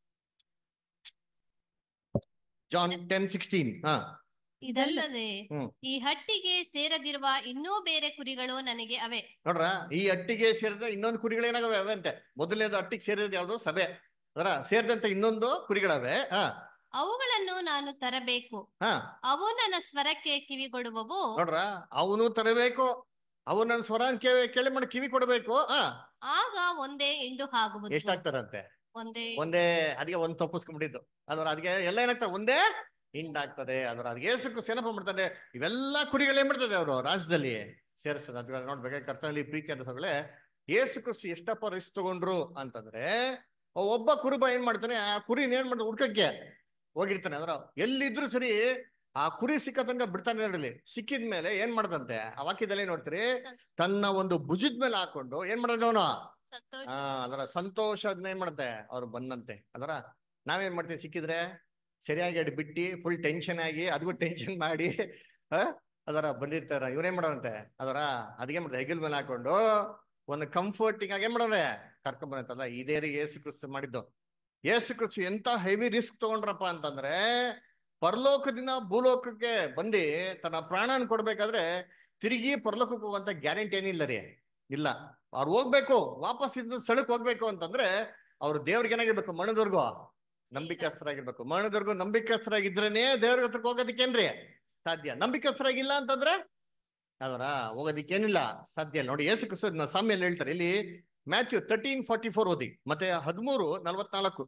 ಜಾನ್ ಟೆನ್ ಸಿಕ್ಸ್ಟೀನ್. ಹ ಇದಲ್ಲದೆ ಹ್ಮ್ ಈ ಹಟ್ಟಿಗೆ ಸೇರದಿರುವ ಇನ್ನೂ ಬೇರೆ ಕುರಿಗಳು ನನಗೆ ಅವೆ. ನೋಡ್ರ, ಈ ಹಟ್ಟಿಗೆ ಸೇರಿದ ಇನ್ನೊಂದು ಕುರಿಗಳು ಏನಾಗವೆ ಅವೆ ಅಂತೆ. ಮೊದಲನೇದು ಹಟ್ಟಿಗೆ ಸೇರಿದ ಯಾವ್ದು? ಸಭೆ. ಅದರ ಸೇರಿದಂತ ಇನ್ನೊಂದು ಕುರಿಗಳವೆ. ಹ ಅವುಗಳನ್ನು ನಾನು ತರಬೇಕು, ಹ ಅವು ನನ್ನ ಸ್ವರಕ್ಕೆ ಕಿವಿಗೊಡುವವು. ನೋಡ್ರ, ಅವನು ತರಬೇಕು, ಅವು ನನ್ನ ಸ್ವರ ಕೇಳಿ ಕೇಳಿ ಮಾಡಿ ಕಿವಿ ಕೊಡಬೇಕು. ಹ ಆಗ ಒಂದೇ ಹಿಂಡು ಆಗುವುದು. ಎಷ್ಟಾಗ್ತಾರಂತೆ? ಒಂದೇ ಒಂದೇ. ಅದಕ್ಕೆ ಒಂದ್ ತಪ್ಪಿಸ್ಕೊಂಡ್ಬಿಟ್ಟಿದ್ದು. ಅದ್ರ ಅದಕ್ಕೆ ಎಲ್ಲ ಏನಾಗ್ತದೆ? ಒಂದೇ ಹಿಂಡಾಗ್ತದೆ. ಅದ್ರ ಅದಕ್ಕೆ ಯೇಸು ಕ್ರಿಸ್ತು ಏನಪ್ಪ ಮಾಡ್ತಾನೆ? ಇವೆಲ್ಲಾ ಕುರಿಗಳು ಏನ್ ಮಾಡ್ತದೆ? ಅವರು ರಾಜ್ಯದಲ್ಲಿ ಸೇರಿಸ್ತದೆ. ಅದ್ರ ನೋಡ್ಬೇಕು ಕರ್ತನಲ್ಲಿ ಪ್ರೀತಿ ಅಂತ ಸೊಗಳೆ, ಯೇಸು ಕ್ರಿಸ್ತು ಎಷ್ಟಪ್ಪ ರಿಸ್ಕ್ ತಗೊಂಡ್ರು ಅಂತಂದ್ರೆ, ಒಬ್ಬ ಕುರುಬ ಏನ್ ಮಾಡ್ತಾನೆ? ಆ ಕುರಿನ ಏನ್ ಮಾಡ್ತಾನೆ? ಹುಡ್ಕಕ್ಕೆ ಹೋಗಿರ್ತಾನೆ. ಅದ್ರ ಎಲ್ಲಿದ್ರು ಸರಿ ಆ ಕುರಿ ಸಿಕ್ಕ ತನಕ ಬಿಡ್ತಾನೆ ಇರಲಿ. ಸಿಕ್ಕಿದ್ಮೇಲೆ ಏನ್ ಮಾಡ್ದಂತೆ? ಆ ವಾಕ್ಯದಲ್ಲಿ ನೋಡ್ತೀರಿ, ತನ್ನ ಒಂದು ಭುಜದ ಮೇಲೆ ಹಾಕೊಂಡು ಏನ್ ಮಾಡ್ದ ಅವನು? ಸಂತೋಷ. ಹಾ ಅದರ ಸಂತೋಷ ಅದನ್ನ ಏನ್ ಮಾಡುತ್ತೆ? ಅವ್ರು ಬಂದಂತೆ. ಅದರ ನಾವೇನ್ ಮಾಡ್ತೀವಿ? ಸಿಕ್ಕಿದ್ರೆ ಸರಿಯಾಗಿ ಅಡ್ ಬಿಟ್ಟು ಫುಲ್ ಟೆನ್ಷನ್ ಆಗಿ ಅದಕ್ಕೂ ಟೆನ್ಷನ್ ಮಾಡಿ ಹ ಅದರ ಬಂದಿರ್ತಾರ. ಇವ್ರೇನ್ ಮಾಡೋರಂತೆ? ಅದರ ಅದಕ್ಕೆ ಮಾಡ್ತಾರೆ, ಹೆಗಲ್ ಮೇಲೆ ಹಾಕೊಂಡು ಒಂದು ಕಂಫರ್ಟಿಂಗ್ ಆಗಿ ಏನ್ ಮಾಡೋರೆ? ಕರ್ಕೊಂಡ್ ಬಂದಂತಲ್ಲ. ಇದೇ ರೀ ಯೇಸು ಕ್ರಿಸ್ತು ಮಾಡಿದ್ದು. ಯೇಸು ಕ್ರಿಸ್ತು ಎಂತ ಹೆವಿ ರಿಸ್ಕ್ ತಗೊಂಡ್ರಪ್ಪ ಅಂತಂದ್ರೆ, ಪರಲೋಕದಿಂದ ಭೂಲೋಕಕ್ಕೆ ಬಂದು ತನ್ನ ಪ್ರಾಣನ ಕೊಡ್ಬೇಕಾದ್ರೆ ತಿರುಗಿ ಪರಲೋಕಕ್ಕೆ ಹೋಗುವಂತ ಗ್ಯಾರಂಟಿ ಏನಿಲ್ಲ ರೀ. ಇಲ್ಲ. ಅವ್ರು ಹೋಗ್ಬೇಕು, ವಾಪಸ್ ಇದ್ದ ಸ್ಥಳಕ್ಕೆ ಹೋಗ್ಬೇಕು ಅಂತಂದ್ರೆ ಅವ್ರು ದೇವ್ರಿಗೆ ಏನಾಗಿರ್ಬೇಕು? ಮರಣದವರೆಗೂ ನಂಬಿಕಸ್ಥರಾಗಿರ್ಬೇಕು. ಮರಣದವರೆಗೂ ನಂಬಿಕಸ್ಥರಾಗಿದ್ರೇನೆ ದೇವ್ರ ಹತ್ರಕ್ಕೆ ಹೋಗೋದಕ್ಕೇನ್ರಿ ಸಾಧ್ಯ. ನಂಬಿಕಸ್ಥರಾಗಿಲ್ಲ ಅಂತಂದ್ರೆ ಅದರ ಹೋಗೋದಿಕ್ಕೇನಿಲ್ಲ, ಸಾಧ್ಯ ಇಲ್ಲ. ನೋಡಿ ಯೇಸು ಕ್ರಿಸ್ತು ಸಾಮ್ಯಲ್ಲಿ ಹೇಳ್ತಾರೆ ಇಲ್ಲಿ, ಮ್ಯಾಥ್ಯೂ ತರ್ಟೀನ್ ಫಾರ್ಟಿ ಫೋರ್ ಓದಿ. ಮತ್ತೆ ಹದಿಮೂರು ನಲ್ವತ್ನಾಲ್ಕು,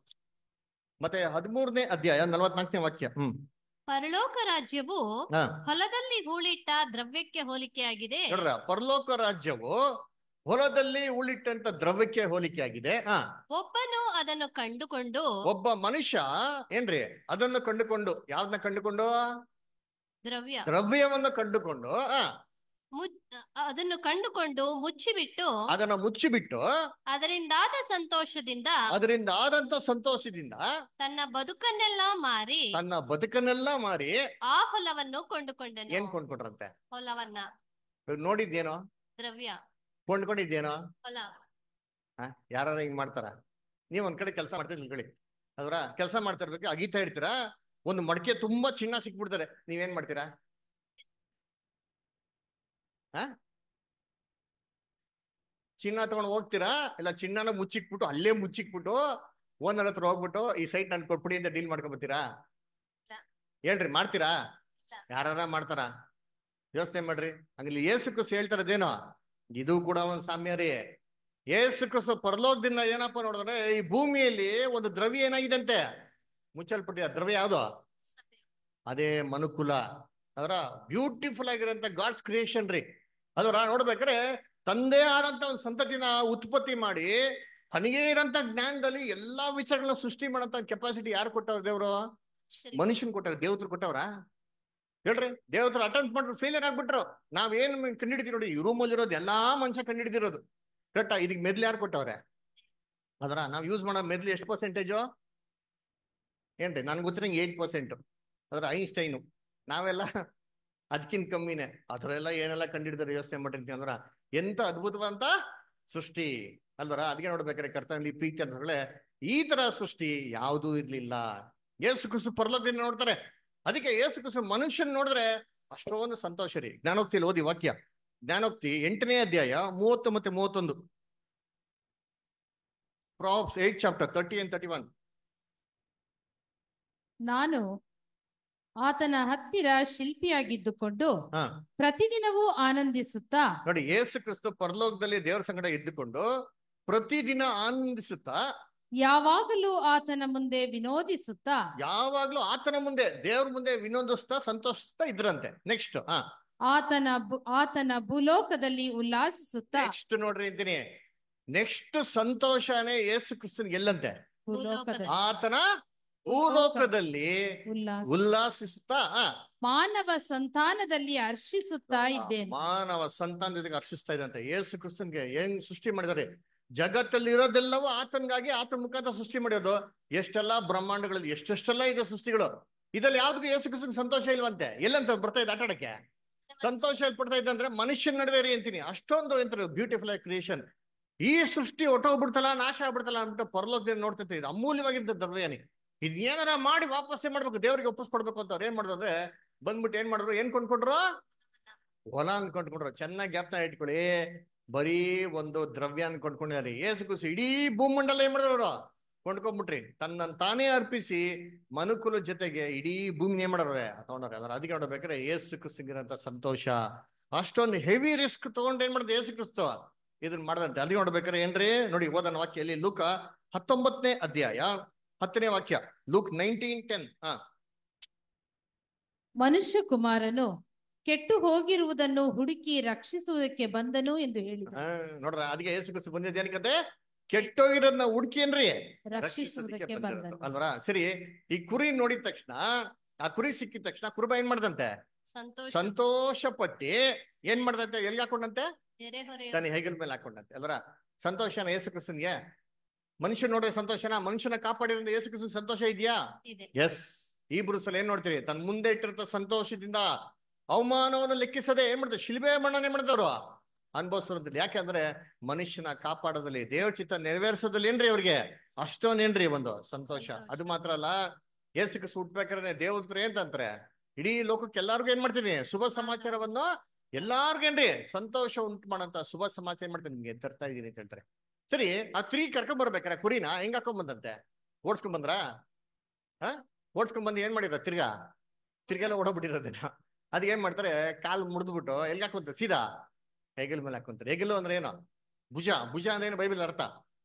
ಮತ್ತೆ ಹದಿಮೂರನೇ ಅಧ್ಯಾಯ ನಲ್ವತ್ನಾಲ್ಕನೇ ವಾಕ್ಯ. ಹ್ಮ್ ಪರಲೋಕ ರಾಜ್ಯವು ಹಾ ಹೊಲದಲ್ಲಿ ಹೂಳಿಟ್ಟ ದ್ರವ್ಯಕ್ಕೆ ಹೋಲಿಕೆಯಾಗಿದೆ. ನೋಡ್ರ, ಪರಲೋಕ ರಾಜ್ಯವು ಹೊಲದಲ್ಲಿ ಉಳಿಟ್ಟಂತ ದ್ರವ್ಯಕ್ಕೆ ಹೋಲಿಕೆ ಆಗಿದೆ. ಹ ಒಬ್ಬನು ಅದನ್ನು ಕಂಡುಕೊಂಡು, ಒಬ್ಬ ಮನುಷ್ಯ ಏನ್ರಿ ಅದನ್ನು ಕಂಡುಕೊಂಡು, ಯಾವ್ದನ್ನ ಕಂಡುಕೊಂಡು? ದ್ರವ್ಯ ದ್ರವ್ಯವನ್ನು ಕಂಡುಕೊಂಡು ಆ ಮುಚ್- ಅದನ್ನು ಕಂಡುಕೊಂಡು ಮುಚ್ಚಿಬಿಟ್ಟು ಅದನ್ನ ಮುಚ್ಚಿಬಿಟ್ಟು ಅದರಿಂದಾದ ಸಂತೋಷದಿಂದ ಅದರಿಂದ ಆದಂತ ಸಂತೋಷದಿಂದ ತನ್ನ ಬದುಕನ್ನೆಲ್ಲ ಮಾರಿ ತನ್ನ ಬದುಕನ್ನೆಲ್ಲ ಮಾರಿ ಆ ಹೊಲವನ್ನು ಕೊಂಡುಕೊಂಡನು. ಏನ್ ಕೊಂಡ್ಕೊಟ್ರಂತೆ? ಹೊಲವನ್ನ. ಇವ್ರು ನೋಡಿದ್ಯೇನೋ? ದ್ರವ್ಯ, ಕೊಂಡ್ಕೊಂಡಿದ್ಯೇನೋ? ಹೊಲ. ಹ ಯಾರ ಹಿಂಗ್ ಮಾಡ್ತಾರ? ನೀವ್ ಒಂದ್ ಕಡೆ ಕೆಲಸ ಮಾಡ್ತೀರಿ ನಿಲ್ಕೊಳ್ಳಿ. ಅದ್ರ ಕೆಲಸ ಮಾಡ್ತಾ ಇರ್ಬೇಕು, ಅಗೀತಾ ಇರ್ತೀರಾ, ಒಂದು ಮಡಕೆ ತುಂಬಾ ಚಿನ್ನ ಸಿಕ್ಬಿಡ್ತಾರೆ. ನೀವೇನ್ ಮಾಡ್ತೀರಾ? ಹ ಚಿನ್ನ ತಗೊಂಡು ಹೋಗ್ತೀರಾ? ಇಲ್ಲ ಚಿನ್ನನ ಮುಚ್ಚಿಕ್ಬಿಟ್ಟು ಅಲ್ಲೇ ಮುಚ್ಚಿಕ್ಬಿಟ್ಟು ಓನರ್ ಹತ್ರ ಹೋಗ್ಬಿಟ್ಟು ಈ ಸೈಟ್ ನನ್ ಕೊಟ್ಬಿಡಿ ಅಂತ ಡೀಲ್ ಮಾಡ್ಕೊಂಡ್ ಬರ್ತೀರಾ? ಹೇಳ್ರಿ, ಮಾಡ್ತೀರಾ? ಯಾರ ಮಾಡ್ತಾರ? ಯೋಚನೆ ಮಾಡ್ರಿ. ಹಂಗಿಲ್ಲಿ ಯೇಸು ಕ್ರಿಸ್ತು ಹೇಳ್ತಾರದೇನೋ, ಇದು ಕೂಡ ಒಂದ್ ಸಾಮ್ಯ ರೀ. ಯೇಸು ಕ್ರಿಸ್ತು ಪರಲೋಕದಿಂದ ಏನಪ್ಪ ನೋಡಿದ್ರೆ, ಈ ಭೂಮಿಯಲ್ಲಿ ಒಂದು ದ್ರವ್ಯ ಏನಾಗಿದಂತೆ? ಮುಚ್ಚಲ್ಪಟ್ಟಿದೆ. ದ್ರವ್ಯ ಯಾವ್ದು? ಅದೇ ಮನುಕುಲ. ಅದರ ಬ್ಯೂಟಿಫುಲ್ ಆಗಿರೋಂಥ ಗಾಡ್ಸ್ ಕ್ರಿಯೇಷನ್ ರೀ. ಅದರ ನೋಡ್ಬೇಕಾದ್ರೆ ತಂದೆ ಆದಂತ ಒಂದು ಸಂತತಿನ ಉತ್ಪತ್ತಿ ಮಾಡಿ ತನಗೇ ಇರೋಂಥ ಜ್ಞಾನದಲ್ಲಿ ಎಲ್ಲಾ ವಿಚಾರಗಳನ್ನ ಸೃಷ್ಟಿ ಮಾಡೋಂಥ ಕೆಪಾಸಿಟಿ ಯಾರು ಕೊಟ್ಟವ್ರ? ದೇವ್ರು ಮನುಷ್ಯನ್ ಕೊಟ್ಟವ್ರ. ದೇವತರು ಕೊಟ್ಟವ್ರ? ಹೇಳ್ರಿ. ದೇವತರು ಅಟೆಂಪ್ಟ್ ಮಾಡ್ರು, ಫೇಲಿಯರ್ ಆಗ್ಬಿಟ್ರು. ನಾವೇನ್ ಕಂಡಿಡ್ತೀವಿ ನೋಡಿ, ಈ ರೂಮಲ್ಲಿ ಇರೋದು ಎಲ್ಲಾ ಮನುಷ್ಯ ಕಂಡಿಡ್ದಿರೋದು ಕರೆಕ್ಟಾ? ಇದಕ್ಕೆ ಮೆದ್ಲು ಯಾರು ಕೊಟ್ಟವ್ರೆ? ಅದರ ನಾವ್ ಯೂಸ್ ಮಾಡೋ ಮೆದ್ಲು ಎಷ್ಟು ಪರ್ಸೆಂಟೇಜು ಏನ್ರಿ? ನನ್ಗೆ ಗೊತ್ತಿರಂಗೆ ಏಟ್ ಪರ್ಸೆಂಟ್. ಅದ್ರ ಐನ್ಸ್ಟೈನು ನಾವೆಲ್ಲ ಅದಕ್ಕಿಂತ ಕಮ್ಮಿನೇ. ಅದ್ರೆಲ್ಲ ಏನೆಲ್ಲ ಕಂಡಿಡ್ತಾರೆ ಯೋಚನೆ ಮಾಡಿರ್ತೀವಿ. ಅಂದ್ರ ಎಂತ ಅದ್ಭುತವಂತ ಸೃಷ್ಟಿ ಅಲ್ವರ. ಅದಕ್ಕೆ ನೋಡ್ಬೇಕಾದ್ರೆ ಕರ್ತನಲ್ಲಿ ಪ್ರೀತಿ ಅಂತ ಈ ತರ ಸೃಷ್ಟಿ ಯಾವುದೂ ಇರ್ಲಿಲ್ಲ. ಯೇಸು ಕ್ರಿಸ್ತು ಪರಲೋಕದಿಂದ ನೋಡ್ತಾರೆ. ಅದಕ್ಕೆ ಯೇಸು ಕ್ರಿಸ್ತು ಮನುಷ್ಯನ್ ನೋಡಿದ್ರೆ ಅಷ್ಟೊಂದು ಸಂತೋಷ ರೀ. ಜ್ಞಾನೋಕ್ತಿಯಲ್ಲಿ ಓದಿ ವಾಕ್ಯ, ಜ್ಞಾನೋಕ್ತಿ ಎಂಟನೇ ಅಧ್ಯಾಯ ಮೂವತ್ತು ಮತ್ತೆ ಮೂವತ್ತೊಂದು. ಪ್ರಾಬ್ಸ್ eight chapter thirty and thirty one. ನಾನು ಆತನ ಹತ್ತಿರ ಶಿಲ್ಪಿಯಾಗಿದ್ದುಕೊಂಡು ಹಾ ಪ್ರತಿದಿನವೂ ಆನಂದಿಸುತ್ತಾ. ನೋಡಿ, ಯೇಸು ಕ್ರಿಸ್ತು ಪರಲೋಕದಲ್ಲಿ ದೇವರ ಸಂಗಡ ಇದ್ದುಕೊಂಡು ಪ್ರತಿದಿನ ಆನಂದಿಸುತ್ತಾ, ಯಾವಾಗಲೂ ಆತನ ಮುಂದೆ ವಿನೋದಿಸುತ್ತಾ, ಯಾವಾಗ್ಲೂ ಆತನ ಮುಂದೆ ದೇವ್ರ ಮುಂದೆ ವಿನೋದಿಸ್ತಾ ಸಂತೋಷಿಸ್ತಾ ಇದ್ರಂತೆ. ನೆಕ್ಸ್ಟ್ ಹಾ ಆತನ ಭೂ- ಆತನ ಭೂಲೋಕದಲ್ಲಿ ಉಲ್ಲಾಸಿಸುತ್ತಾ. ನೆಕ್ಸ್ಟ್ ನೋಡ್ರಿ ಅಂತೀನಿ. ನೆಕ್ಸ್ಟ್ ಸಂತೋಷನೇ ಯೇಸು ಕ್ರಿಸ್ತನ್ ಎಲ್ಲಂತೆ? ಭೂಲೋಕದಲ್ಲಿ ಆತನ ಭೂಲೋಕದಲ್ಲಿ ಉಲ್ಲಾಸ ಉಲ್ಲಾಸಿಸುತ್ತಾ ಆ, ಮಾನವ ಸಂತಾನದಲ್ಲಿ ಹರ್ಷಿಸುತ್ತಾ ಇದ್ದೇನೆ. ಮಾನವ ಸಂತಾನದಿಂದ ಹರ್ಷಿಸ್ತಾ ಇದಂತೆ. ಯೇಸು ಕ್ರಿಸ್ತನ್ಗೆ ಹೆಂಗ್ ಸೃಷ್ಟಿ ಮಾಡಿದಾರೆ? ಜಗತ್ತಲ್ಲಿ ಇರೋದೆಲ್ಲವೂ ಆತನ್ಗಾಗಿ ಆತನ ಮುಖಾಂತರ ಸೃಷ್ಟಿ ಮಾಡಿರೋದು. ಎಷ್ಟೆಲ್ಲಾ ಬ್ರಹ್ಮಾಂಡಗಳಲ್ಲಿ ಎಷ್ಟೆಷ್ಟೆಲ್ಲ ಇದೆ ಸೃಷ್ಟಿಗಳು. ಇದ್ರಲ್ಲಿ ಯಾವ್ದಕ್ಕೂ ಯೇಸು ಕ್ರಿಸ್ತನಿಗೆ ಸಂತೋಷ ಇಲ್ವಂತೆ. ಎಲ್ಲಂತ ಬರ್ತಾ ಇದ್ದ ಆಟಾಡಕ್ಕೆ ಸಂತೋಷ ಪಡ್ತಾ ಇದ್ದ ಅಂದ್ರೆ ಮನುಷ್ಯನ ನಡುವೆ ರೀ ಅಂತೀನಿ. ಅಷ್ಟೊಂದು ಎಂತ ಬ್ಯೂಟಿಫುಲ್ ಆಗಿ ಕ್ರಿಯೇಷನ್. ಈ ಸೃಷ್ಟಿ ಹೊಟ್ಟೋಗ್ಬಿಡ್ತಲ್ಲ, ನಾಶ ಆಗ್ಬಿಡ್ತಲ್ಲ ಅಂದ್ಬಿಟ್ಟು ಪರಲೋಕದಲ್ಲಿ ನೋಡ್ತೈತೆ. ಇದು ಅಮೂಲ್ಯವಾಗಿದ್ದ ದ್ರವ್ಯನಿ. ಇದ್ ಏನಾರ ಮಾಡಿ ವಾಪಸ್ಸೇ ಮಾಡ್ಬೇಕು, ದೇವರಿಗೆ ಒಪ್ಪಿಸ್ಕೊಡ್ಬೇಕು ಅಂತ ಅವ್ರು ಏನ್ ಮಾಡಿದ್ರು ಅಂದ್ರೆ ಬಂದ್ಬಿಟ್ಟು ಏನ್ ಮಾಡಿದ್ರು, ಏನ್ ಕೊಂಡ್ಕೊಂಡ್ರು? ಹೊಲ ಅನ್ಕೊಂಡ್ಕೊಂಡ್ರು. ಚೆನ್ನಾಗಿ ಜ್ಞಾಪನ ಇಟ್ಕೊಳ್ಳಿ, ಬರೀ ಒಂದು ದ್ರವ್ಯ ಅನ್ಕೊಂಡ್ಕೊಂಡಿದ್ದಾರೆ. ಏಸು ಕುಸು ಇಡೀ ಭೂಮಂಡಲ ಏನ್ ಮಾಡಿದ್ರು ಅವರು? ಕೊಂಡ್ಕೊಂಡ್ಬಿಟ್ರಿ. ತನ್ನನ್ನು ತಾನೇ ಅರ್ಪಿಸಿ ಮನುಕುಲ ಜೊತೆಗೆ ಇಡೀ ಭೂಮಿ ಏನ್ ಮಾಡೋರೆ? ತಗೊಂಡ್ರೆ. ಅದರ ಅದಕ್ಕೆ ನೋಡ್ಬೇಕಾದ್ರೆ ಏಸು ಕ್ರಿಸ್ತಂಗಿರಂತ ಸಂತೋಷ, ಅಷ್ಟೊಂದು ಹೆವಿ ರಿಸ್ಕ್ ತಗೊಂಡು ಏನ್ ಮಾಡಿದ್ರೆ ಏಸು ಕ್ರಿಸ್ತ ಇದನ್ನ ಮಾಡದಂತೆ. ಅದಕ್ಕೆ ನೋಡ್ಬೇಕಾದ್ರೆ ಏನ್ರಿ ನೋಡಿ, ಓದನ ವಾಕ್ಯಲ್ಲಿ ಲೂಕ ಹತ್ತೊಂಬತ್ತನೇ ಅಧ್ಯಾಯ ಹತ್ತನೇ ವಾಕ್ಯ, ಲೂಕ್ ನೈನ್ಟೀನ್ ಟೆನ್. ಹ ಮನುಷ್ಯ ಕುಮಾರನು ಕೆಟ್ಟು ಹೋಗಿರುವುದನ್ನು ಹುಡುಕಿ ರಕ್ಷಿಸುವುದಕ್ಕೆ ಬಂದನು ಎಂದು ಹೇಳಿದ. ನೋಡ್ರ, ಅದಕ್ಕೆ ಯೇಸು ಕ್ರಿಸ್ತ ಬಂದಿದ್ದ ಏನಕ್ಕಂತೆ? ಕೆಟ್ಟೋಗಿರೋದನ್ನ ಹುಡುಕಿ ಏನ್ರಿ ರಕ್ಷಿಸುವುದಕ್ಕೆ ಬಂದನು ಅಲ್ವರ. ಸರಿ, ಈ ಕುರಿ ನೋಡಿದ ತಕ್ಷಣ, ಆ ಕುರಿ ಸಿಕ್ಕಿದ ತಕ್ಷಣ ಕುರುಬ ಏನ್ ಮಾಡ್ದಂತೆ? ಸಂತೋಷ ಪಟ್ಟಿ ಏನ್ ಮಾಡ್ದಂತೆ? ಎಲ್ಲಿ ಹಾಕೊಂಡಂತೆ? ತನ್ನ ಹೆಗಲ ಮೇಲೆ ಹಾಕೊಂಡಂತೆ ಅಲ್ವರ. ಸಂತೋಷನ ಯೇಸು ಕ್ರಿಸ್ತನ್ಗೆ? ಮನುಷ್ಯ ನೋಡೋ ಸಂತೋಷನ? ಮನುಷ್ಯನ ಕಾಪಾಡಿರೋ ಯೇಸು ಕ್ರಿಸ್ತನ್ ಸಂತೋಷ ಇದೆಯಾ? ಎಸ್. ಈ ಬ್ರೂಸಲ್ಲಿ ಏನ್ ನೋಡ್ತೀವಿ? ತನ್ನ ಮುಂದೆ ಇಟ್ಟಿರೋ ಸಂತೋಷದಿಂದ ಅವಮಾನವನ್ನು ಲೆಕ್ಕಿಸದೆ ಏನ್ ಮಾಡ್ತಾರೆ? ಶಿಲ್ಬೆ ಮಣ್ಣನೆ ಮಾಡಿದವರು ಅನುಭವಿಸೋದಿಲ್ಲ. ಯಾಕೆಂದ್ರೆ ಮನುಷ್ಯನ ಕಾಪಾಡೋದಲ್ಲಿ, ದೇವ್ರ ಚಿತ್ತ ನೆರವೇರಿಸೋದಲ್ಲಿ ಏನ್ರಿ ಅವ್ರಿಗೆ ಅಷ್ಟೊಂದೇನ್ರಿ ಒಂದು ಸಂತೋಷ. ಅದು ಮಾತ್ರ ಅಲ್ಲ, ಯೇಸು ಕ್ರಿಸ್ತ ಹುಟ್ಬೇಕಾದ್ರೆ ದೇವದ್ರು ಏನಂತಾರೆ? ಇಡೀ ಲೋಕಕ್ಕೆ ಎಲ್ಲಾರ್ಗು ಏನ್ ಮಾಡ್ತೀನಿ? ಶುಭ ಸಮಾಚಾರವನ್ನು ಎಲ್ಲಾರ್ಗೇನ್ರಿ ಸಂತೋಷ ಉಂಟು ಮಾಡಂತ ಶುಭ ಸಮಾಚಾರ ಏನ್ ಮಾಡ್ತೀನಿ ನಿಮ್ಗೆ ತರ್ತಾ ಇದೀನಿ ಅಂತ ಹೇಳ್ತಾರೆ. ಸರಿ, ಆ ಕುರಿ ಕರ್ಕೊಂಡ್ ಬರ್ಬೇಕಾರೆ ಕುರಿನ ಹೆಂಗ್ ಹಾಕೊಂಡ್ ಬಂದಂತೆ? ಓಡ್ಸ್ಕೊಂಡ್ ಬಂದ್ರ? ಹ ಓಡ್ಸ್ಕೊಂಡ್ ಬಂದು ಏನ್ ಮಾಡಿರ? ತಿರ್ಗಾ ತಿರ್ಗೆಲ್ಲ ಓಡೋಗ್ಬಿಟ್ಟಿರೋದೇನ? ಅದ್ ಏನ್ ಮಾಡ್ತಾರೆ? ಕಾಲು ಮುರಿದ್ಬಿಟ್ಟು ಎಲ್ಲಿ ಹಾಕೊಂತಾರೆ? ಸೀದಾ ಹೆಗಲ್ ಮೇಲೆ ಹಾಕೊಂತಾರೆ. ಹೆಗಲು ಅಂದ್ರೆ ಏನು? ಭುಜ. ಭುಜ ಅಂದ್ರೆ ಏನು ಬೈಬಲ್ ಅರ್ಥ?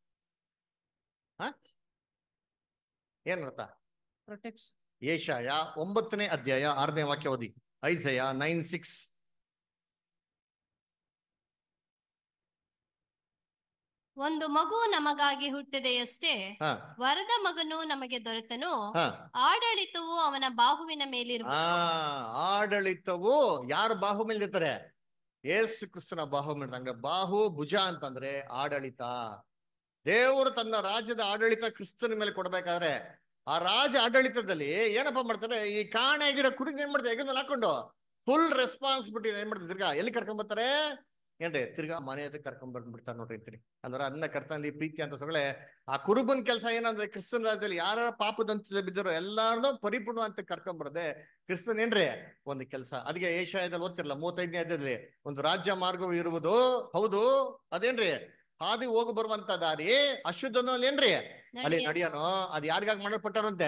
ಹ ಏನ್ ಅರ್ಥ? ಪ್ರೊಟೆಕ್ಷನ್. ಯೆಶಾಯ ಒಂಬತ್ತನೇ ಅಧ್ಯಾಯ ಆರನೇ ವಾಕ್ಯ ಓದಿ. Isaiah nine six. ಒಂದು ಮಗು ನಮಗಾಗಿ ಹುಟ್ಟಿದೆಯಷ್ಟೇ, ವರದ ಮಗನು ನಮಗೆ ದೊರೆತನು, ಆಡಳಿತವು ಅವನ ಬಾಹುವಿನ ಮೇಲಿರುವ. ಆಡಳಿತವು ಯಾರ ಬಾಹು ಮೇಲೆ ಇರ್ತಾರೆ? ಯೇಸು ಕ್ರಿಸ್ತನ ಬಾಹು ಮೇಲೆ. ಹಂಗ ಬಾಹು ಭುಜ ಅಂತಂದ್ರೆ ಆಡಳಿತ. ದೇವರು ತನ್ನ ರಾಜ್ಯದ ಆಡಳಿತ ಕ್ರಿಸ್ತನ ಮೇಲೆ ಕೊಡ್ಬೇಕಾದ್ರೆ ಆ ರಾಜ ಆಡಳಿತದಲ್ಲಿ ಏನಪ್ಪಾ ಮಾಡ್ತಾರೆ? ಈ ಕಾಣೆ ಆಗಿರೋ ಕುರಿನ ಏನ್ ಮಾಡ್ತಾರೆ? ಹೆಗಲ ಮೇಲೆ ಹಾಕೊಂಡು ಫುಲ್ ರೆಸ್ಪಾನ್ಸಿಬಿಲಿಟಿ ಏನ್ ಮಾಡ್ತಾರೆ? ತಿರ್ಗಾ ಎಲ್ಲಿ ಕರ್ಕೊಂಡ್ ಬರ್ತಾರೆ ಏನ್ರಿ? ತಿರ್ಗಾ ಮನೆ ಹತ್ರ ಕರ್ಕೊಂಡ್ ಬಂದ್ಬಿಡ್ತಾರೆ ನೋಡ್ರಿ ಅಂತೀನಿ. ಅಂದ್ರೆ ಅನ್ನ ಕರ್ತನಲ್ಲಿ ಪ್ರೀತಿ ಅಂತ ಸೊಗಳೆ ಆ ಕುರುಬನ್ ಕೆಲಸ ಏನಂದ್ರೆ, ಕ್ರಿಸ್ತನ್ ರಾಜ್ಯದಲ್ಲಿ ಯಾರ ಪಾಪದಂತ ಬಿದ್ದರು ಎಲ್ಲಾರನ್ನೂ ಪರಿಪೂರ್ಣ ಅಂತ ಕರ್ಕೊಂಡ್ ಬರದೆ ಕ್ರಿಸ್ತನ್ ಏನ್ರಿ ಒಂದು ಕೆಲಸ. ಅದಕ್ಕೆ ಏಷಾಯದಲ್ಲಿ ಓದ್ತಿರಲ್ಲ ಮೂವತ್ತೈದನೇ ಅಧ್ಯಾಯದಲ್ಲಿ, ಒಂದು ರಾಜ್ಯ ಮಾರ್ಗವು ಇರುವುದು, ಹೌದು ಅದೇನ್ರಿ ಹಾದಿ ಹೋಗಿ ಬರುವಂತ ದಾರಿ ಅಶುದ್ಧನೋ ಅಲ್ಲಿ ಏನ್ರಿ ಅಲ್ಲಿ ನಡೆಯೋನು. ಅದ್ ಯಾರಿಗಾಗಿ ಮಾಡಲ್ಪಟ್ಟಾರಂತೆ?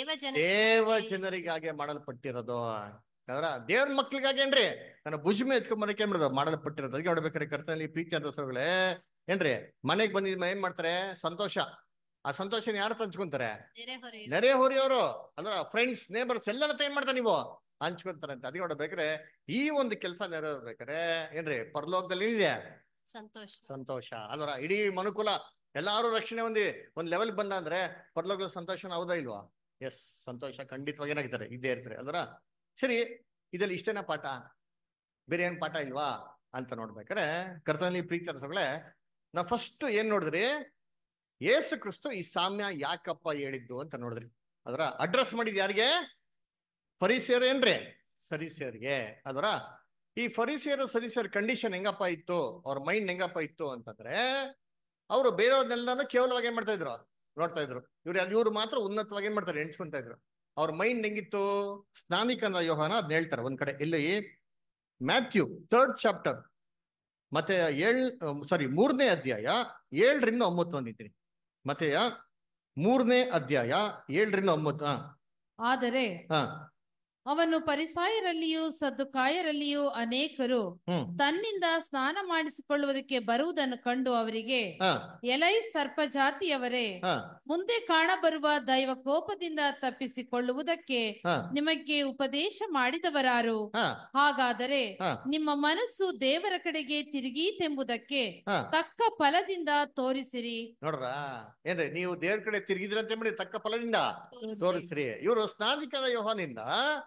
ದೇವ ಜನರಿಗಾಗೆ ಮಾಡಲ್ಪಟ್ಟಿರೋದು. ಅದರ ದೇವ್ರ ಮಕ್ಳಿಗಾಗಿ ಏನ್ರಿ ನನ್ನ ಭುಜಮೆ ಎತ್ಕೊಂಬರಕ್ಕೆ ಏನ್ ಮಾಡೋದು? ಮಾಡಲ್ಪಟ್ಟಿರೋದು. ಅದಕ್ಕೆ ನೋಡ್ಬೇಕಾದ್ರೆ ಕರ್ತನಲ್ಲಿ ಪ್ರೀತಿ ಅಂತ ಸೊಗಳೆ ಏನ್ರಿ ಮನೆಗ್ ಬಂದಿದ್ ಏನ್ ಮಾಡ್ತಾರೆ? ಸಂತೋಷ. ಆ ಸಂತೋಷನ ಯಾರು ಹಂಚ್ಕೊಂತಾರೆ? ನೆರೆ ಹೊರೆಯವರು ಅಲ್ರ, ಫ್ರೆಂಡ್ಸ್, ನೇಬರ್ಸ್ ಎಲ್ಲರ ಏನ್ ಮಾಡ್ತಾರೆ? ನೀವು ಹಂಚ್ಕೊಂತಾರಂತೆ. ಅದಕ್ಕೆ ನೋಡ್ಬೇಕಾದ್ರೆ ಈ ಒಂದು ಕೆಲಸ ನೆರವೇರ್ಬೇಕಾರೆ ಏನ್ರಿ ಪರಲೋಕದಲ್ಲಿ ಏನಿದೆ? ಸಂತೋಷ. ಸಂತೋಷ ಅಲ್ವರ. ಇಡೀ ಮನುಕುಲ ಎಲ್ಲಾರು ರಕ್ಷಣೆ ಹೊಂದಿ ಒಂದ್ ಲೆವೆಲ್ ಬಂದ ಅಂದ್ರೆ ಪರಲೋಕದ ಸಂತೋಷನ ಹೌದಾ ಇಲ್ವಾ? ಎಸ್, ಸಂತೋಷ ಖಂಡಿತವಾಗಿ ಏನಾಗಿದ್ದಾರೆ ಇದ್ದೇ ಇರ್ತಾರೆ ಅಲ್ವರ. ಸರಿ, ಇದ್ರಲ್ಲಿ ಇಷ್ಟೇನ ಪಾಠ? ಬೇರೆ ಏನ್ ಪಾಠ ಇಲ್ವಾ ಅಂತ ನೋಡ್ಬೇಕಾರೆ ಕರ್ತನಲ್ಲಿ ಪ್ರೀತಿ ಅನ್ಸಗಳೇ ನಾವು ಫಸ್ಟ್ ಏನ್ ನೋಡಿದ್ರಿ? ಯೇಸು ಕ್ರಿಸ್ತು ಈ ಸಾಮ್ಯ ಯಾಕಪ್ಪ ಹೇಳಿದ್ದು ಅಂತ ನೋಡಿದ್ರಿ. ಅದರ ಅಡ್ರೆಸ್ ಮಾಡಿದ್ ಯಾರಿಗೆ? ಫರಿಸಿಯರು ಏನ್ರಿ? ಸರಿಸಿಯರಿಗೆ. ಅದರ ಈ ಫರಿಸಿಯರು ಸರಿಸಿಯರ್ ಕಂಡೀಷನ್ ಹೆಂಗಪ್ಪ ಇತ್ತು? ಅವ್ರ ಮೈಂಡ್ ಹೆಂಗಪ್ಪ ಇತ್ತು ಅಂತಂದ್ರೆ, ಅವರು ಬೇರೆಯವ್ರನ್ನೆಲ್ಲಾನು ಕೇವಲವಾಗಿ ಏನ್ ಮಾಡ್ತಾ ಇದ್ರು? ನೋಡ್ತಾ ಇದ್ರು. ಇವ್ರು ಅಲ್ಲಿ ಇವ್ರು ಮಾತ್ರ ಉನ್ನತವಾಗಿ ಏನ್ ಮಾಡ್ತಾರೆ? ಎಣಿಸ್ಕೊಂತ ಇದ್ರು. ಅವ್ರ ಮೈಂಡ್ ಹೆಂಗಿತ್ತು? ಸ್ನಾನಿಕನ ಯೋಹಾನ ಅದ್ನ ಹೇಳ್ತಾರೆ ಒಂದ್ ಕಡೆ. ಇಲ್ಲಿ ಮ್ಯಾಥ್ಯೂ ಥರ್ಡ್ ಚಾಪ್ಟರ್ ಮತ್ತೆ ಏಳ್ ಸಾರಿ ಮೂರನೇ ಅಧ್ಯಾಯ ಏಳರಿಂದ ಒಂಬತ್ತು ಅಂದಿದ್ದೀನಿ. ಮತ್ತೆ ಮೂರನೇ ಅಧ್ಯಾಯ ಏಳರಿಂದ ಒಂಬತ್ತು. ಆದರೆ ಅವನು ಫರಿಸಾಯರಲ್ಲಿಯೂ ಸದ್ದುಕಾಯರಲ್ಲಿಯೂ ಅನೇಕರು ತನ್ನಿಂದ ಸ್ನಾನ ಮಾಡಿಸಿಕೊಳ್ಳುವುದಕ್ಕೆ ಬರುವುದನ್ನು ಕಂಡು ಅವರಿಗೆ, ಎಲೈ ಸರ್ಪ ಜಾತಿಯವರೇ, ಮುಂದೆ ಕಾಣಬರುವ ದೈವ ಕೋಪದಿಂದ ತಪ್ಪಿಸಿಕೊಳ್ಳುವುದಕ್ಕೆ ನಿಮಗೆ ಉಪದೇಶ ಮಾಡಿದವರಾರು? ಹಾಗಾದರೆ ನಿಮ್ಮ ಮನಸ್ಸು ದೇವರ ಕಡೆಗೆ ತಿರುಗೀತೆಂಬುದಕ್ಕೆ ತಕ್ಕ ಫಲದಿಂದ ತೋರಿಸಿರಿ. ನೋಡ್ರ ಏನ್ರಿ, ನೀವು ದೇವ್ರ ಕಡೆ ತಿರುಗಿದ್ರಂತೆ ಮಾಡಿ ತಕ್ಕ ಫಲದಿಂದ ತೋರಿಸ್ರಿ. ಇವರು ಸ್ನಾನಿಕನ ಯೋಹಾನಿಂದ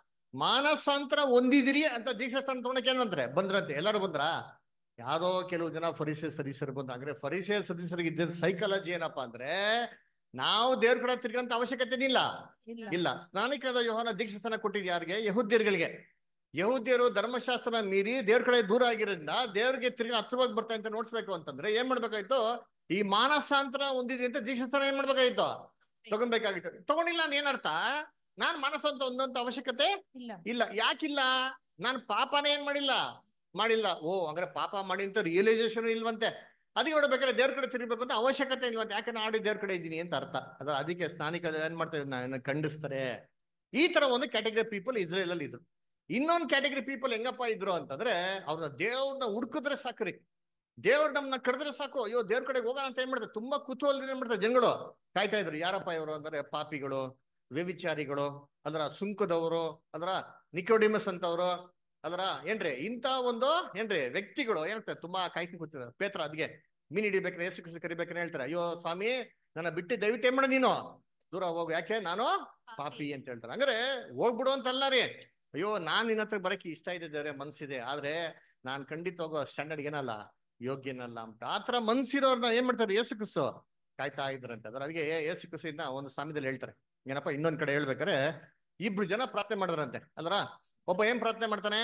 ಮಾನಸಾಂತರ ಹೊಂದಿದಿರಿ ಅಂತ ದೀಕ್ಷಾಸ್ಥಾನ ತಗೊಳಕ್ಕೆ ಏನಂದ್ರೆ ಬಂದ್ರಂತೆ. ಎಲ್ಲರೂ ಬಂದ್ರ? ಯಾವ್ದೋ ಕೆಲವು ಜನ ಫರಿಸೇ ಸದಸ್ಯರು ಬಂದ್ರು. ಅಂದ್ರೆ ಫರಿಸೇ ಸದಸ್ಯರಿಗೆ ಇದ್ದ ಸೈಕಾಲಜಿ ಏನಪ್ಪಾ ಅಂದ್ರೆ, ನಾವು ದೇವ್ರ ಕಡೆ ತಿರ್ಗಂತ ಅವಶ್ಯಕತೆ ಇಲ್ಲ ಇಲ್ಲ. ಸ್ನಾನಿಕರಾದ ಯೋಹಾನ ದೀಕ್ಷಾಸ್ನಾನ ಕೊಟ್ಟಿದ್ ಯಾರಿಗೆ? ಯಹೂದ್ಯರುಗಳಿಗೆ. ಯಹೂದ್ಯರು ಧರ್ಮಶಾಸ್ತ್ರ ಮೀರಿ ದೇವ್ರ ಕಡೆ ದೂರ ಆಗಿರೋದ್ರಿಂದ ದೇವ್ರಿಗೆ ತಿರ್ಗಿ ಹತ್ರವಾಗಿ ಬರ್ತಾ ಅಂತ ನೋಡ್ಸ್ಬೇಕು ಅಂತಂದ್ರೆ ಏನ್ ಮಾಡ್ಬೇಕಾಯ್ತು? ಈ ಮಾನಸಾಂತರ ಹೊಂದಿದೆ ಅಂತ ದೀಕ್ಷಾಸ್ನಾನ ಏನ್ ಮಾಡ್ಬೇಕಾಯ್ತು? ತಗೊಬೇಕಾಗಿತ್ತು. ತಗೊಂಡಿಲ್ಲ ಏನರ್ಥ? ನಾನ್ ಮಾನಸಾಂತರ ಹೊಂದಂತ ಅವಶ್ಯಕತೆ ಇಲ್ಲ. ಯಾಕಿಲ್ಲ? ನಾನ್ ಪಾಪನೇ ಏನ್ ಮಾಡಿಲ್ಲ ಮಾಡಿಲ್ಲ ಓ ಹಂಗಾರೆ ಪಾಪ ಮಾಡಿ ಅಂತ ರಿಯಲೈಸೇಷನ್ ಇಲ್ವಂತೆ. ಅದಕ್ಕೆ ನೋಡ್ಬೇಕಾದ್ರೆ ದೇವ್ರ ಕಡೆ ತಿರ್ಬೇಕು ಅಂತ ಅವಶ್ಯಕತೆ ಇಲ್ವಂತೆ. ಯಾಕೆ ನಾಡಿ ದೇವ್ರ ಕಡೆ ಇದ್ದೀನಿ ಅಂತ ಅರ್ಥ. ಅದ್ರ ಅದಕ್ಕೆ ಸ್ನಾನಿಕ ಏನ್ ಮಾಡ್ತಾರೆ? ಖಂಡಿಸ್ತಾರೆ. ಈ ತರ ಒಂದು ಕ್ಯಾಟಗರಿ ಪೀಪಲ್ ಇಸ್ರೇಲ್ ಅಲ್ಲಿ ಇದ್ರು. ಇನ್ನೊಂದು ಕ್ಯಾಟಗರಿ ಪೀಪಲ್ ಹೆಂಗಪ್ಪ ಇದ್ರು ಅಂತಂದ್ರೆ ಅವ್ರನ್ನ ದೇವ್ರನ್ನ ಹುಡ್ಕಿದ್ರೆ ಸಾಕ್ರಿ, ದೇವ್ರ ನಮ್ನ ಕರೆದ್ರೆ ಸಾಕು, ಅಯ್ಯೋ ದೇವ್ರ ಕಡೆಗೆ ಹೋಗೋಣ ಅಂತ ಏನ್ ಮಾಡ್ತಾರೆ? ತುಂಬಾ ಕುತೂಹಲದಿಂದ ಏನ್ ಮಾಡ್ತಾರೆ ಜನಗಳು ಕಾಯ್ತಾ ಇದ್ರು. ಯಾರಪ್ಪ ಇವರು ಅಂದ್ರೆ ಪಾಪಿಗಳು, ವ್ಯಭಿಚಾರಿಗಳು, ಅದರ ಸುಂಕದವರು, ಅದರ ನಿಕೋಡಿಮಸ್ ಅಂತವ್ರು, ಅದರ ಏನ್ರಿ ಇಂತ ಒಂದು ಏನ್ರಿ ವ್ಯಕ್ತಿಗಳು ಏನ್ತಾರೆ ತುಂಬಾ ಕಾಯ್ಕೊಂಡು ಕೂತಿದ್ದಾರೆ. ಪೇತ್ರ ಅದ್ಗೆ ಮೀನ್ ಹಿಡಿಬೇಕಾರೆ ಯೇಸು ಕ್ರಿಸ್ತ ಕರಿಬೇಕಾರೆ ಹೇಳ್ತಾರೆ, ಅಯ್ಯೋ ಸ್ವಾಮಿ ನನ್ನ ಬಿಟ್ಟು ದಯವಿಟ್ಟು ಏನ್ ಮಾಡ ನೀನು ದೂರ ಹೋಗು, ಯಾಕೆ ನಾನು ಪಾಪಿ ಅಂತ ಹೇಳ್ತಾರೆ. ಹಂಗಾರೆ ಹೋಗ್ಬಿಡು ಅಂತಲ್ಲ ರೀ, ಅಯ್ಯೋ ನಾನ್ ನಿನ್ನ ಹತ್ರ ಬರಕ್ಕೆ ಇಷ್ಟ ಇದ್ದಿದ್ದಾರೆ, ಮನ್ಸಿದೆ, ಆದ್ರೆ ನಾನ್ ಖಂಡಿತ ಹೋಗೋ ಸ್ಟ್ಯಾಂಡರ್ಡ್ ಏನಲ್ಲ, ಯೋಗ್ಯನಲ್ಲ ಅಂತ ಆತರ ಮನ್ಸಿರೋರ್ನ ಏನ್ ಮಾಡ್ತಾರೆ? ಯೇಸು ಕ್ರಿಸ್ತ ಕಾಯ್ತಾ ಇದ್ರಂತೆ. ಅದ್ರ ಅದಕ್ಕೆ ಯೇಸು ಕ್ರಿಸ್ತ ಒಂದು ಸಾಮ್ಯದಲ್ಲಿ ಹೇಳ್ತಾರೆ ಏನಪ್ಪಾ, ಇನ್ನೊಂದ್ ಕಡೆ ಹೇಳ್ಬೇಕಾರೆ ಇಬ್ರು ಜನ ಪ್ರಾರ್ಥನೆ ಮಾಡಿದ್ರಂತೆ ಅಲ್ರ. ಒಬ್ಬ ಏನ್ ಪ್ರಾರ್ಥನೆ ಮಾಡ್ತಾನೆ?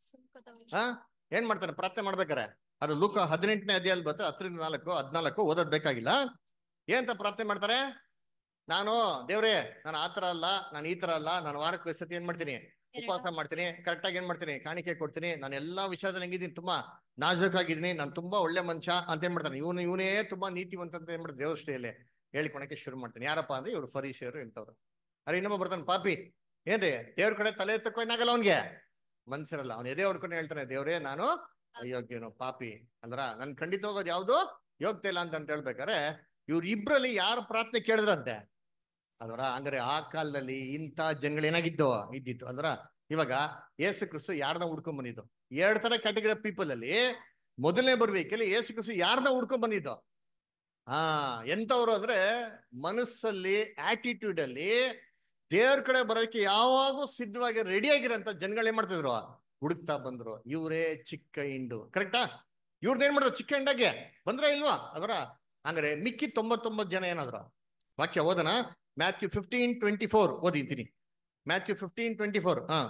ಹಾ ಏನ್ ಮಾಡ್ತಾನೆ ಪ್ರಾರ್ಥನೆ ಮಾಡ್ಬೇಕಾರೆ? ಅದು ಲೂಕ ಹದಿನೆಂಟನೇ ಅಧ್ಯಾಯದಲ್ಲಿ ಬರ್ತಾರೆ, ಹತ್ತರಿಂದ ನಾಲ್ಕು ಹದ್ನಾಲ್ಕು ಓದೋದ್ ಬೇಕಾಗಿಲ್ಲ. ಏನಂತ ಪ್ರಾರ್ಥನೆ ಮಾಡ್ತಾರೆ? ನಾನು ದೇವ್ರೇ ನಾನು ಆತರ ಅಲ್ಲ, ನಾನು ಈ ತರ ಅಲ್ಲ, ನಾನು ವಾರಕ್ಕೆ ಸತಿ ಏನ್ ಮಾಡ್ತೀನಿ? ಉಪವಾಸ ಮಾಡ್ತೀನಿ, ಕರೆಕ್ಟ್ ಆಗಿ ಏನ್ ಮಾಡ್ತೀನಿ? ಕಾಣಿಕೆ ಕೊಡ್ತೀನಿ, ನಾನು ಎಲ್ಲಾ ವಿಷಯದಲ್ಲಿ ಹೆಂಗಿದ್ದೀನಿ, ತುಂಬಾ ನಾಜೂಕಾಗಿದ್ದೀನಿ, ನಾನು ತುಂಬಾ ಒಳ್ಳೆ ಮನುಷ್ಯ ಅಂತ ಏನ್ ಮಾಡ್ತಾನೆ? ಇವನು ಇವನೇ ತುಂಬಾ ನೀತಿವಂತ ಅಂತ ಏನ್ ಮಾಡ್ತಾರೆ? ದೇವಸ್ಥೆಯಲ್ಲಿ ಹೇಳ್ಕೊಳಕ್ಕೆ ಶುರು ಮಾಡ್ತೀನಿ. ಯಾರಪ್ಪ ಅಂದ್ರೆ ಇವ್ರು ಫರೀಷಿಯರು ಇಂಥವ್ರು. ಅರೆ ಇನ್ನೊಬ್ಬ ಬರ್ತಾನೆ ಪಾಪಿ, ಏನ್ರಿ ದೇವ್ರ ಕಡೆ ತಲೆ ಎತ್ತಕ್ಕೋ ಏನಾಗಲ್ಲ ಅವನ್ಗೆ ಮನ್ಸಿರಲ್ಲ. ಅವ್ನು ಎದೆ ಹೊಡ್ಕೊಂಡು ಹೇಳ್ತಾನೆ, ದೇವ್ರೇ ನಾನು ಅಯೋಗ್ಯನು ಪಾಪಿ ಅಂದ್ರ ನನ್ ಖಂಡಿತ ಹೋಗೋದು ಯಾವ್ದು ಯೋಗ್ಯತೆ ಇಲ್ಲ ಅಂತ ಹೇಳ್ಬೇಕಾರೆ ಇವ್ರ ಇಬ್ರಲ್ಲಿ ಯಾರು ಪ್ರಾರ್ಥನೆ ಕೇಳಿದ್ರಂತೆ ಅದರ. ಹಂಗಾರೆ ಆ ಕಾಲದಲ್ಲಿ ಇಂಥ ಜನಗಳು ಏನಾಗಿದ್ದು ಇದ್ದಿತ್ತು ಅಂದ್ರ. ಇವಾಗ ಯೇಸು ಕ್ರಿಸ್ತ ಯಾರನ್ನ ಹುಡ್ಕೊಂಡ್ ಬಂದಿದ್ದು? ಎರಡ್ ತರ ಕ್ಯಾಟಗರಿ ಪೀಪಲ್ ಅಲ್ಲಿ ಮೊದಲನೇ ಬರ್ಬೇಕಲ್ಲಿ ಯೇಸು ಕ್ರಿಸ್ತ ಯಾರನ್ನ ಹುಡ್ಕೊಂಡ್ ಬಂದಿದ್ದು? ಹಾ ಎಂತವ್ರು ಅಂದ್ರೆ ಮನಸ್ಸಲ್ಲಿ ಆಟಿಟ್ಯೂಡ್ ಅಲ್ಲಿ ದೇವ್ರ ಕಡೆ ಬರೋದಕ್ಕೆ ಯಾವಾಗೂ ಸಿದ್ಧವಾಗಿ ರೆಡಿ ಆಗಿರೋಂಥ ಜನಗಳು ಏನ್ ಮಾಡ್ತಿದ್ರು? ಹುಡುಕ್ತಾ ಬಂದ್ರು. ಇವರೇ ಚಿಕ್ಕ ಹಿಂಡು. ಕರೆಕ್ಟಾ? ಇವ್ರನ್ನ ಏನ್ ಮಾಡಿದ್ರು? ಚಿಕ್ಕ ಹಿಂಡಾಗೆ ಬಂದ್ರ ಇಲ್ವಾ ಅದರ? ಹಂಗಾರೆ ಮಿಕ್ಕಿ ತೊಂಬತ್ತೊಂಬತ್ತು ಜನ ಏನಾದ್ರು? ವಾಕ್ಯ ಓದನ ಮ್ಯಾಥ್ಯೂ ಫಿಫ್ಟೀನ್ ಟ್ವೆಂಟಿ ಫೋರ್ ಓದಿಂತೀನಿ. ಮ್ಯಾಥ್ಯೂ ಫಿಫ್ಟೀನ್ ಟ್ವೆಂಟಿ ಫೋರ್ ಹಾ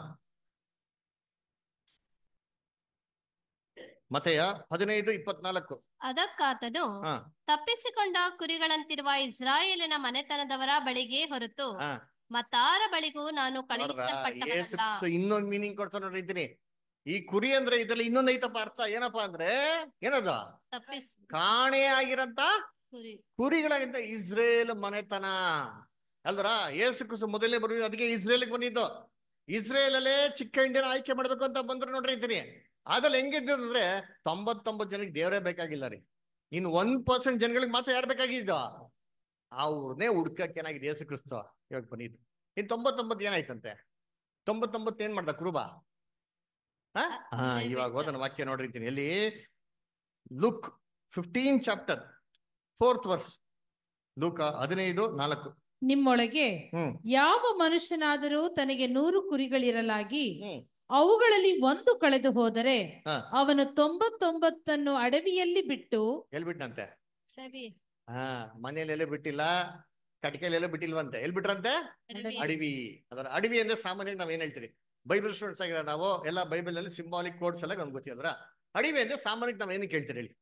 ಮತೆಯ ಹದಿನೈದು ಇಪ್ಪತ್ನಾಲ್ಕು. ಅದಕ್ಕಾತನು ತಪ್ಪಿಸಿಕೊಂಡ ಕುರಿಗಳಂತಿರುವ ಇಸ್ರಾಯೇಲಿನ ಮನೆತನದವರ ಬಳಿಗೆ ಹೊರತು ಮತ್ತಾರ ಬಳಿಗೂ ನಾನು ಕಳುಹಿಸಲ್ಪಟ್ಟವನಲ್ಲ. ಇನ್ನೊಂದು ಮೀನಿಂಗ್ ಕೊಡ್ತಾ ನೋಡಿದ್ದೀನಿ. ಈ ಕುರಿ ಅಂದ್ರೆ ಇದ್ರಲ್ಲಿ ಇನ್ನೊಂದು ಐತಪ್ಪ ಅರ್ಥ. ಏನಪ್ಪಾ ಅಂದ್ರೆ ಏನದ? ಕಾಣೆ ಆಗಿರಂತ ಕುರಿಗಳಾಗಿಂತ ಇಸ್ರೇಲ್ ಮನೆತನ ಅಲ್ದ್ರ. ಯೇಸು ಕ್ರಿಸ್ತ ಮೊದಲೇ ಬರ ಅದಕ್ಕೆ ಇಸ್ರೇಲ್ಗೆ ಬಂದಿದ್ದು. ಇಸ್ರೇಲ್ ಅಲ್ಲೇ ಚಿಕ್ಕ ಹಿಂಡಿನ ಆಯ್ಕೆ ಮಾಡ್ಬೇಕು ಅಂತ ಬಂದ್ರು ನೋಡ್ರಿ ಇದ್ದೀನಿ. ಅದ್ರಲ್ಲಿ ಹೆಂಗಿದ್ದು ಅಂದ್ರೆ ತೊಂಬತ್ತೊಂಬತ್ತು ಜನಕ್ಕೆ ದೇವರೇ ಬೇಕಾಗಿಲ್ಲ ರೀ. ಇನ್ ಒಂದ್ ಪರ್ಸೆಂಟ್ ಜನಗಳಿಗೆ ಮಾತ್ರ ಯಾರು ಬೇಕಾಗಿದ್ದು? ಅವ್ರನ್ನೇ ಹುಡ್ಕಕ್ಕೆ ಏನಾಗಿದೆ ಯೇಸು ಕ್ರಿಸ್ತ ಇವಾಗ ಬಂದಿದ್ದು. ಇನ್ ತೊಂಬತ್ತೊಂಬತ್ತು ಏನಾಯ್ತಂತೆ? ತೊಂಬತ್ತೊಂಬತ್ತು ಏನ್ ಮಾಡ್ದ ಕುರುಬ? ಹಾ ಇವಾಗ ಓದನ ವಾಕ್ಯ ನೋಡಿರ್ತೀನಿ. ಎಲ್ಲಿ? Luke fifteen chapter fourth verse. ಲೂಕ ಹದಿನೈದು ನಾಲ್ಕು. ನಿಮ್ಮೊಳಗೆ ಯಾವ ಮನುಷ್ಯನಾದರೂ ತನಗೆ ನೂರು ಕುರಿಗಳಿರಲಾಗಿ ಅವುಗಳಲ್ಲಿ ಒಂದು ಕಳೆದು ಹೋದರೆ ಅವನು ತೊಂಬತ್ತೊಂಬತ್ತನ್ನು ಅಡವಿಯಲ್ಲಿ ಬಿಟ್ಟು ಎಲ್ ಬಿಟ್ಟಂತೆ? ಹಾ ಮನೆಯಲ್ಲೆಲ್ಲ ಬಿಟ್ಟಿಲ್ಲ, ಕಟ್ಕೆಲೆಲ್ಲ ಬಿಟ್ಟಿಲ್ವಂತೆ. ಎಲ್ ಬಿಟ್ರಂತೆ? ಅಡವಿ. ಅದರ ಅಡವಿ ಅಂದ್ರೆ ಸಾಮಾನ್ಯ ನಾವ್ ಏನ್ ಹೇಳ್ತೀರಿ? ಬೈಬಲ್ ಸ್ಟೂಡೆಂಟ್ಸ್ ಆಗಿರೋ ನಾವು ಎಲ್ಲ ಬೈಬಲ್ ಅಲ್ಲಿ ಸಿಂಬಾಲಿಕ್ ಕೋಡ್ಸ್ ಎಲ್ಲ ನಮ್ಗೆ ಗೊತ್ತಿಲ್ಲ. ಅಡವಿ ಅಂದ್ರೆ ಸಾಮಾನ್ಯಕ್ಕೆ ನಾವ್ ಏನಕ್ಕೆ ಹೇಳ್ತೀರಿ ಹೇಳಿ?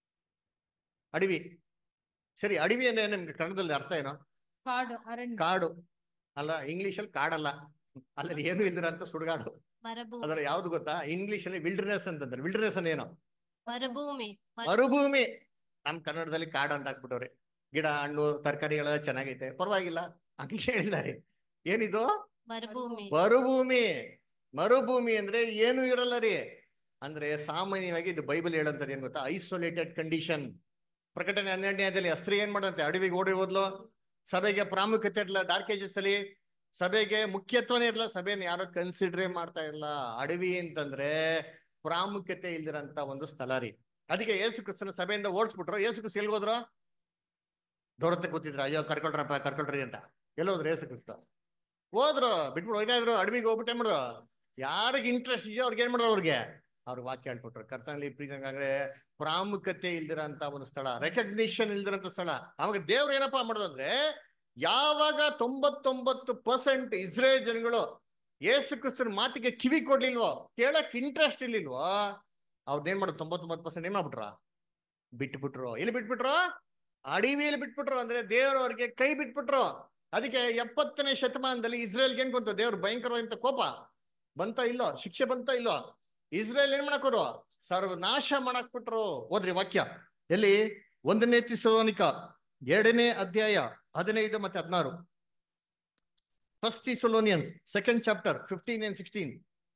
ಅಡವಿ. ಸರಿ, ಅಡವಿ ಅಂದ್ರೆ ನಿಮ್ಗೆ ಕನ್ನಡದಲ್ಲಿ ಅರ್ಥ ಏನೋ? ಕಾಡು, ಕಾಡು ಅಲ್ಲ, ಇಂಗ್ಲಿಷ್ ಅಲ್ಲಿ ಕಾಡಲ್ಲ, ಅಲ್ಲಿ ಏನು ಇಲ್ದಿರ ಅಂತ ಸುಡುಗಾಡು. ಅದರ ಯಾವ್ದು ಗೊತ್ತಾ? ಇಂಗ್ಲಿಷ್ ಅಲ್ಲಿ ವಿಲ್ಡರ್ನೆಸ್ ಅಂತಂದ್ರೆ. ವಿಲ್ಡರ್ನೆಸ್ ಅಂದ್ರೆ ಏನು? ಮರುಭೂಮಿ. ಮರುಭೂಮಿ. ನಮ್ ಕನ್ನಡದಲ್ಲಿ ಕಾಡು ಅಂತ ಹಾಕ್ಬಿಟ್ಟವ್ರಿ. ಗಿಡ ಹಣ್ಣು ತರಕಾರಿಗಳೆಲ್ಲ ಚೆನ್ನಾಗೈತೆ, ಪರವಾಗಿಲ್ಲ ಹಂಗೆ ಹೇಳಿದ್ದಾರೆ. ಏನಿದು? ಮರುಭೂಮಿ. ಮರುಭೂಮಿ. ಮರುಭೂಮಿ ಅಂದ್ರೆ ಏನು ಇರಲ್ಲ ರೀ. ಅಂದ್ರೆ ಸಾಮಾನ್ಯವಾಗಿ ಇದು ಬೈಬಲ್ ಹೇಳಂತದ್ದು ಏನ್ ಗೊತ್ತಾ? Isolated condition. ಪ್ರಕಟಣೆ ಹನ್ನೆರಡನೇ ಅಧ್ಯಾಯದಲ್ಲಿ ಸ್ತ್ರೀ ಏನ್ ಮಾಡಂತೆ? ಅಡವಿಗೆ ಓಡಿ ಹೋದ್ಲು. ಸಭೆಗೆ ಪ್ರಾಮುಖ್ಯತೆ ಇರಲ್ಲ. ಡಾರ್ಕ್ ಏಜಸ್ ಅಲ್ಲಿ ಸಭೆಗೆ ಮುಖ್ಯತ್ವನೇ ಇರಲ್ಲ. ಸಭೆನ ಯಾರು ಕನ್ಸಿಡರೇ ಮಾಡ್ತಾ ಇರಲ್ಲ. ಅಡವಿ ಅಂತಂದ್ರೆ ಪ್ರಾಮುಖ್ಯತೆ ಇಲ್ದಿರಂತ ಒಂದು ಸ್ಥಳ ರೀ. ಅದಕ್ಕೆ ಯೇಸು ಕ್ರಿಸ್ತನ ಸಭೆಯಿಂದ ಓಡಿಸ್ಬಿಟ್ರು. ಯೇಸು ಕ್ರಿಸ್ತ ಎಲ್ಲಿ ಹೋದ್ರು? ದೊರತೆ ಕೂತಿದ್ರ, ಅಯ್ಯೋ ಕರ್ಕೊಳ್ರಪ್ಪ ಕರ್ಕೊಳ್ರಿ ಅಂತ. ಎಲ್ಲೋದ್ರು ಯೇಸು ಕ್ರಿಸ್ತ? ಹೋದ್ರು, ಬಿಟ್ಬಿಟ್ಟು ಹೋಯ್ತಾ ಇದ್ರು. ಅಡವಿಗೆ ಹೋಗ್ಬಿಟ್ಟು ಏನ್ ಮಾಡಿದ್ರು? ಯಾರಿಗೆ ಇಂಟ್ರೆಸ್ಟ್ ಇದೆಯೋ ಅವ್ರಿಗೆ ಏನ್ ಮಾಡಿದ್ರು? ಅವ್ರಿಗೆ ಅವ್ರ ವಾಕ್ಯ ಹೇಳ್ಕೊಟ್ರು. ಕರ್ತನಲ್ಲಿ ಪ್ರೀತಿಯಾಗಲೇ ಪ್ರಾಮುಖ್ಯತೆ ಇಲ್ದಿರಂತ ಒಂದು ಸ್ಥಳ, ರೆಕಗ್ನಿಷನ್ ಇಲ್ದಿರಂತ ಸ್ಥಳ. ಅವಾಗ ದೇವ್ರು ಏನಪ್ಪಾ ಮಾಡೋದು ಅಂದ್ರೆ, ಯಾವಾಗ ತೊಂಬತ್ತೊಂಬತ್ತು ಪರ್ಸೆಂಟ್ ಇಸ್ರೇಲ್ ಜನಗಳು ಯೇಸು ಕ್ರಿಸ್ತನ ಮಾತಿಗೆ ಕಿವಿ ಕೊಡ್ಲಿಲ್ವೋ, ಕೇಳಕ್ ಇಂಟ್ರೆಸ್ಟ್ ಇರ್ಲಿಲ್ವೋ, ಅವ್ರನ್ನೇನ್ ಮಾಡೋದು, ತೊಂಬತ್ತೊಂಬತ್ತು ಪರ್ಸೆಂಟ್ ಏನ್ ಮಾಡ್ಬಿಟ್ರ, ಬಿಟ್ಬಿಟ್ರು. ಎಲ್ಲಿ ಬಿಟ್ಬಿಟ್ರು? ಅಡಿವಿಯಲ್ಲಿ ಬಿಟ್ಬಿಟ್ರು. ಅಂದ್ರೆ ದೇವರು ಅವ್ರಿಗೆ ಕೈ ಬಿಟ್ಬಿಟ್ರು. ಅದಕ್ಕೆ ಎಪ್ಪತ್ತನೇ ಶತಮಾನದಲ್ಲಿ ಇಸ್ರೇಲ್ಗೆ ಏನ್ ಬಂತು, ದೇವ್ರು ಭಯಂಕರವಾದಂತ ಕೋಪ ಬಂತ ಇಲ್ಲೋ, ಶಿಕ್ಷೆ ಬಂತ ಇಲ್ಲೋ, ಇಸ್ರೇಲ್ ಏನ್ ಮಾಡಕೋರು, ಸರ್ವನಾಶ ಮಾಡಾಕ್ಬಿಟ್ರು. ಓದ್ರಿ ವಾಕ್ಯ ಎಲ್ಲಿ, ಒಂದನೇ ಥೆಸಲೋನಿಕ ಎರಡನೇ ಅಧ್ಯಾಯ ಹದಿನೈದು ಮತ್ತೆ ಹದಿನಾರು. First Thessalonians second chapter fifteen and sixteen.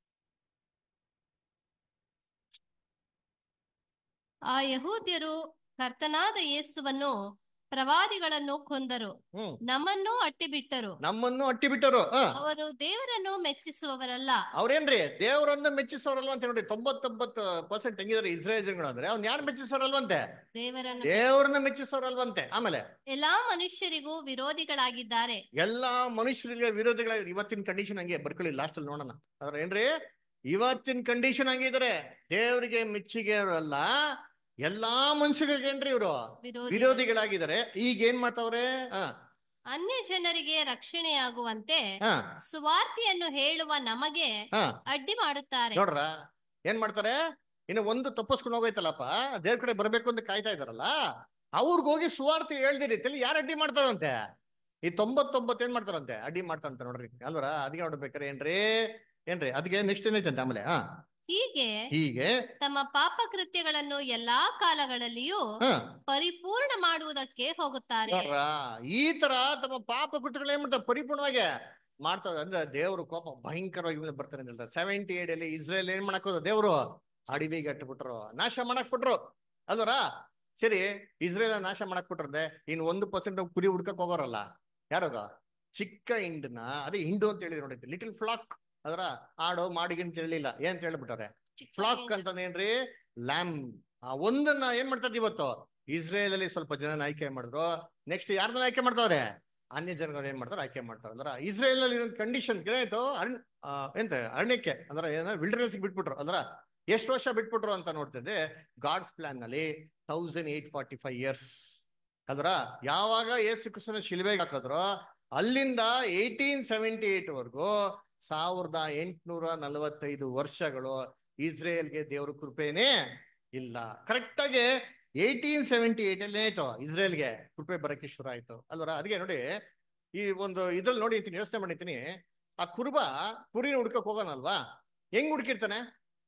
ಆ ಯಹೂದ್ಯರು ಕರ್ತನಾದ ಯೇಸುವನ್ನು ಪ್ರವಾದಿಗಳನ್ನು ಕೊಂದರು, ಹ್ಮ್ ನಮ್ಮನ್ನು ಅಟ್ಟಿಬಿಟ್ಟರು. ನಮ್ಮನ್ನು ಅಟ್ಟಿ ಬಿಟ್ಟರು. ಅವರು ದೇವರನ್ನು ಮೆಚ್ಚಿಸುವವರಲ್ಲ. ಅವ್ರೇನ್ರಿ ದೇವರನ್ನ ಮೆಚ್ಚಿಸೋರಲ್ವ ಅಂತ ನೋಡಿ. ತೊಂಬತ್ತೊಂಬತ್ತು ಪರ್ಸೆಂಟ್ ಹೆಂಗಿದ್ರೆ ಇಸ್ರೇಲ್ ಜನಗಳು ಅಂದ್ರೆ ಅವ್ನ ಯಾರು ಮೆಚ್ಚಿಸೋರಲ್ವಂತೆ, ದೇವರನ್ನು ದೇವ್ರನ್ನ ಮೆಚ್ಚಿಸೋರಲ್ವಂತೆ. ಆಮೇಲೆ ಎಲ್ಲಾ ಮನುಷ್ಯರಿಗೂ ವಿರೋಧಿಗಳಾಗಿದ್ದಾರೆ. ಎಲ್ಲಾ ಮನುಷ್ಯರಿಗೆ ವಿರೋಧಿಗಳಾಗಿ. ಇವತ್ತಿನ ಕಂಡೀಷನ್ ಹಂಗೆ ಬರ್ಕೊಳ್ಳಿ, ಲಾಸ್ಟ್ ಅಲ್ಲಿ ನೋಡೋಣ. ಅದ್ರ ಏನ್ರಿ ಇವತ್ತಿನ ಕಂಡೀಷನ್ ಹಂಗಿದ್ರೆ, ದೇವ್ರಿಗೆ ಮೆಚ್ಚುಗೆ ಅಲ್ಲ, ಎಲ್ಲಾ ಮನುಷ್ಯರಿಗೆ ಏನ್ರಿ ಇವರು ವಿರೋಧಿಗಳು. ವಿರೋಧಿಗಳಾಗಿದ್ದಾರೆ. ಈಗ ಏನ್ ಮಾಡ್ತಾವ್ರೆ, ಹ ಅನ್ಯ ಜನರಿಗೆ ರಕ್ಷಣೆಯಾಗುವಂತೆ ಹ ಸುವಾರ್ತೆಯನ್ನು ಹೇಳುವ ನಮಗೆ ಹ ಅಡ್ಡಿ ಮಾಡುತ್ತಾರೆ. ನೋಡ್ರ ಏನ್ ಮಾಡ್ತಾರೆ, ಇನ್ನು ಒಂದು ತಪ್ಪಿಸ್ಕೊಂಡು ಹೋಗೈತಲ್ಲಪ್ಪ, ದೇವ್ರ ಕಡೆ ಬರ್ಬೇಕು ಅಂತ ಕಾಯ್ತಾ ಇದಾರಲ್ಲ, ಅವ್ರಿಗೋಗಿ ಸುವಾರ್ತೆ ಹೇಳ್ದಿ ರೀತಿಯಲ್ಲಿ ಯಾರು ಅಡ್ಡಿ ಮಾಡ್ತಾರಂತೆ, ಈ ತೊಂಬತ್ತೊಂಬತ್ತು ಏನ್ ಮಾಡ್ತಾರಂತೆ, ಅಡ್ಡಿ ಮಾಡ್ತಾರಂತೆ. ನೋಡ್ರಿ ಅಲ್ವರ, ಅದಕ್ಕೆ ನೋಡ್ಬೇಕಾರೆ ಏನ್ರಿ ಏನ್ರಿ ಅದಕ್ಕೆ ನೆಕ್ಸ್ಟ್ ಏನೈತಂತೆ ಆಮೇಲೆ, ಹ ಹೀಗೆ ಹೀಗೆ ತಮ್ಮ ಪಾಪ ಕೃತ್ಯಗಳನ್ನು ಎಲ್ಲಾ ಕಾಲಗಳಲ್ಲಿಯೂ ಹ ಪರಿಪೂರ್ಣ ಮಾಡುವುದಕ್ಕೆ ಹೋಗುತ್ತಾರೆ. ನೋಡ್ರ ಈ ತರ ತಮ್ಮ ಪಾಪ ಕೃತ್ಯಗಳು ಏನ್ ಮಾಡ್ತಾರೆ, ಪರಿಪೂರ್ಣವಾಗಿ ಮಾಡ್ತಾರೆ. ಅಂದ್ರೆ ದೇವ್ರು ಕೋಪ ಭಯಂಕರವಾಗಿ ಬರ್ತಾರೆ ಅಂತ. ಸೆವೆಂಟಿ ಏಟ್ ಅಲ್ಲಿ ಇಸ್ರೇಲ್ ಏನ್ ಮಾಡಕೋದು, ದೇವ್ರು ಅಡಿವಿಗೆ ಅಟ್ಬಿಟ್ರು, ನಾಶ ಮಾಡಕ್ ಬಿಟ್ರು ಅಲ್ವರ. ಸರಿ, ಇಸ್ರೇಲ್ ನಾಶ ಮಾಡಕ್ ಬಿಟ್ರಂತೆ, ಇನ್ ಒಂದು ಪರ್ಸೆಂಟ್ ಕುರಿ ಹುಡ್ಕಕ್ ಹೋಗೋರಲ್ಲ, ಯಾರಾಗ ಚಿಕ್ಕ ಹಿಂಡನ, ಅದೇ ಹಿಂಡು ಅಂತ ಹೇಳಿದ್ರು ನೋಡಿ, ಲಿಟಲ್ ಫ್ಲಾಕ್. ಅದರ ಆಡೋ ಮಾಡಿಗೆ ಅಂತ ಹೇಳಿಲ್ಲ, ಏನ್ ಹೇಳ್ಬಿಟ್ಟಾರೆ, ಫ್ಲಾಕ್ ಅಂತಂದೇನ್ರಿ, ಲ್ಯಾಮ್. ಆ ಒಂದನ್ನ ಏನ್ ಮಾಡ್ತಾರೆ ಇವತ್ತು ಇಸ್ರೇಲ್ ಅಲ್ಲಿ ಸ್ವಲ್ಪ ಜನ ಆಯ್ಕೆ ಮಾಡಿದ್ರು. ನೆಕ್ಸ್ಟ್ ಯಾರನ್ನ ಆಯ್ಕೆ ಮಾಡ್ತಾವ್ರೆ, ಅನ್ಯ ಜನಗಳು ಏನ್ ಮಾಡ್ತಾರೆ, ಆಯ್ಕೆ ಮಾಡ್ತಾರೆ. ಅಂದ್ರ ಇಸ್ರೇಲ್ ಅಲ್ಲಿ ಕಂಡೀಷನ್ ಏನಾಯ್ತು, ಅರ್ಣ ಎಂತ ಅರಣ್ಯಕ್ಕೆ ಅಂದ್ರೆ ಏನ ವಿಲ್ಡರ್ನೆಸ್ ಬಿಟ್ಬಿಟ್ರು. ಅಂದ್ರ ಎಷ್ಟು ವರ್ಷ ಬಿಟ್ಬಿಟ್ರು ಅಂತ ನೋಡ್ತಿದ್ರೆ, ಗಾಡ್ಸ್ ಪ್ಲಾನ್ ನಲ್ಲಿ thousand eight forty five years. ಅದ್ರ ಯಾವಾಗ ಯೇಸು ಕ್ರಿಸ್ತನ ಶಿಲುಬೆಗೆ ಹಾಕಿದ್ರು, ಅಲ್ಲಿಂದ ಏಟೀನ್ ಸೆವೆಂಟಿ ಏಟ್ ವರ್ಗು ಸಾವಿರದ ಎಂಟುನೂರ ನಲವತ್ತೈದು ವರ್ಷಗಳು ಇಸ್ರೇಲ್ಗೆ ದೇವ್ರ ಕೃಪೆನೇ ಇಲ್ಲ. ಕರೆಕ್ಟ್ ಆಗಿ ಏಟೀನ್ ಸೆವೆಂಟಿ ಏಟ್ ಅಲ್ಲಿ ಏನಾಯ್ತು, ಇಸ್ರೇಲ್ಗೆ ಕೃಪೆ ಬರಕ್ಕೆ ಶುರು ಆಯ್ತು ಅಲ್ವರ. ಅದಕ್ಕೆ ನೋಡಿ, ಈ ಒಂದು ಇದ್ರಲ್ಲಿ ನೋಡಿ ಯೋಚನೆ ಮಾಡಿರ್ತೀನಿ, ಆ ಕುರುಬ ಕುರಿನ ಹುಡ್ಕಕ್ ಹೋಗೋನಲ್ವಾ, ಹೆಂಗ್ ಹುಡ್ಕಿರ್ತಾನೆ,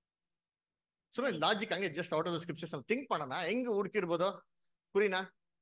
ಸುಮ್ಮನೆ ಲಾಜಿಕ್ ಹಂಗೆ just out of the scriptures ಅಲ್ಲಿ ಥಿಂಕ್ ಮಾಡೋಣ, ಹೆಂಗ್ ಹುಡ್ಕಿರ್ಬೋದು ಕುರಿನ,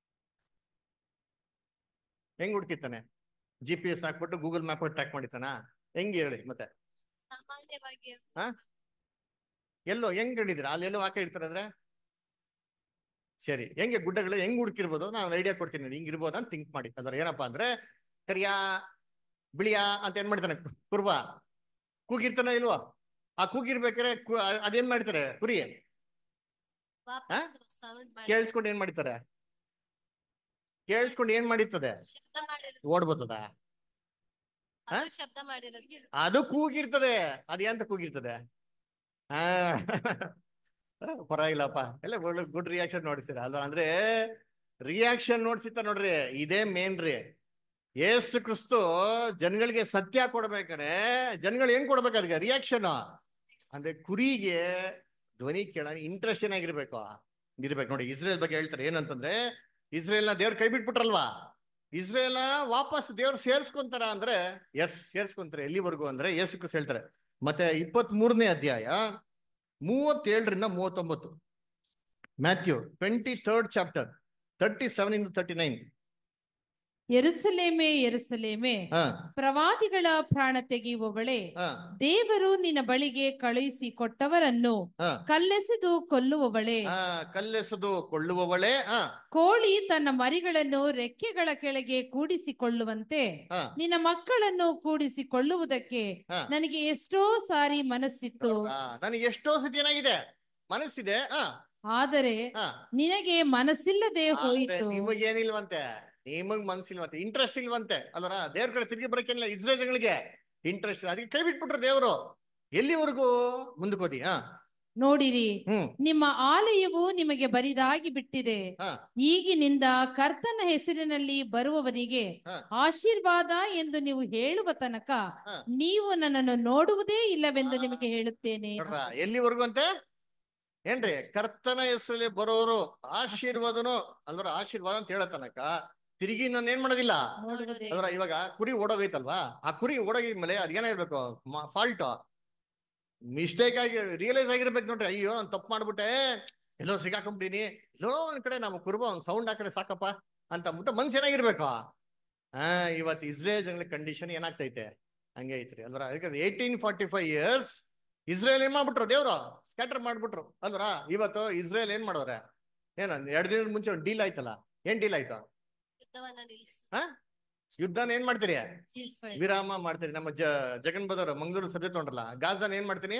ಹೆಂಗ್ ಹುಡ್ಕಿರ್ತಾನೆ, ಜಿ ಪಿ ಎಸ್ ಹಾಕ್ಬಿಟ್ಟು ಗೂಗಲ್ ಮ್ಯಾಪ್ ಟ್ರ್ಯಾಕ್ ಮಾಡಿತಾನ, ಹೆಂಗ್ ಹೇಳಿ ಮತ್ತೆ, ಸಾಮಾನ್ಯವಾಗಿ ಹ ಎಲ್ಲೋ ಹೆಂಗ್ ಹಿಡಿದಿರ, ಅಲ್ಲೆಲ್ಲೋ ಹಾಕ ಇರ್ತಾರೆ ಅಂದ್ರೆ ಸರಿ, ಹೆಂಗೆ ಗುಡ್ಡಗಳು ಹೆಂಗ್ ಹುಡ್ಕಿರ್ಬೋದು, ನಾನು ಐಡಿಯಾ ಕೊಡ್ತೀನಿ, ಹಿಂಗ್ ಇರ್ಬೋದು ಅಂತ ಥಿಂಕ್ ಮಾಡಿ. ಅದ್ರ ಏನಪ್ಪಾ ಅಂದ್ರೆ, ಕರಿಯಾ ಬಿಳಿಯಾ ಅಂತ ಏನ್ ಮಾಡ್ತಾನೆ ಕುರ್ಬ, ಕೂಗಿರ್ತಾನೆ ಇಲ್ವಾ, ಆ ಕೂಗಿರ್ಬೇಕಾರೆ ಅದೇನ್ ಮಾಡ್ತಾರೆ ಕುರಿ ವಾಪಸ್ ಸೌಂಡ್ ಮಾಡಿ ಕೇಳಿಸ್ಕೊಂಡು ಏನ್ ಮಾಡಿರ್ತಾರೆ, ಕೇಳಿಸ್ಕೊಂಡು ಏನ್ ಮಾಡಿರ್ತದೆ, ಶಬ್ದ ಮಾಡಿರೋದು, ಓಡ್ಬರ್ತದ, ಅದು ಶಬ್ದ ಮಾಡಿರೋದು, ಅದು ಕೂಗಿರ್ತದೆ. ಅದ್ ಎಂತ ಕೂಗಿರ್ತದೆ, ಹಾ ಪರವಾಗಿಲ್ಲಪ್ಪ, ಎಲ್ಲ ಒಳ್ಳೆ ಗುಡ್ ರಿಯಾಕ್ಷನ್ ನೋಡ್ತೀರ ಅಲ್ವಾ. ಅಂದ್ರೆ ರಿಯಾಕ್ಷನ್ ನೋಡ್ಸಿತ್ತ ನೋಡ್ರಿ, ಇದೇ ಮೇನ್ ರೀ. ಯೇಸು ಕ್ರಿಸ್ತು ಜನಗಳಿಗೆ ಸತ್ಯ ಕೊಡ್ಬೇಕಾರೆ ಜನಗಳು ಏನ್ ಕೊಡ್ಬೇಕು, ಅದಕ್ಕೆ ರಿಯಾಕ್ಷನ್. ಅಂದ್ರೆ ಕುರಿಗೆ ಧ್ವನಿ ಕೇಳ ಇಂಟ್ರೆಸ್ಟ್ ಏನಾಗಿರ್ಬೇಕು ಇರ್ಬೇಕು. ನೋಡಿ ಇಸ್ರೇಲ್ ಬಗ್ಗೆ ಹೇಳ್ತಾರೆ ಏನಂತಂದ್ರೆ, ಇಸ್ರೇಲ್ನ ದೇವ್ರ ಕೈ ಬಿಟ್ಬಿಟ್ರಲ್ವಾ, ಇಸ್ರೇಲ್ನ ವಾಪಸ್ ದೇವ್ರು ಸೇರ್ಸ್ಕೊಂತಾರ ಅಂದ್ರೆ, ಎಸ್ ಸೇರ್ಸ್ಕೊಂತಾರೆ. ಎಲ್ಲಿವರೆಗೂ ಅಂದ್ರೆ ಯೇಸು ಕ್ರಿಸ್ತು ಹೇಳ್ತಾರೆ ಮತ್ತೆ ಇಪ್ಪತ್ತ್ ಮೂರನೇ ಅಧ್ಯಾಯ ಮೂವತ್ತೇಳರಿಂದ ಮೂವತ್ತೊಂಬತ್ತು, Matthew twenty third chapter thirty seven ಇಂದ ತರ್ಟಿ ನೈನ್. ಯೆರೂಸಲೇಮೇ ಯೆರೂಸಲೇಮೇ, ಪ್ರವಾದಿಗಳ ಪ್ರಾಣ ತೆಗೆಯುವವಳೇ, ದೇವರು ನಿನ್ನ ಬಳಿಗೆ ಕಳುಹಿಸಿ ಕೊಟ್ಟವರನ್ನು ಕಲ್ಲೆಸೆದು ಕೊಲ್ಲುವವಳೇ, ಕಲ್ಲೆಸೆದು ಕೊಳ್ಳುವವಳೇ, ಕೋಳಿ ತನ್ನ ಮರಿಗಳನ್ನು ರೆಕ್ಕೆಗಳ ಕೆಳಗೆ ಕೂಡಿಸಿಕೊಳ್ಳುವಂತೆ ನಿನ್ನ ಮಕ್ಕಳನ್ನು ಕೂಡಿಸಿಕೊಳ್ಳುವುದಕ್ಕೆ ನನಗೆ ಎಷ್ಟೋ ಸಾರಿ ಮನಸ್ಸಿತ್ತು. ನನಗೆ ಎಷ್ಟೋ ಸತಿ ಏನಾಗಿದೆ, ಮನಸ್ಸಿದೆ, ಆದರೆ ನಿನಗೆ ಮನಸ್ಸಿಲ್ಲದೆ ಹೋಯಿತು. ನಿಮಗೇನಿಲ್ವಂತೆ, ನಿಮಗ್ ಮನ್ಸಿಲ್ವಂತೆ, ಇಂಟ್ರೆಸ್ಟ್ ಇಲ್ವಂತೆ ಅಲ್ವರ. ದೇವ್ರ ಕಡೆ ತಿರುಗಿ ಬರಕ್ಕೇನಿಲ್ಲ ಇಸ್ರೇಲ್ ಜನಗಳಿಗೆ ಇಂಟ್ರೆಸ್ಟ್, ಅದಕ್ಕೆ ಕೈ ಬಿಟ್ಬಿಟ್ರು ದೇವರು. ಎಲ್ಲಿವರೆಗೂ ಮುಂದಕ್ಕೋದಿ, ಹ ನೋಡಿರಿ, ಹ್ಮ್ ನಿಮ್ಮ ಆಲಯವು ನಿಮಗೆ ಬರಿದಾಗಿ ಬಿಟ್ಟಿದೆ. ಹಾ ಈಗಿನಿಂದ ಕರ್ತನ ಹೆಸರಿನಲ್ಲಿ ಬರುವವನಿಗೆ ಹಾ ಆಶೀರ್ವಾದ ಎಂದು ನೀವು ಹೇಳುವ ತನಕ ಹಾ ನೀವು ನನ್ನನ್ನು ನೋಡುವುದೇ ಇಲ್ಲವೆಂದು ನಿಮಗೆ ಹೇಳುತ್ತೇನೆ. ನೋಡ್ರ ಎಲ್ಲಿವರೆಗೂ ಅಂತೆ ಏನ್ರಿ? ಕರ್ತನ ಹೆಸರಲ್ಲಿ ಬರೋರು ಆಶೀರ್ವಾದನು ಅಂದ್ರೆ ಆಶೀರ್ವಾದ ಅಂತ ಹೇಳೋ ತನಕ ತಿರುಗಿ ನಾನು ಏನ್ ಮಾಡೋದಿಲ್ಲ. ನೋಡುವುದೇ ಅದ್ರ ಇವಾಗ ಕುರಿ ಓಡೋಗೈತಲ್ವಾ, ಆ ಕುರಿ ಓಡೋಗಿದ್ಮೇಲೆ ಅದ್ ಏನಾಗಿರ್ಬೇಕು? ಫಾಲ್ಟ್ ಮಿಸ್ಟೇಕ್ ಆಗಿ ರಿಯಲೈಸ್ ಆಗಿರ್ಬೇಕು ನೋಡ್ರಿ. ಅಯ್ಯೋ ನಾನು ತಪ್ಪು ಮಾಡ್ಬಿಟ್ಟೆ, ಎಲ್ಲೋ ಸಿಗಾಕೊಂಬಿಟ್ಟಿನಿ, ಎಲ್ಲೋ ಒಂದ್ ಕಡೆ ನಮ್ಮ ಕುರುಬ ಒಂದ್ ಸೌಂಡ್ ಹಾಕಿದ್ರೆ ಸಾಕಪ್ಪ ಅಂತ ಅಂದ್ಬಿಟ್ಟು ಮನ್ಸು ಏನಾಗಿರ್ಬೇಕು? ಹಾ ಇವತ್ತು ಇಸ್ರೇಲ್ ಜನಗಳ ಕಂಡೀಷನ್ ಏನಾಗ್ತೈತೆ ಹಂಗೆ ಐತ್ರಿ ಅಲ್ವರ. ಯಾಕಂದ್ರೆ eighteen forty five years Israel ಏನ್ ಮಾಡ್ಬಿಟ್ರು? ದೇವ್ರು ಸ್ಕ್ಯಾಟರ್ ಮಾಡ್ಬಿಟ್ರು ಅಲ್ವರ. ಇವತ್ತು ಇಸ್ರೇಲ್ ಏನ್ ಮಾಡೋರೆ? ಏನ ಎರಡ್ ದಿನದ ಮುಂಚೆ ಒಂದು ಡೀಲ್ ಆಯ್ತಲ್ಲ, ಏನ್ ಡೀಲ್ ಆಯ್ತು? ಹಾ ಯುದ್ಧನ ಏನ್ ಮಾಡ್ತೀರಿ? ವಿರಾಮ ಮಾಡ್ತೀರಿ. ನಮ್ಮ ಜ ಜಗನ್ ಬದವ್ರು ಮಂಗಳೂರು ಸಬ್ಜೆಕ್ಟ್ ತೊಗೊಂಡ್ರಲ್ಲ, ಗಾಜಾನ್ ಏನ್ ಮಾಡ್ತೀನಿ?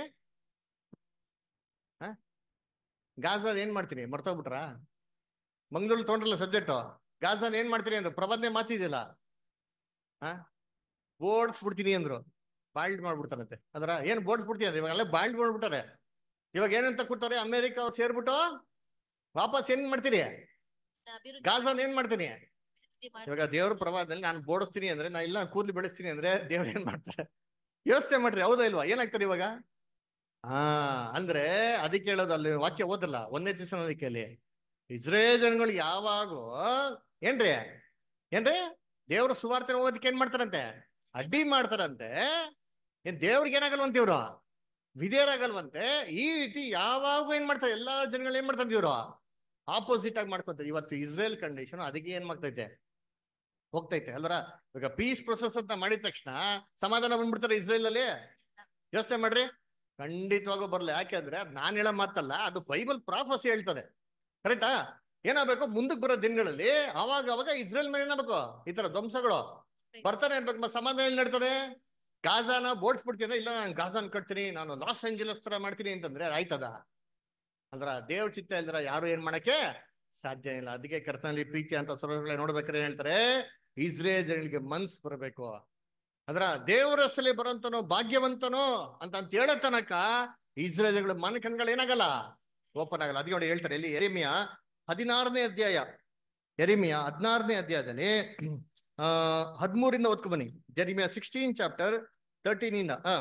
ಹ ಗಾಜಾನ್ ಏನ್ ಮಾಡ್ತೀನಿ ಮರ್ತೋಗ್ಬಿಟ್ರ? ಮಂಗಳೂರು ತೊಗೊಂಡ್ರಲ್ಲ ಸಬ್ಜೆಕ್ಟ್, ಗಾಜಾನ್ ಏನ್ ಮಾಡ್ತೀನಿ ಅಂದ್ರು, ಪ್ರಬಂಧನೆ ಮಾತಿದಿಲ್ಲ, ಹ ಬೋಡ್ಸ್ಬಿಡ್ತೀನಿ ಅಂದ್ರು, ಬಾಲ್ಡ್ ಮಾಡ್ಬಿಡ್ತಾರಂತೆ. ಅದ್ರ ಏನ್ ಬೋಡ್ಸ್ಬಿಡ್ತೀನಿ ಅಂದ್ರೆ ಇವಾಗೆಲ್ಲ ಬಾಲ್ಡ್ ಮಾಡ್ಬಿಟ್ಟಾರೆ. ಇವಾಗ ಏನಂತ ಕೊಡ್ತಾರೆ? ಅಮೆರಿಕ ಅವ್ರು ಸೇರ್ಬಿಟ್ಟು ವಾಪಸ್ ಏನ್ ಮಾಡ್ತೀರಿ? ಗಾಜಾನ್ ಏನ್ ಮಾಡ್ತೀನಿ? ಇವಾಗ ದೇವ್ರ ಪ್ರವಾದದಲ್ಲಿ ನಾನು ಬೋಡಿಸ್ತೀನಿ ಅಂದ್ರೆ, ನಾ ಇಲ್ಲ ಕೂದಲು ಬೆಳೆಸ್ತೀನಿ ಅಂದ್ರೆ ದೇವ್ರ ಏನ್ ಮಾಡ್ತಾರೆ? ಯೋಚನೆ ಮಾಡ್ರಿ, ಹೌದಾ ಇಲ್ವಾ? ಏನಾಗ್ತದೆ ಇವಾಗ? ಹಾ ಅಂದ್ರೆ ಅದಕ್ಕೆ ಹೇಳೋದು, ಅಲ್ಲಿ ವಾಕ್ಯ ಓದಲ್ಲ ಒಂದೇ ದಿವಸದಲ್ಲಿ ಇಸ್ರೇಲ್ ಜನಗಳು ಯಾವಾಗೂ ಏನ್ರಿ ಏನ್ರಿ ದೇವ್ರ ಸುವಾರ್ತೆ ಓದಕ್ಕೆ ಏನ್ ಮಾಡ್ತಾರಂತೆ? ಅಡ್ಡಿ ಮಾಡ್ತಾರಂತೆ. ಏನ್ ದೇವ್ರಿಗೆ ಏನಾಗಲ್ವಂತ? ಇವ್ರು ವಿಧೇಯರಾಗಲ್ವಂತೆ. ಈ ರೀತಿ ಯಾವಾಗೂ ಏನ್ ಮಾಡ್ತಾರೆ? ಎಲ್ಲಾ ಜನಗಳು ಏನ್ ಮಾಡ್ತಾರೆ? ಇವ್ರು ಆಪೋಸಿಟ್ ಆಗಿ ಮಾಡ್ಕೊತಾರೆ. ಇವತ್ತು ಇಸ್ರೇಲ್ ಕಂಡೀಷನ್ ಅದಕ್ಕೆ ಏನ್ ಮಾಡ್ತೈತೆ? ಹೋಗ್ತೈತೆ ಅಲ್ವರ. ಇವಾಗ ಪೀಸ್ ಪ್ರೊಸೆಸ್ ಅಂತ ಮಾಡಿದ ತಕ್ಷಣ ಸಮಾಧಾನ ಬಂದ್ಬಿಡ್ತಾರೆ ಇಸ್ರೇಲ್ ಅಲ್ಲಿ? ಯೋಚನೆ ಮಾಡ್ರಿ, ಖಂಡಿತವಾಗೂ ಬರಲ್ಲ. ಯಾಕೆಂದ್ರೆ ಅದ್ ನಾನ್ ಹೇಳೋ ಮಾತಲ್ಲ, ಅದು ಬೈಬಲ್ ಪ್ರಾಫಸಿ ಹೇಳ್ತದೆ. ಕರೆಕ್ಟಾ? ಏನಾಗಬೇಕು? ಮುಂದಕ್ಕೆ ಬರೋ ದಿನಗಳಲ್ಲಿ ಅವಾಗ ಅವಾಗ ಇಸ್ರೇಲ್ ಮೇಲೆ ಏನಾಗಬೇಕು? ಈ ತರ ಧ್ವಂಸಗಳು ಬರ್ತಾನೆ ಇರ್ಬೇಕು. ಸಮಾಧಾನ ಎಲ್ಲಿ ನಡ್ತದೆ? ಗಾಜಾನ ಬೋಡ್ಸ್ಬಿಡ್ತೀನಿ, ಇಲ್ಲ ನಾನು ಗಾಜಾನ್ ಕಟ್ತೀನಿ, ನಾನು ಲಾಸ್ ಏಂಜಲಸ್ ತರ ಮಾಡ್ತೀನಿ ಅಂತಂದ್ರೆ ಆಯ್ತದ? ಅಂದ್ರ ದೇವ್ರ ಚಿತ್ತ ಇಲ್ದ್ರ ಯಾರು ಏನ್ ಮಾಡಕ್ಕೆ ಸಾಧ್ಯ ಇಲ್ಲ. ಅದಕ್ಕೆ ಕರ್ತನಲ್ಲಿ ಪ್ರೀತಿ ಅಂತ ಸ್ವರಗಳೇ ನೋಡ್ಬೇಕಾದ್ರೆ ಹೇಳ್ತಾರೆ, ಇಸ್ರೇಲ್ ಜನಗಳಿಗೆ ಮನ್ಸ್ ಬರಬೇಕು. ಅದ್ರ ದೇವರ ಹೆಸರಲ್ಲಿ ಬರೋಂತನೋ ಭಾಗ್ಯವಂತನೋ ಅಂತ ಅಂತ ಹೇಳೋ ತನಕ ಇಸ್ರೇಲ್ ಜನಗಳ ಮನ ಕಣ್ಗಳು ಏನಾಗಲ್ಲ? ಓಪನ್ ಆಗಲ್ಲ. ಅದಕ್ಕೆ ನೋಡಿ ಹೇಳ್ತಾರೆ ಇಲ್ಲಿ ಯೆರೆಮೀಯ ಹದಿನಾರನೇ ಅಧ್ಯಾಯ, ಯೆರೆಮೀಯ ಹದಿನಾರನೇ ಅಧ್ಯಾಯದಲ್ಲಿ ಆ ಹದಿಮೂರಿಂದ ಓದ್ಕೊ ಬನ್ನಿ. ಯೆರೆಮೀಯ ಸಿಕ್ಸ್ಟೀನ್ ಚಾಪ್ಟರ್ ತರ್ಟೀನ್ ಇಂದ. ಹ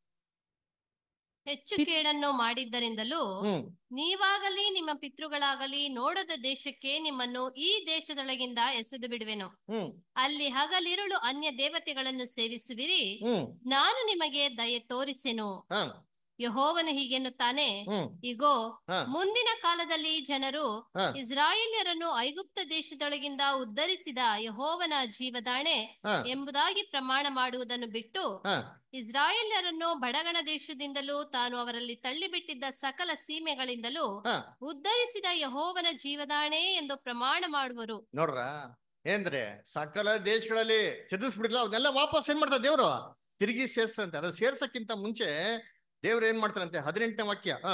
ಹೆಚ್ಚು ಕೇಡನ್ನು ಮಾಡಿದ್ದರಿಂದಲೂ ಹ್ಮ್ ನೀವಾಗಲಿ ನಿಮ್ಮ ಪಿತೃಗಳಾಗಲಿ ನೋಡದ ದೇಶಕ್ಕೆ ನಿಮ್ಮನ್ನು ಈ ದೇಶದೊಳಗಿಂದ ಎಸೆದು ಬಿಡುವೆನು. ಹ್ಮ್ ಅಲ್ಲಿ ಹಗಲಿರುಳು ಅನ್ಯ ದೇವತೆಗಳನ್ನು ಸೇವಿಸುವಿರಿ, ಹ್ಮ್ ನಾನು ನಿಮಗೆ ದಯೆ ತೋರಿಸೆನು. ಹ ಯೆಹೋವನು ಹೀಗೆನ್ನುತ್ತಾನೆ, ಹ್ಮ್ ಇಗೋ ಹ ಮುಂದಿನ ಕಾಲದಲ್ಲಿ ಜನರು ಹ ಇಸ್ರಾಯೇಲ್ಯರನ್ನು ಐಗುಪ್ತ ದೇಶದೊಳಗಿಂದ ಉದ್ಧರಿಸಿದ ಯೆಹೋವನ ಜೀವದಾಣೆ ಹ ಎಂಬುದಾಗಿ ಪ್ರಮಾಣ ಮಾಡುವುದನ್ನು ಬಿಟ್ಟು ಹ ಇಸ್ರಾಯೇಲ್ಯರನ್ನು ಬಡಗಣ ದೇಶದಿಂದಲೂ ತಾನು ಅವರಲ್ಲಿ ತಳ್ಳಿಬಿಟ್ಟಿದ್ದ ಸಕಲ ಸೀಮೆಗಳಿಂದಲೂ ಹ ಉದ್ಧರಿಸಿದ ಯೆಹೋವನ ಜೀವದಾಣೆ ಎಂದು ಪ್ರಮಾಣ ಮಾಡುವರು. ನೋಡ್ರ ಏನ್ರಿ ಸಕಲ ದೇಶಗಳಲ್ಲಿ ಚದುರಿಸ್ಬಿಡಿಲ್ಲ, ಅವನ್ನೆಲ್ಲ ವಾಪಸ್ ಏನ್ ಮಾಡ್ತಾರೆ ದೇವ್ರು? ತಿರುಗಿ ಸೇರ್ಸಂತೆ. ಅದು ಸೇರ್ಸಕ್ಕಿಂತ ಮುಂಚೆ ದೇವ್ರು ಏನ್ ಮಾಡ್ತಾರಂತೆ? ಹದಿನೆಂಟನೇ ವಾಕ್ಯ. ಹ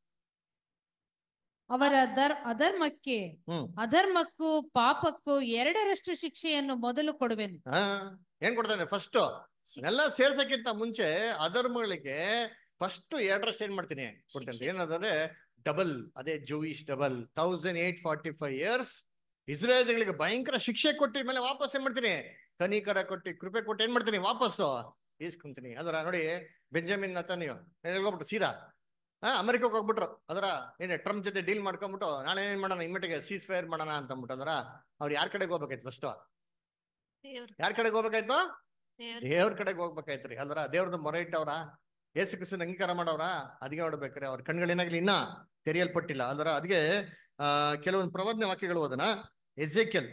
ಅವರ ದರ್ ಅಧರ್ಮಕ್ಕೆ ಹ್ಮ್ ಅಧರ್ಮಕ್ಕೂ ಪಾಪಕ್ಕೂ ಎರಡರಷ್ಟು ಶಿಕ್ಷೆಯನ್ನು ಮೊದಲು ಕೊಡುವೆನು. ಹ ಏನ್ ಕೊಡ್ತಾನೆ? ಫಸ್ಟ್ ಎಲ್ಲ ಸೇರ್ಸಕ್ಕಿಂತ ಮುಂಚೆ ಅಧರ್ಮಗಳಿಗೆ ಫಸ್ಟ್ ಎರಡರಷ್ಟು ಏನ್ ಮಾಡ್ತೀನಿ ಕೊಡ್ತೇನೆ. ಏನಂದ್ರೆ ಡಬಲ್, ಅದೇ Jewish double. Thousand eight forty five years ಇಸ್ರೇಲ್ಗಳಿಗೆ ಭಯಂಕರ ಶಿಕ್ಷೆ ಕೊಟ್ಟಿದ್ಮೇಲೆ ವಾಪಸ್ ಏನ್ ಮಾಡ್ತೀನಿ? ಕನಿಕರ ಕೊಟ್ಟು ಕೃಪೆ ಕೊಟ್ಟು ಏನ್ ಮಾಡ್ತೀನಿ? ವಾಪಸ್ಸು ಈಸ್ಕೊಂತೀನಿ. ಅದರ ನೋಡಿ ಬೆಂಜಮಿನ್ ನೆತನ್ಯಾಹು ಹೋಗ್ಬಿಟ್ಟು ಸೀದಾ ಹಾ ಅಮೆರಿಕಕ್ಕೆ ಹೋಗ್ಬಿಟ್ರು. ಅದರ ಏನೇ ಟ್ರಂಪ್ ಜೊತೆ ಡೀಲ್ ಮಾಡ್ಕೊಂಡ್ಬಿಟ್ಟು ನಾಳೆ ಏನ್ ಮಾಡೋಣ, ಇಮ್ಮಿಡಿಗೆ ಸೀಸ್ ಫೈರ್ ಮಾಡೋಣ ಅಂತ ಅಂದ್ಬಿಟ್ಟು. ಅದರ ಅವ್ರು ಯಾರ ಕಡೆಗೆ ಹೋಗ್ಬೇಕಾಯ್ತು? ಫಸ್ಟ್ ಯಾರ ಕಡೆಗೆ ಹೋಗ್ಬೇಕಾಯ್ತು? ದೇವ್ರ ಕಡೆಗೆ ಹೋಗ್ಬೇಕಾಯ್ತ್ರಿ. ಅಲ್ರ ದೇವ್ರದ್ದು ಮೊರೆ ಇಟ್ಟವ್ರ, ಏಸು ಕ್ರಿಸ್ತನ ಅಂಗೀಕಾರ ಮಾಡವ್ರ? ಅದಕ್ಕೆ ನೋಡ್ಬೇಕ್ರಿ ಅವ್ರ ಕಣ್ಗಳೇನಾಗ್ಲಿ ಇನ್ನ ತೆರೆಯಲ್ಪಟ್ಟಿಲ್ಲ. ಅಲ್ರ ಅದಕ್ಕೆ ಆ ಕೆಲವೊಂದು ಪ್ರವಾದನೆ ವಾಕ್ಯಗಳು ಓದನ. Ezekiel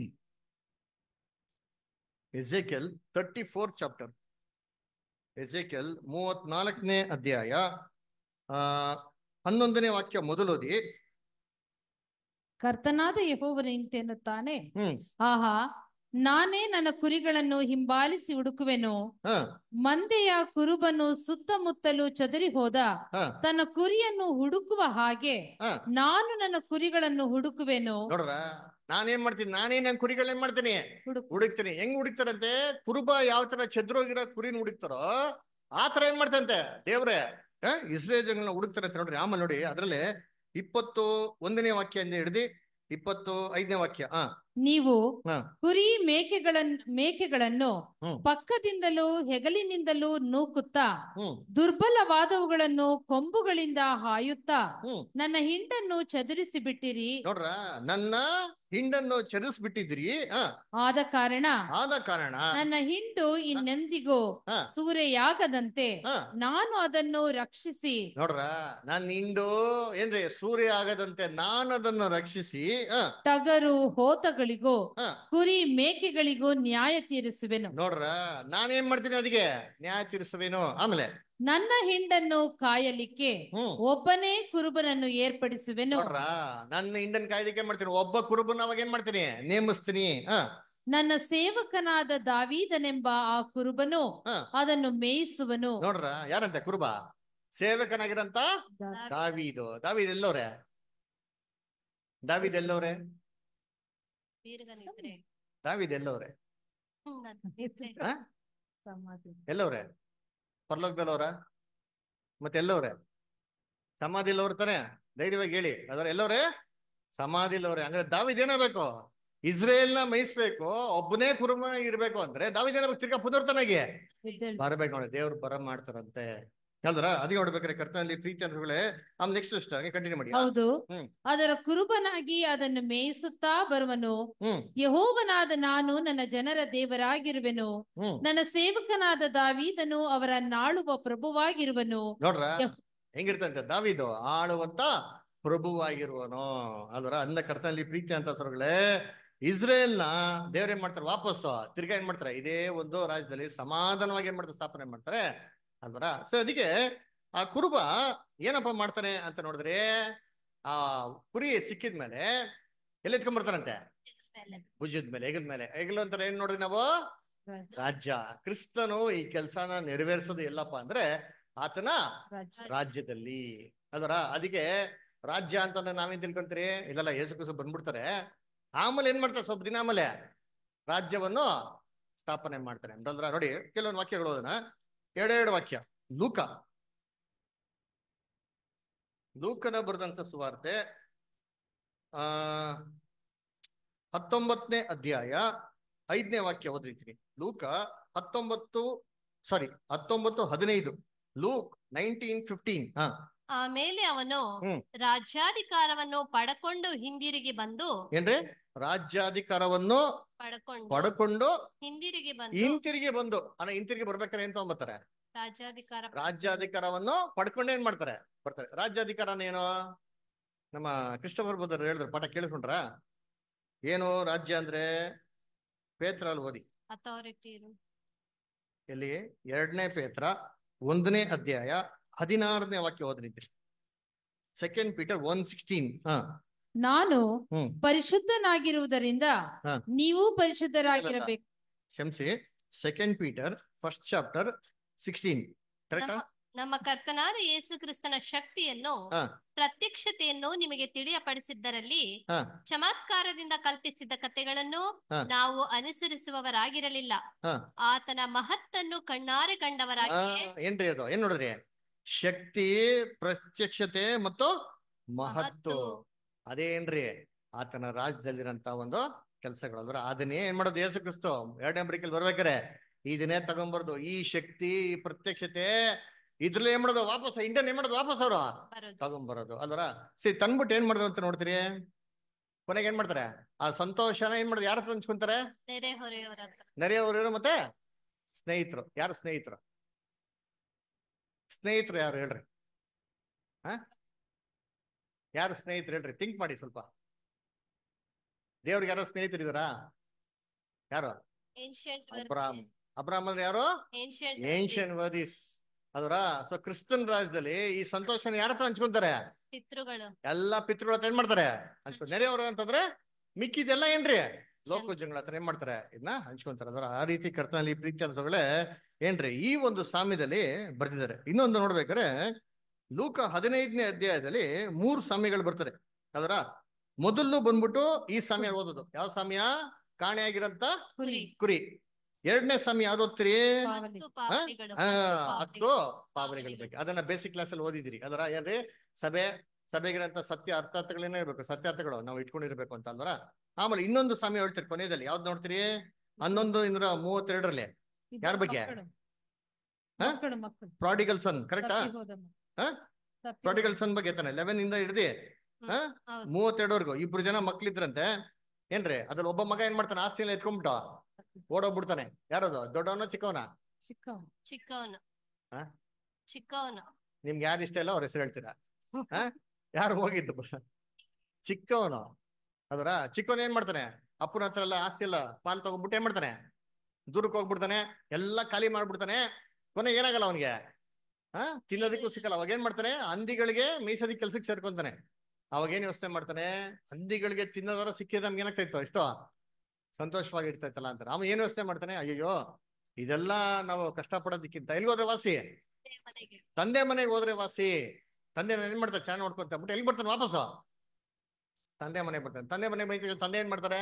Ezekiel thirty fourth chapter, Ezekiel ಮೂವತ್ನಾಲ್ಕನೇ ಅಧ್ಯಾಯ ಆ ಹನ್ನೊಂದನೇ ವಾಕ್ಯ ಮೊದಲೋದಿ. ಕರ್ತನಾದ ಯೆಹೋವನು ಇಂತೆನ್ನುತ್ತಾನೆ, ಹ್ಮ್ ಆಹಾ, ನಾನೇ ನನ್ನ ಕುರಿಗಳನ್ನು ಹಿಂಬಾಲಿಸಿ ಹುಡುಕುವೆನು. ಹ ಮಂದೆಯ ಕುರುಬನು ಸುತ್ತಮುತ್ತಲು ಚದರಿ ಹೋದ ಹ ತನ್ನ ಕುರಿಯನ್ನು ಹುಡುಕುವ ಹಾಗೆ ಹ ನಾನು ನನ್ನ ಕುರಿಗಳನ್ನು ಹುಡುಕುವೆನು. ನೋಡ್ರ ನಾನೇನ್ ಮಾಡ್ತೀನಿ? ನಾನೇ ನನ್ನ ಕುರಿಗಳೇನ್ ಮಾಡ್ತೀನಿ? ಹುಡುಕು ಹುಡುಕ್ತೀನಿ. ಹೆಂಗ್ ಹುಡುಕ್ತಾರಂತೆ? ಕುರುಬ ಯಾವ ತರ ಚದ್ರೋಗಿರೋ ಕುರಿನ ಹುಡುಕ್ತಾರೋ ಆ ತರ ಏನ್ ಮಾಡ್ತಂತೆ ದೇವ್ರೆ ಇಸ್ರೇಲ್ ಜನಗಳನ್ನ ಹುಡುಕ್ತಾರೆ ಅಂತ ನೋಡ್ರಿ. ಆಮೇಲೆ ನೋಡಿ ಅದರಲ್ಲಿ ಇಪ್ಪತ್ತು ಒಂದನೇ ವಾಕ್ಯ ಇಂದ ಹಿಡಿದು ಇಪ್ಪತ್ತು ಐದನೇ ವಾಕ್ಯ. ಹ ನೀವು ಹ ಕುರಿ ಮೇಕೆಗಳನ್ನ ಮೇಕೆಗಳನ್ನು ಹ್ಮ್ ಪಕ್ಕದಿಂದಲೂ ಹೆಗಲಿನಿಂದಲೂ ನೂಕುತ್ತಾ ಹ್ಮ್ ದುರ್ಬಲವಾದವುಗಳನ್ನು ಕೊಂಬುಗಳಿಂದ ಹಾಯುತ್ತಾ ಹ್ಮ್ ನನ್ನ ಹಿಂಡನ್ನು ಚದುರಿಸಿ ಬಿಟ್ಟಿರಿ. ನೋಡ್ರ, ನನ್ನ ಹಿಂಡನ್ನು ಚದುರಿಸ್ಬಿಟ್ಟಿದ್ರಿ. ಹ ಆದ ಕಾರಣ ಆದ ಕಾರಣ ನನ್ನ ಹಿಂಡು ಇನ್ನೆಂದಿಗೂ ಹ ಸೂರೆಯಾಗದಂತೆ ಹ ನಾನು ಅದನ್ನು ರಕ್ಷಿಸಿ. ನೋಡ್ರ, ನನ್ನ ಹಿಂಡು ಏನ್ರಿ ಸೂರ್ಯ ಆಗದಂತೆ ನಾನು ಅದನ್ನು ರಕ್ಷಿಸಿ ಹ ಟಗರು ಹೋತಗಳಿಗೂ ಹ ಕುರಿ ಮೇಕೆಗಳಿಗೂ ನ್ಯಾಯ ತೀರಿಸುವೆನು. ನೋಡ್ರ, ನಾನೇನ್ ಮಾಡ್ತೀನಿ ಅದಕ್ಕೆ ನ್ಯಾಯ ತೀರಿಸುವೇನು. ಆಮೇಲೆ ನನ್ನ ಹಿಂಡನ್ನು ಕಾಯಲಿಕ್ಕೆ ಹ್ಮ್ ಒಬ್ಬನೇ ಕುರುಬನನ್ನು ಏರ್ಪಡಿಸುವೆನು. ನೋಡ್ರ, ನನ್ನ ಹಿಂಡನ್ ಕಾಯ್ದಕ್ಕೆ ಮಾಡ್ತೀನಿ, ಒಬ್ಬ ಕುರುಬನ ಅವಾಗ ಏನ್ ಮಾಡ್ತೀನಿ ನೇಮಿಸ್ತೀನಿ. ಹ ನನ್ನ ಸೇವಕನಾದ ದಾವೀದನೆಂಬ ಆ ಕುರುಬನು ಹ ಅದನ್ನು ಮೇಯಿಸುವನು. ನೋಡ್ರ, ಯಾರಂತೆ ಕುರುಬ? ಸೇವಕನಾಗಿರಂತ ದಾವೀದು. ದಾವೀದ್ ಎಲ್ಲವ್ರೆ? ದಾವೀದ್ ಎಲ್ಲವ್ರೆ? ದೀರ್ಘನಿದ್ರೆ. ದಾವೀದ್ ಎಲ್ಲವ್ರೆ? ಹ್ಮ್, ನನ್ ನಿದ್ರೆ. ಹ ಎಲ್ಲವ್ರೆ? ಪರಲೋಕದಲ್ಲವ್ರ? ಮತ್ತೆ ಎಲ್ಲವ್ರೆ? ಸಮಾಧಿಲ್ಲವ್ರ ತಾನೆ? ಧೈರ್ಯವಾಗಿ ಹೇಳಿ, ಅದರ ಎಲ್ಲವ್ರೆ? ಸಮಾಧಿಲ್ಲವ್ರೆ. ಅಂದ್ರೆ ದಾವೀದ್ ಏನಾಗಬೇಕು? ಇಸ್ರೇಲ್ನ ಮೇಯಿಸ್ಬೇಕು, ಒಬ್ಬನೇ ಕುರುಬ ಇರ್ಬೇಕು ಅಂದ್ರೆ ದಾವೀದ್ ಏನಾಗಬೇಕು? ತಿರ್ಗಾ ಪುನರ್ತನಾಗಿ ಬರ್ಬೇಕು. ನೋಡಿ, ದೇವ್ರು ಬರ ಮಾಡ್ತಾರಂತೆ ಅಲ್ದ್ರ. ಅದಕ್ಕೆ ನೋಡ್ಬೇಕಾರೆ ಕರ್ತನಲ್ಲಿ ಪ್ರೀತಿ ಅಂದ್ರೆ ಆಮೇಲೆ ನೆಕ್ಸ್ಟ್ ಅಷ್ಟ ಕಂಟಿನ್ಯೂ ಮಾಡಿ. ಹೌದು, ಹ್ಮ್ ಅದರ ಕುರುಬನಾಗಿ ಅದನ್ನು ಮೇಯಿಸುತ್ತಾ ಬರುವನು. ಹ್ಮ್ ಯೆಹೋವನಾದ ನಾನು ನನ್ನ ಜನರ ದೇವರಾಗಿರುವೆನು. ಹ್ಮ್ ನನ್ನ ಸೇವಕನಾದ ದಾವೀದನು ಅವರ ನಾಳುವ ಪ್ರಭುವಾಗಿರುವನು. ನೋಡ್ರ, ಯೆಹ್- ಹೆಂಗಿರ್ತಂತೆ ದಾವೀದು ಆಳುವಂತ ಪ್ರಭುವಾಗಿರುವನು ಅಲ್ವರ. ಅಂದ ಕರ್ತನಲ್ಲಿ ಪ್ರೀತಿ ಅಂತ ಸರ್ಗಳೇ, ಇಸ್ರೇಲ್ನ ದೇವ್ರ ಏನ್ ಮಾಡ್ತಾರೆ? ವಾಪಸ್ಸು ತಿರ್ಗಾ ಏನ್ ಮಾಡ್ತಾರೆ? ಇದೇ ಒಂದು ರಾಜ್ಯದಲ್ಲಿ ಸಮಾಧಾನವಾಗಿ ಏನ್ ಮಾಡ್ತಾರೆ? ಸ್ಥಾಪನೆ ಮಾಡ್ತಾರೆ ಅಲ್ವರ. ಸೊ ಅದಕ್ಕೆ ಆ ಕುರುಬ ಏನಪ್ಪ ಮಾಡ್ತಾನೆ ಅಂತ ನೋಡಿದ್ರೆ, ಆ ಕುರಿ ಸಿಕ್ಕಿದ್ಮೇಲೆ ಎಲ್ಲಿ ಎತ್ಕೊಂಡ್ಬರ್ತಾರಂತೆ? ಭುಜದ ಮೇಲೆ, ಹೆಗದ ಮೇಲೆ. ಹೆಗಲು ಅಂತಾರೆ ಏನ್ ನೋಡಿದ್ರಿ ನಾವು? ರಾಜ್ಯ. ಕ್ರಿಸ್ತನು ಈ ಕೆಲಸನ ನೆರವೇರಿಸೋದು ಎಲ್ಲಪ್ಪ ಅಂದ್ರೆ ಆತನ ರಾಜ್ಯದಲ್ಲಿ ಅದರ. ಅದಕ್ಕೆ ರಾಜ್ಯ ಅಂತಂದ್ರೆ ನಾವೇನ್ ತಿಳ್ಕೊಂತೀರಿ? ಇದೆಲ್ಲ ಯೇಸು ಕ್ರಿಸ್ತ ಬಂದ್ಬಿಡ್ತಾರೆ, ಆಮೇಲೆ ಏನ್ ಮಾಡ್ತಾರೆ? ಸ್ವಲ್ಪ ದಿನ ಆಮೇಲೆ ರಾಜ್ಯವನ್ನು ಸ್ಥಾಪನೆ ಮಾಡ್ತಾರೆ ಅಂತಂದ್ರ. ನೋಡಿ ಕೆಲವೊಂದು ವಾಕ್ಯಗಳು ಅದನ್ನ ಎರಡೆರಡು ವಾಕ್ಯ. ಲೂಕ ಲೂಕನ ಬರೆದಂತ ಸುವಾರ್ತೆ ಆ ಹತ್ತೊಂಬತ್ತನೇ ಅಧ್ಯಾಯ ಐದನೇ ವಾಕ್ಯ ಓದಿರ್ತೀನಿ. ಲೂಕ ಹತ್ತೊಂಬತ್ತು ಸಾರಿ ಹತ್ತೊಂಬತ್ತು ಹದಿನೈದು. Luke nineteen fifteen. ಹ ಆಮೇಲೆ ಅವನು ಹ್ಮ್ ರಾಜ್ಯಾಧಿಕಾರವನ್ನು ಪಡಕೊಂಡು ಹಿಂದಿರುಗಿ ಬಂದು ಏನ್ರಿ? ರಾಜ್ಯಾಧಿಕಾರವನ್ನು ಪಡ್ಕೊಂಡು ಪಡ್ಕೊಂಡು ಹಿಂದಿರುಗಿ ಬಂದು ಹಿಂತಿರುಗಿ ಬಂದು ಅಲ್ಲ, ಹಿಂತಿರುಗಿ ಬರ್ಬೇಕಾದ್ರೆ ಏನ್ ತಗೊಂಬರ್ತಾರೆ? ರಾಜ್ಯಾಧಿಕಾರ ರಾಜ್ಯಾಧಿಕಾರವನ್ನು ಪಡ್ಕೊಂಡು ಏನ್ ಮಾಡ್ತಾರೆ? ಬರ್ತಾರೆ. ರಾಜ್ಯಾಧಿಕಾರನೇನು? ನಮ್ಮ ಕ್ರಿಸ್ಟೋಫರ್ ಬೋಧರು ಹೇಳಿದ್ರು, ಪಾಠ ಕೇಳಿಸ್ಕೊಂಡ್ರ ಏನು ರಾಜ್ಯ ಅಂದ್ರೆ? ಪೇತ್ರಲ್ಲಿ ಓದಿ. ಅಥಾರಿಟಿ. ಎಲ್ಲಿ? ಎರಡನೇ ಪೇತ್ರ ಒಂದನೇ ಅಧ್ಯಾಯ ಹದಿನಾರನೇ ವಾಕ್ಯ ಓದ್ರಿ. Second Peter one sixteen. ಹ ನಾನು ಹ್ಮ್ ಪರಿಶುದ್ಧನಾಗಿರುವುದರಿಂದ ಹ ನೀವು ಪರಿಶುದ್ಧರಾಗಿರಬೇಕು. ಕ್ಷಮಿಸಿ, second Peter first chapter sixteen. ಕರೆಕ್ಟಾ? ನಮ್ಮ ನಮ್ಮ ಕರ್ತನಾದ ಯೇಸು ಕ್ರಿಸ್ತನ ಶಕ್ತಿಯನ್ನು ಹ ಪ್ರತ್ಯಕ್ಷತೆಯನ್ನು ನಿಮಗೆ ತಿಳಿಯಪಡಿಸಿದ್ದರಲ್ಲಿ ಹ ಚಮತ್ಕಾರದಿಂದ ಕಲ್ಪಿಸಿದ ಕಥೆಗಳನ್ನು ಹ ನಾವು ಅನುಸರಿಸುವವರಾಗಿರಲಿಲ್ಲ. ಹ ಆತನ ಮಹತ್ತನ್ನು ಕಣ್ಣಾರೆ ಕಂಡವರಾಗಿ. ಏನ್ರಿ ಅದು? ಏನ್ ನೋಡಿದ್ರಿ? ಶಕ್ತಿ, ಪ್ರತ್ಯಕ್ಷತೆ ಮತ್ತು ಮಹತ್ತು. ಅದೇನ್ರಿ? ಆತನ ರಾಜ್ಯದಲ್ಲಿರಂತ ಒಂದು ಕೆಲಸಗಳು. ಅಂದ್ರೆ ಅದನ್ನೇ ಏನ್ ಮಾಡೋದು? ಯೇಸು ಕ್ರಿಸ್ತು ಎರಡನೇ ಬರಿಕೆಯಲ್ಲಿ ಬರ್ಬೇಕಾರೆ ಇದನ್ನೇ ತಗೊಂಡ್ಬರ್ದು. ಈ ಶಕ್ತಿ, ಈ ಪ್ರತ್ಯಕ್ಷತೆ ಇದ್ರಲ್ಲೇ ಏನ್ ಮಾಡೋದು? ವಾಪಸ್ ಇಂಡಿಯನ್ ಏನ್ ಮಾಡೋದು? ವಾಪಸ್ ಅವರು ತಗೊಂಡ್ಬರೋದು ಅಲ್ವರ. ಸರಿ, ತಂದ್ಬಿಟ್ಟು ಏನ್ ಮಾಡಿದ್ರು ಅಂತ ನೋಡ್ತೀರಿ? ಕೊನೆಗೆ ಏನ್ ಮಾಡ್ತಾರೆ? ಆ ಸಂತೋಷನ ಏನ್ ಮಾಡೋದು? ಯಾರ ಹತ್ರ ಹಂಚ್ಕೊಂತಾರೆ? ನೆರೆ ಹೊರೆಯವರ ಹತ್ರ. ನೆರೆಯವರು ಮತ್ತೆ ಸ್ನೇಹಿತರು. ಯಾರು ಸ್ನೇಹಿತರು? ಸ್ನೇಹಿತರು ಯಾರು ಹೇಳ್ರಿ? ಹ ಯಾರು ಸ್ನೇಹಿತರು ಹೇಳ್ರಿ? ಥಿಂಕ್ ಮಾಡಿ ಸ್ವಲ್ಪ. ದೇವ್ರಿಗೆ ಯಾರೋ ಸ್ನೇಹಿತರು ಇದಾರಾ? ಯಾರು? ಏನ್ಷಿಯಂಟ್ ಅಬ್ರಾಮ್. ಅಬ್ರಾಮ್ ಅಂದ್ರೆ ಯಾರು? ಏನ್ಷಿಯನ್ ವರ್ದಿಸ್ ಅದರ. ಸೊ ಕ್ರಿಸ್ತನ್ ರಾಜ್ಯದಲ್ಲಿ ಈ ಸಂತೋಷನ ಯಾರ ಹತ್ರ ಹಂಚ್ಕೊಂತಾರೆ? ಪಿತೃಗಳು. ಎಲ್ಲಾ ಪಿತೃಗಳ ಹತ್ರ ಏನ್ ಮಾಡ್ತಾರೆ? ಹಂಚ್ಕೊ. ನೆರೆಯವರು ಅಂತಂದ್ರೆ ಮಿಕ್ಕಿದೆಲ್ಲ ಏನ್ರಿ? ಲೋಕ ಜನಗಳ ಹತ್ರ ಏನ್ ಮಾಡ್ತಾರೆ? ಇದನ್ನ ಹಂಚ್ಕೊಂತಾರೆ. ಅದರ ಆ ರೀತಿ ಕರ್ತನಲ್ಲಿ ಪ್ರೀತಿ ಅನ್ಸೋಗಳೇ ಏನ್ರಿ ಈ ಒಂದು ಸಾಮ್ಯದಲ್ಲಿ ಬರ್ತಿದ್ದಾರೆ. ಇನ್ನೊಂದು ನೋಡ್ಬೇಕಾದ್ರೆ ಲೂಕ ಹದಿನೈದನೇ ಅಧ್ಯಾಯದಲ್ಲಿ ಮೂರು ಸಾಮ್ಯಗಳು ಬರ್ತದೆ. ಅದರ ಮೊದಲು ಬಂದ್ಬಿಟ್ಟು ಈ ಸಾಮ್ಯ ಓದೋದು ಯಾವ ಸಾಮ್ಯ? ಕಾಣೆಯಾಗಿರಂತ ಕುರಿ. ಕುರಿ. ಎರಡನೇ ಸಾಮಿ ಯಾವ್ದು ಓದ್ತೀರಿ? ಪಾವಲಿ. ಹತ್ತು ಪಾವಲಿಗಳು, ಆ, ಹತ್ತು ಹತ್ತು ಪಾವಲಿಗಳು. ಪಾವಲಿಗಳ ಬಗ್ಗೆ ಅದನ್ನ ಬೇಸಿಕ್ ಕ್ಲಾಸ್ ಅಲ್ಲಿ ಓದಿದಿರಿ. ಅದರ ಏನ್ರಿ ಸಭೆ ಸಭೆಗಿರಂತ ಸತ್ಯ ಅರ್ಥಾರ್ಥಗಳೇನೇ ಇರ್ಬೇಕು, ಸತ್ಯಾರ್ಥಗಳು ನಾವು ಇಟ್ಕೊಂಡಿರ್ಬೇಕು ಅಂತ ಅಲ್ವರ. ಆಮೇಲೆ ಇನ್ನೊಂದು ಸಾಮಿ ಹೇಳ್ತೀರಿ ಕೊನೆಯಲ್ಲಿ, ಯಾವ್ದು ನೋಡ್ತೀರಿ? ಹನ್ನೊಂದು ಇನ್ನೂರ ಮೂವತ್ತೆರಡರಲ್ಲಿ ಯಾರ ಬಗ್ಗೆ? ಮಕ್ಕಳು ಹಾ? ಮಕ್ಕಳು ಮಕ್ಕಳು ಪ್ರಾಡಿಗಲ್ ಸನ್, ಕರೆಕ್ಟಾ? ತಪ್ಪಿ ಹೋದ ಮಕ್ಕಳು. ಹಾ? ತಪ್ಪಿ ಪ್ರಾಡಿಗಲ್ ಸನ್ ಬಗ್ಗೆ ತಾನೆ ಲೆವೆನ್ ಇಂದ ಹಿಡ್ದಿ ಹಾ ಹೌದು. ಮೂವತ್ತೆರಡವರೆಗೂ ಇಬ್ರು ಜನ ಮಕ್ಳಿದ್ರಂತೆ ಏನ್ರಿ. ಅದ್ರಲ್ಲಿ ಒಬ್ಬ ಮಗ ಏನ್ ಮಾಡ್ತಾನೆ, ಆಸ್ತಿ ಎಲ್ಲ ಎತ್ಕೊಂಡ್ಬಿಟ್ಟು ಓಡೋಗ್ಬಿಡ್ತಾನೆ. ಯಾರದು, ದೊಡ್ಡವನ ಚಿಕ್ಕವನ? ಚಿಕ್ಕವನು. ಚಿಕ್ಕವನು ಹಾ? ಚಿಕ್ಕವನು ನಿಮ್ಗೆ ಯಾರು ಇಷ್ಟ ಇಲ್ಲ ಅವ್ರ ಹೆಸರು ಹೇಳ್ತೀರಾ? ಹಾ? ಯಾರು ಹೋಗಿದ್ದು? ಚಿಕ್ಕವನು. ಅದರ ಚಿಕ್ಕವನ್ ಏನ್ ಮಾಡ್ತಾನೆ, ಅಪ್ಪನ ಹತ್ರ ಎಲ್ಲ ಆಸ್ತಿ ಎಲ್ಲ ಪಾಲ್ ತಗೊಂಡ್ಬಿಟ್ಟು ಏನ್ ಮಾಡ್ತಾನೆ, ದೂರಕ್ಕೆ ಹೋಗ್ಬಿಡ್ತಾನೆ, ಎಲ್ಲ ಖಾಲಿ ಮಾಡ್ಬಿಡ್ತಾನೆ. ಕೊನೆ ಏನಾಗಲ್ಲ ಅವನ್ಗೆ, ಹಾ ತಿನ್ನೋದಕ್ಕೂ ಸಿಕ್ಕಲ್ಲ. ಅವಾಗ ಏನ್ ಮಾಡ್ತಾನೆ, ಹಂದಿಗಳಿಗೆ ಮೇಯ್ಸೋದಿಕ್ ಕೆಲ್ಸಕ್ಕೆ ಸೇರ್ಕೊಂತಾನೆ. ಅವಾಗ ಏನ್ ಯೋಚನೆ ಮಾಡ್ತಾನೆ, ಹಂದಿಗಳಿಗೆ ತಿನ್ನೋದಾರ ಸಿಕ್ಕಿದ್ರೆ ನಮ್ಗೆ ಏನಾಗ್ತಾ ಇತ್ತು, ಎಷ್ಟೋ ಸಂತೋಷವಾಗಿ ಇರ್ತಾ ಇತ್ತಲ್ಲ ಅಂತಾರೆ. ಅವ ಏನ್ ಯೋಚನೆ ಮಾಡ್ತಾನೆ, ಅಯ್ಯೋ ಇದೆಲ್ಲ ನಾವು ಕಷ್ಟ ಪಡೋದಕ್ಕಿಂತ ಎಲ್ಲಿ ಹೋದ್ರೆ ವಾಸಿ, ಮನೆಗೆ ತಂದೆ ಮನೆಗೆ ಹೋದ್ರೆ ವಾಸಿ. ತಂದೆ ಏನ್ ಮಾಡ್ತಾರೆ, ಚೆನ್ನಾಗಿ ನೋಡ್ಕೊಂತ ಬಿಟ್ಟು ಎಲ್ಲಿ ಬರ್ತಾನೆ ವಾಪಸ್ಸು, ತಂದೆ ಮನೆಗೆ ಬರ್ತಾನೆ. ತಂದೆ ಮನೆಗೆ ಬೈತಾರೆ, ತಂದೆ ಏನ್ ಮಾಡ್ತಾರೆ,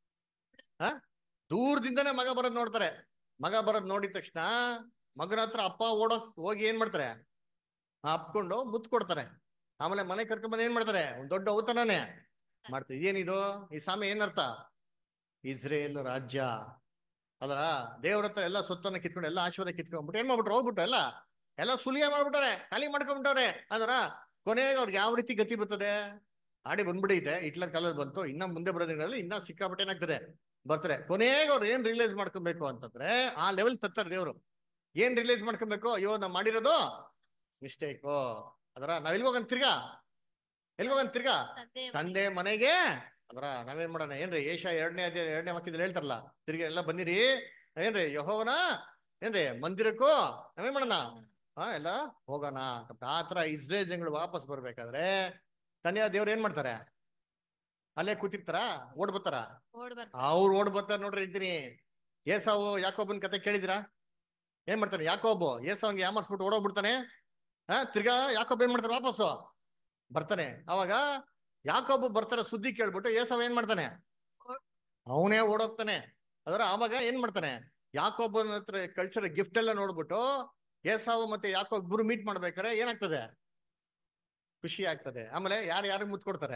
ಹ ದೂರದಿಂದನೇ ಮಗ ಬರೋದ್ ನೋಡ್ತಾರೆ. ಮಗ ಬರೋದ್ ನೋಡಿದ ತಕ್ಷಣ ಮಗನ ಹತ್ರ ಅಪ್ಪ ಓಡೋಕ್ ಹೋಗಿ ಏನ್ ಮಾಡ್ತಾರೆ, ಅಪ್ಕೊಂಡು ಮುತ್ತು ಕೊಡ್ತಾರೆ. ಆಮೇಲೆ ಮನೆ ಕರ್ಕೊಂಡ್ ಬಂದ್ ಏನ್ ಮಾಡ್ತಾರೆ, ಒಂದ್ ದೊಡ್ಡ ಔತಣನೇ ಮಾಡ್ತಾರೆ. ಏನಿದು ಈ ಸಾಮಿ ಏನರ್ಥ, ಇಸ್ರೇಲ್ ರಾಜ್ಯ ಅದರ ದೇವ್ರ ಹತ್ರ ಎಲ್ಲ ಸೊತ್ತನ್ನ ಕಿತ್ಕೊಂಡು ಎಲ್ಲ ಆಶೀರ್ವಾದ ಕಿತ್ಕೊಂಡ್ಬಿಟ್ಟು ಏನ್ ಮಾಡ್ಬಿಟ್ರು, ಹೋಗ್ಬಿಟ್ಟು ಎಲ್ಲ ಎಲ್ಲ ಸುಲಿಗೆ ಮಾಡ್ಬಿಟ್ಟಾರೆ, ಖಾಲಿ ಮಾಡ್ಕೊಂಡ್ಬಿಟ್ಟವ್ರೆ. ಅದರ ಕೊನೆಗೆ ಅವ್ರಿಗೆ ಯಾವ ರೀತಿ ಗತಿ ಬರ್ತದೆ, ಆಡಿ ಬಂದ್ಬಿಡೈತೆ. ಹಿಟ್ಲರ್ ಕಾಲದಲ್ಲಿ ಬಂತು, ಇನ್ನ ಮುಂದೆ ಬರೋದ್ರಲ್ಲಿ ಇನ್ನ ಸಿಕ್ಕಾಪಟ್ಟೆ ಏನಾಗ್ತದೆ ಬರ್ತಾರೆ. ಕೊನೆಗೆ ಅವ್ರು ಏನ್ ರಿಯಲೈಸ್ ಮಾಡ್ಕೊಬೇಕು ಅಂತಂದ್ರೆ, ಆ ಲೆವೆಲ್ ತತ್ತಾರೆ ದೇವ್ರು. ಏನ್ ರಿಯಲೈಸ್ ಮಾಡ್ಕೊಬೇಕು, ಅಯ್ಯೋ ನಾವ್ ಮಾಡಿರೋದು ಮಿಸ್ಟೇಕು. ಅದರ ನಾವ್ ಎಲ್ಗೋಗಂತ ತಿರ್ಗಾ ಎಲ್ಗೋಗಂತ ತಿರ್ಗಾ ತಂದೆ ತಂದೆ ಮನೆಗೆ. ಅದರ ನಾವೇನ್ ಮಾಡೋಣ ಏನ್ರಿ, ಏಷ ಎರಡನೇ ಅದೇ ಎರಡನೇ ವಾಕ್ಯದಲ್ಲಿ ಹೇಳ್ತಾರಲ್ಲ, ತಿರ್ಗಿ ಎಲ್ಲ ಬಂದಿರಿ ಏನ್ರಿ ಯೆಹೋವನ ಏನ್ರಿ ಮಂದಿರಕ್ಕೂ ನಾವೇನ್ ಮಾಡೋಣ, ಹಾ ಎಲ್ಲ ಹೋಗೋಣ. ಆತರ ಇಸ್ರೇಲ್ ಜನಗಳು ವಾಪಸ್ ಬರ್ಬೇಕಾದ್ರೆ ತಂದೆಯ ದೇವ್ರು ಏನ್ ಮಾಡ್ತಾರೆ, ಅಲ್ಲೇ ಕೂತಿರ್ತಾರ, ಓಡ್ ಬರ್ತಾರ? ಓಡ್ ಬರ್ತಾರೆ. ಅವ್ರು ಓಡ್ ಬರ್ತಾರ ನೋಡ್ರಿ ಅಂತೀನಿ. ಏಸಾವು ಯಾಕೋಬನ್ ಕತೆ ಕೇಳಿದಿರಾ? ಏನ್ ಮಾಡ್ತಾನೆ ಯಾಕೋಬು, ಏಸಾವ್ಗೆ ಯಾಮರ್ಸ್ಬಿಟ್ಟು ಓಡೋಗ್ಬಿಡ್ತಾನೆ. ಹಾ ತಿರ್ಗಾ ಯಾಕೋಬ್ ಏನ್ ಮಾಡ್ತಾನೆ, ವಾಪಸ್ಸು ಬರ್ತಾನೆ. ಅವಾಗ ಯಾಕೋಬು ಬರ್ತಾರ ಸುದ್ದಿ ಕೇಳ್ಬಿಟ್ಟು ಏಸಾವ್ ಏನ್ ಮಾಡ್ತಾನೆ, ಅವನೇ ಓಡೋಗ್ತಾನೆ. ಅದರ ಆವಾಗ ಏನ್ ಮಾಡ್ತಾನೆ, ಯಾಕೋಬನ ಹತ್ರ ಕಳ್ಸಿರೋ ಗಿಫ್ಟ್ ಎಲ್ಲ ನೋಡ್ಬಿಟ್ಟು ಏಸಾವು ಮತ್ತೆ ಯಾಕೋಬ್ ಇಬ್ರು ಮೀಟ್ ಮಾಡ್ಬೇಕಾರೆ ಏನಾಗ್ತದೆ, ಖುಷಿ ಆಗ್ತದೆ. ಆಮೇಲೆ ಯಾರು ಯಾರಿಗೆ ಮುತ್ ಕೊಡ್ತಾರೆ,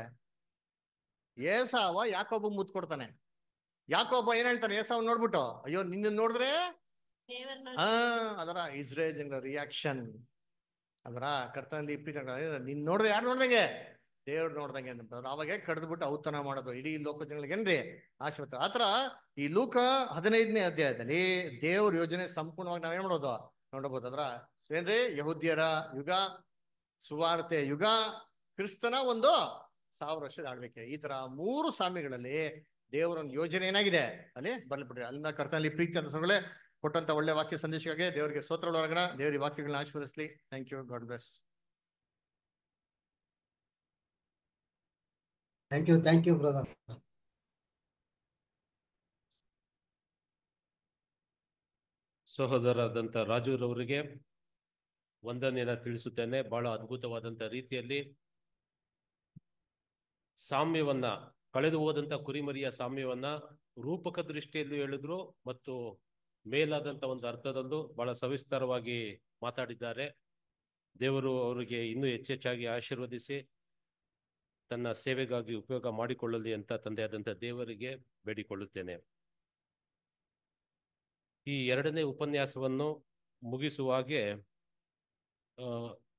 ಏಸಾವ ಯಾಕೋಬ ಮುತ್ ಕೊಡ್ತಾನೆ. ಯಾಕೋಬ ಏನ್ ಹೇಳ್ತಾನೆ, ಏಸಾವ್ ನೋಡ್ಬಿಟ್ಟು, ಅಯ್ಯೋ ನಿನ್ನ ನೋಡಿದ್ರೆ ದೇವರನ್ನ ಆ ಅದರ ಇಸ್ರೇಲ್ ಜನರ ರಿಯಾಕ್ಷನ್. ಅದರ ಕರ್ತನಲ್ಲಿ ಪ್ರೀತಿ ನಿನ್ ನೋಡಿದ್ರೆ ಯಾರು ನೋಡ್ದಂಗೆ, ದೇವ್ರು ನೋಡ್ದಂಗೆ ಅಂತ ಅವಾಗ ಕಡ್ದ್ಬಿಟ್ಟು ಔತಣ ಮಾಡೋದು ಇಡೀ ಲೋಕ ಜನಗಳಿಗೆ ಏನ್ರಿ ಆಶೀರ್ವಾದ. ಆತರ ಈ ಲೂಕ ಹದಿನೈದನೇ ಅಧ್ಯಾಯದಲ್ಲಿ ದೇವ್ರ ಯೋಜನೆ ಸಂಪೂರ್ಣವಾಗಿ ನಾವೇನ್ ಮಾಡೋದು ನೋಡಬಹುದು. ಅದ್ರ ಏನ್ರಿ, ಯಹೂದ್ಯರ ಯುಗ, ಸುವಾರ್ತೆ ಯುಗ, ಕ್ರಿಸ್ತನ ಒಂದು ಸಾವಿರ ವರ್ಷದ ಆಳ್ವಿಕೆ. ಈ ತರ ಮೂರು ಸಾಮಿಗಳಲ್ಲಿ ದೇವರ ಒಂದು ಯೋಜನೆ ಏನಾಗಿದೆ ಅಲ್ಲಿ ಬರ್ಲಿಬಿಟ್ರೆ. ಅಲ್ಲಿಂದ ಕರ್ತನಲ್ಲಿ ಪ್ರೀತಿ ಅಂತ ಸೊಗಳೆ ಕೊಟ್ಟಂತ ಒಳ್ಳೆ ವಾಕ್ಯ ಸಂದೇಶಕ್ಕೆ ದೇವರಿಗೆ ಸ್ತೋತ್ರಗಳೊಳಗಣ. ದೇವರ ವಾಕ್ಯಗಳನ್ನ ಆಶೀರ್ವದಿಸಲಿ. Thank you. God bless. Thank you thank you brother. ಸಹೋದರರಾದಂಥ ರಾಜುರವರಿಗೆ ವಂದನೆಯನ್ನ ತಿಳಿಸುತ್ತೇನೆ. ಬಹಳ ಅದ್ಭುತವಾದಂಥ ರೀತಿಯಲ್ಲಿ ಸಾಮ್ಯವನ್ನ, ಕಳೆದು ಹೋದಂಥ ಕುರಿಮರಿಯ ಸಾಮ್ಯವನ್ನ ರೂಪಕ ದೃಷ್ಟಿಯಲ್ಲಿ ಹೇಳಿದ್ರು ಮತ್ತು ಮೇಲಾದಂಥ ಒಂದು ಅರ್ಥದಲ್ಲೂ ಬಹಳ ಸವಿಸ್ತಾರವಾಗಿ ಮಾತಾಡಿದ್ದಾರೆ. ದೇವರು ಅವರಿಗೆ ಇನ್ನೂ ಹೆಚ್ಚೆಚ್ಚಾಗಿ ಆಶೀರ್ವದಿಸಿ ತನ್ನ ಸೇವೆಗಾಗಿ ಉಪಯೋಗ ಮಾಡಿಕೊಳ್ಳಲಿ ಅಂತ ತಂದೆಯಾದಂಥ ದೇವರಿಗೆ ಬೇಡಿಕೊಳ್ಳುತ್ತೇನೆ. ಈ ಎರಡನೇ ಉಪನ್ಯಾಸವನ್ನು ಮುಗಿಸುವ ಹಾಗೆ